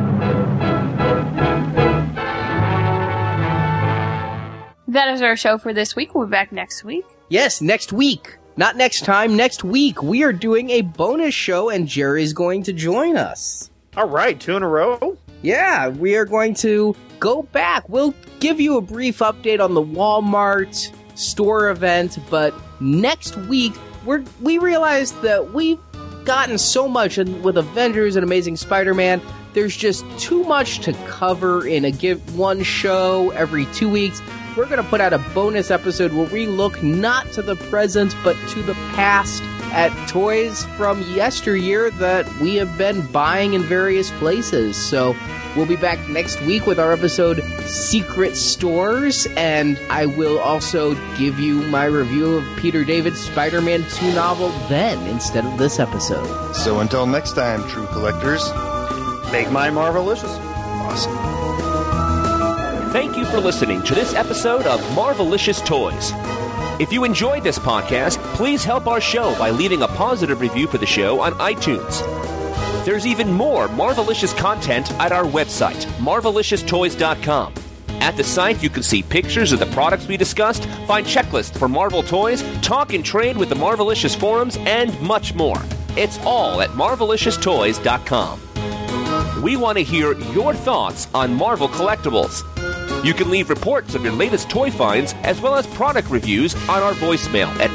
That is our show for this week. We'll be back next week. Yes, next week. Not next time, next week. We are doing a bonus show, and Jerry's going to join us. All right, 2 in a row? Yeah, we are going to go back. We'll give you a brief update on the Walmart store event, but next week, we realized that we've gotten so much with Avengers and Amazing Spider-Man. There's just too much to cover in one show every 2 weeks. We're going to put out a bonus episode where we look not to the present, but to the past at toys from yesteryear that we have been buying in various places. So we'll be back next week with our episode Secret Stores, and I will also give you my review of Peter David's Spider-Man 2 novel then, instead of this episode. So until next time, true collectors, make mine Marvelicious. Awesome. Thank you for listening to this episode of Marvelicious Toys. If you enjoyed this podcast, please help our show by leaving a positive review for the show on iTunes. There's even more Marvelicious content at our website, marvelicioustoys.com. At the site, you can see pictures of the products we discussed, find checklists for Marvel toys, talk and trade with the Marvelicious forums, and much more. It's all at marvelicioustoys.com. We want to hear your thoughts on Marvel collectibles. You can leave reports of your latest toy finds as well as product reviews on our voicemail at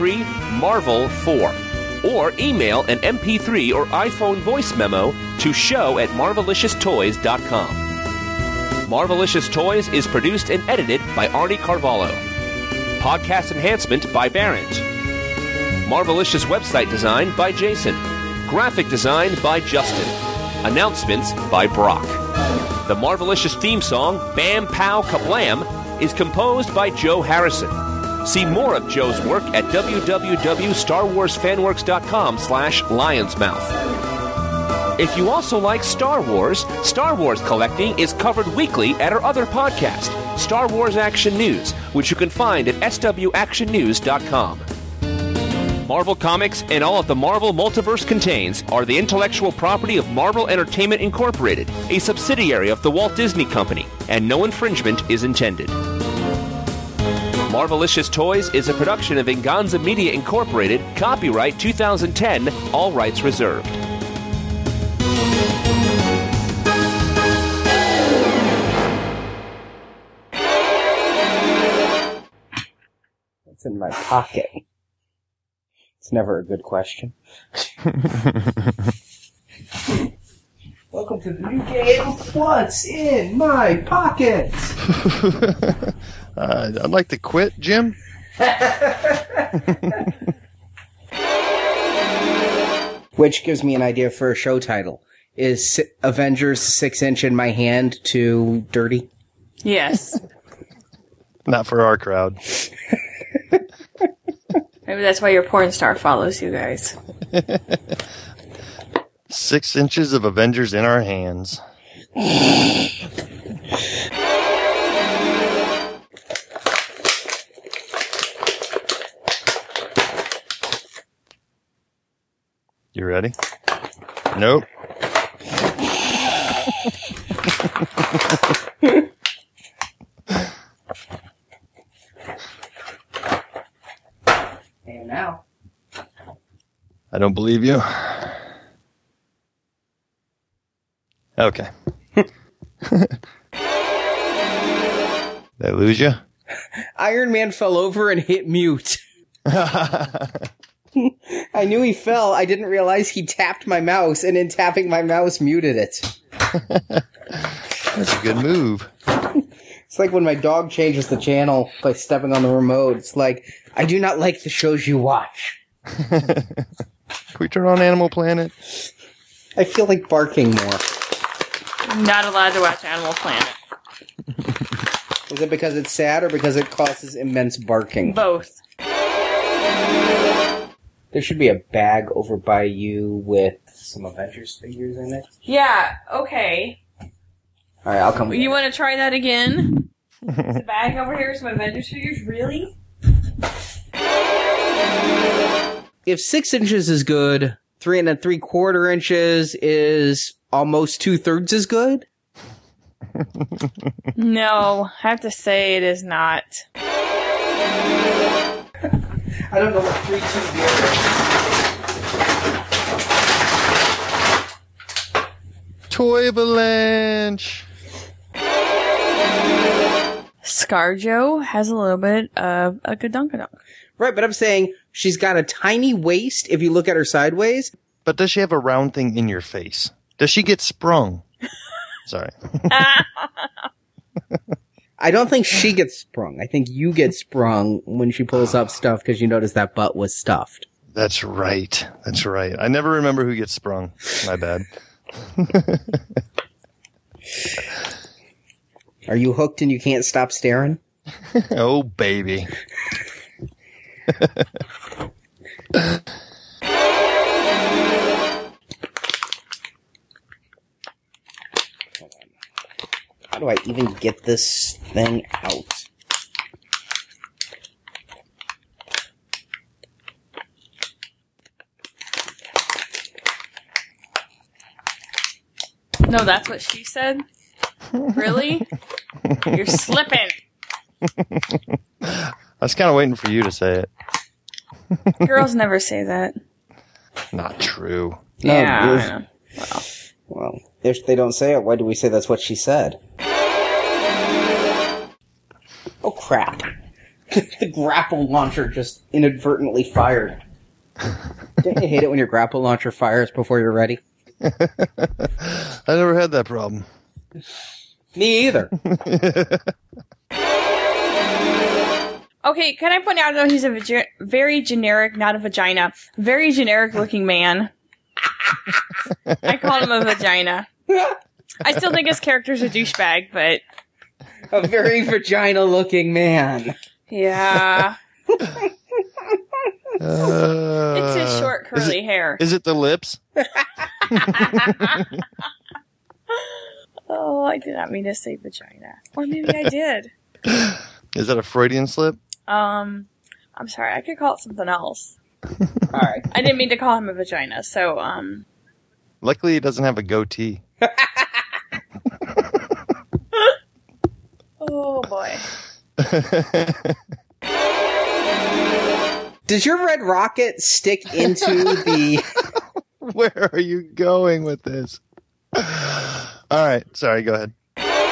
803-MARVEL-4 or email an MP3 or iPhone voice memo to show@marvelicioustoys.com. Marvelicious Toys is produced and edited by Arnie Carvalho. Podcast enhancement by Barrett. Marvelicious website design by Jason. Graphic design by Justin. Announcements by Brock. The Marvelicious theme song, Bam Pow Kablam, is composed by Joe Harrison. See more of Joe's work at www.starwarsfanworks.com/lionsmouth. If you also like Star Wars collecting is covered weekly at our other podcast, Star Wars Action News, which you can find at swactionnews.com. Marvel Comics and all of the Marvel Multiverse contains are the intellectual property of Marvel Entertainment Incorporated, a subsidiary of the Walt Disney Company, and no infringement is intended. Marvelicious Toys is a production of Inganza Media Incorporated, copyright 2010, all rights reserved. What's in my pocket? It's never a good question. Welcome to the new game. What's in my pocket? I'd like to quit, Jim. Which gives me an idea for a show title. Is Avengers 6-inch in my hand too dirty? Yes. Not for our crowd. Maybe that's why your porn star follows you guys. 6 inches of Avengers in our hands. You ready? Nope. And now. I don't believe you. Okay. Did I lose you? Iron Man fell over and hit mute. I knew he fell. I didn't realize he tapped my mouse, and in tapping my mouse, muted it. That's a good move. It's like when my dog changes the channel by stepping on the remote. It's like, I do not like the shows you watch. Can we turn on Animal Planet? I feel like barking more. I'm not allowed to watch Animal Planet. Is it because it's sad or because it causes immense barking? Both. There should be a bag over by you with some Avengers figures in it. Yeah, okay. Alright, I'll come with You want to try that again? There's a bag over here, some Avengers figures? Really? If 6 inches is good, 3 3/4 inches is almost 2/3 as good? No, I have to say it is not. I don't know what 3/2 is. Toy Avalanche! ScarJo has a little bit of a gadunkadunk. Right, but I'm saying she's got a tiny waist if you look at her sideways. But does she have a round thing in your face? Does she get sprung? Sorry. I don't think she gets sprung. I think you get sprung when she pulls up stuff because you notice that butt was stuffed. That's right. That's right. I never remember who gets sprung. My bad. Are you hooked and you can't stop staring? Oh, baby. How do I even get this thing out? No, that's what she said? Really? You're slipping. I was kind of waiting for you to say it. Girls never say that. Not true. No, Yeah. well, if they don't say it, why do we say that's what she said? Oh, crap. The grapple launcher just inadvertently fired. Don't you hate it when your grapple launcher fires before you're ready? I never had that problem. Me either. Okay, can I point out, though, he's a very generic, not a vagina, very generic looking man. I called him a vagina. I still think his character's a douchebag, but A very vagina-looking man. Yeah. It's his short curly hair. Is it the lips? Oh, I did not mean to say vagina. Or maybe I did. Is that a Freudian slip? I'm sorry. I could call it something else. All right. I didn't mean to call him a vagina, so, Luckily, he doesn't have a goatee. Oh, boy. Does your red rocket stick into the... Where are you going with this? All right. Sorry, go ahead.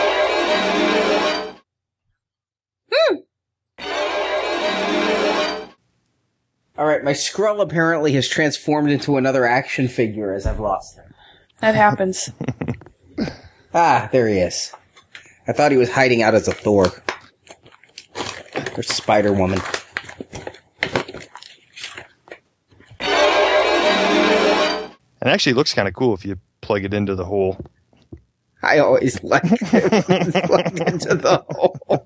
All right, my Skrull apparently has transformed into another action figure as I've lost him. That happens. Ah, there he is. I thought he was hiding out as a Thor. Or Spider-Woman. It actually looks kind of cool if you plug it into the hole. I always like it plugged into the hole.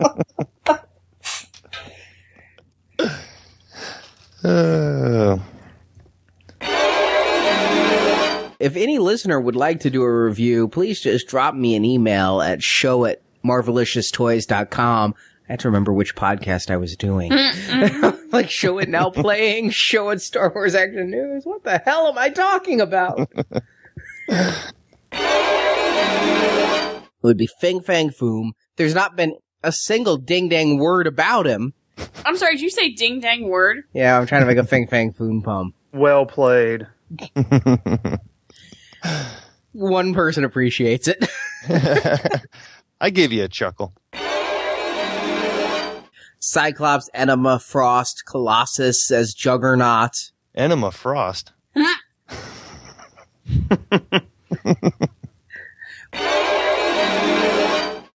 If any listener would like to do a review, please just drop me an email at show@marvelicioustoys.com. I have to remember which podcast I was doing. Like, show it now playing, show it Star Wars Action News. What the hell am I talking about? It would be Fing Fang Foom. There's not been a single ding-dang word about him. I'm sorry, did you say ding dang word? Yeah, I'm trying to make a Fing Fang Foom poem. Well played. One person appreciates it. I gave you a chuckle. Cyclops, Enema, Frost, Colossus says Juggernaut. Enema Frost.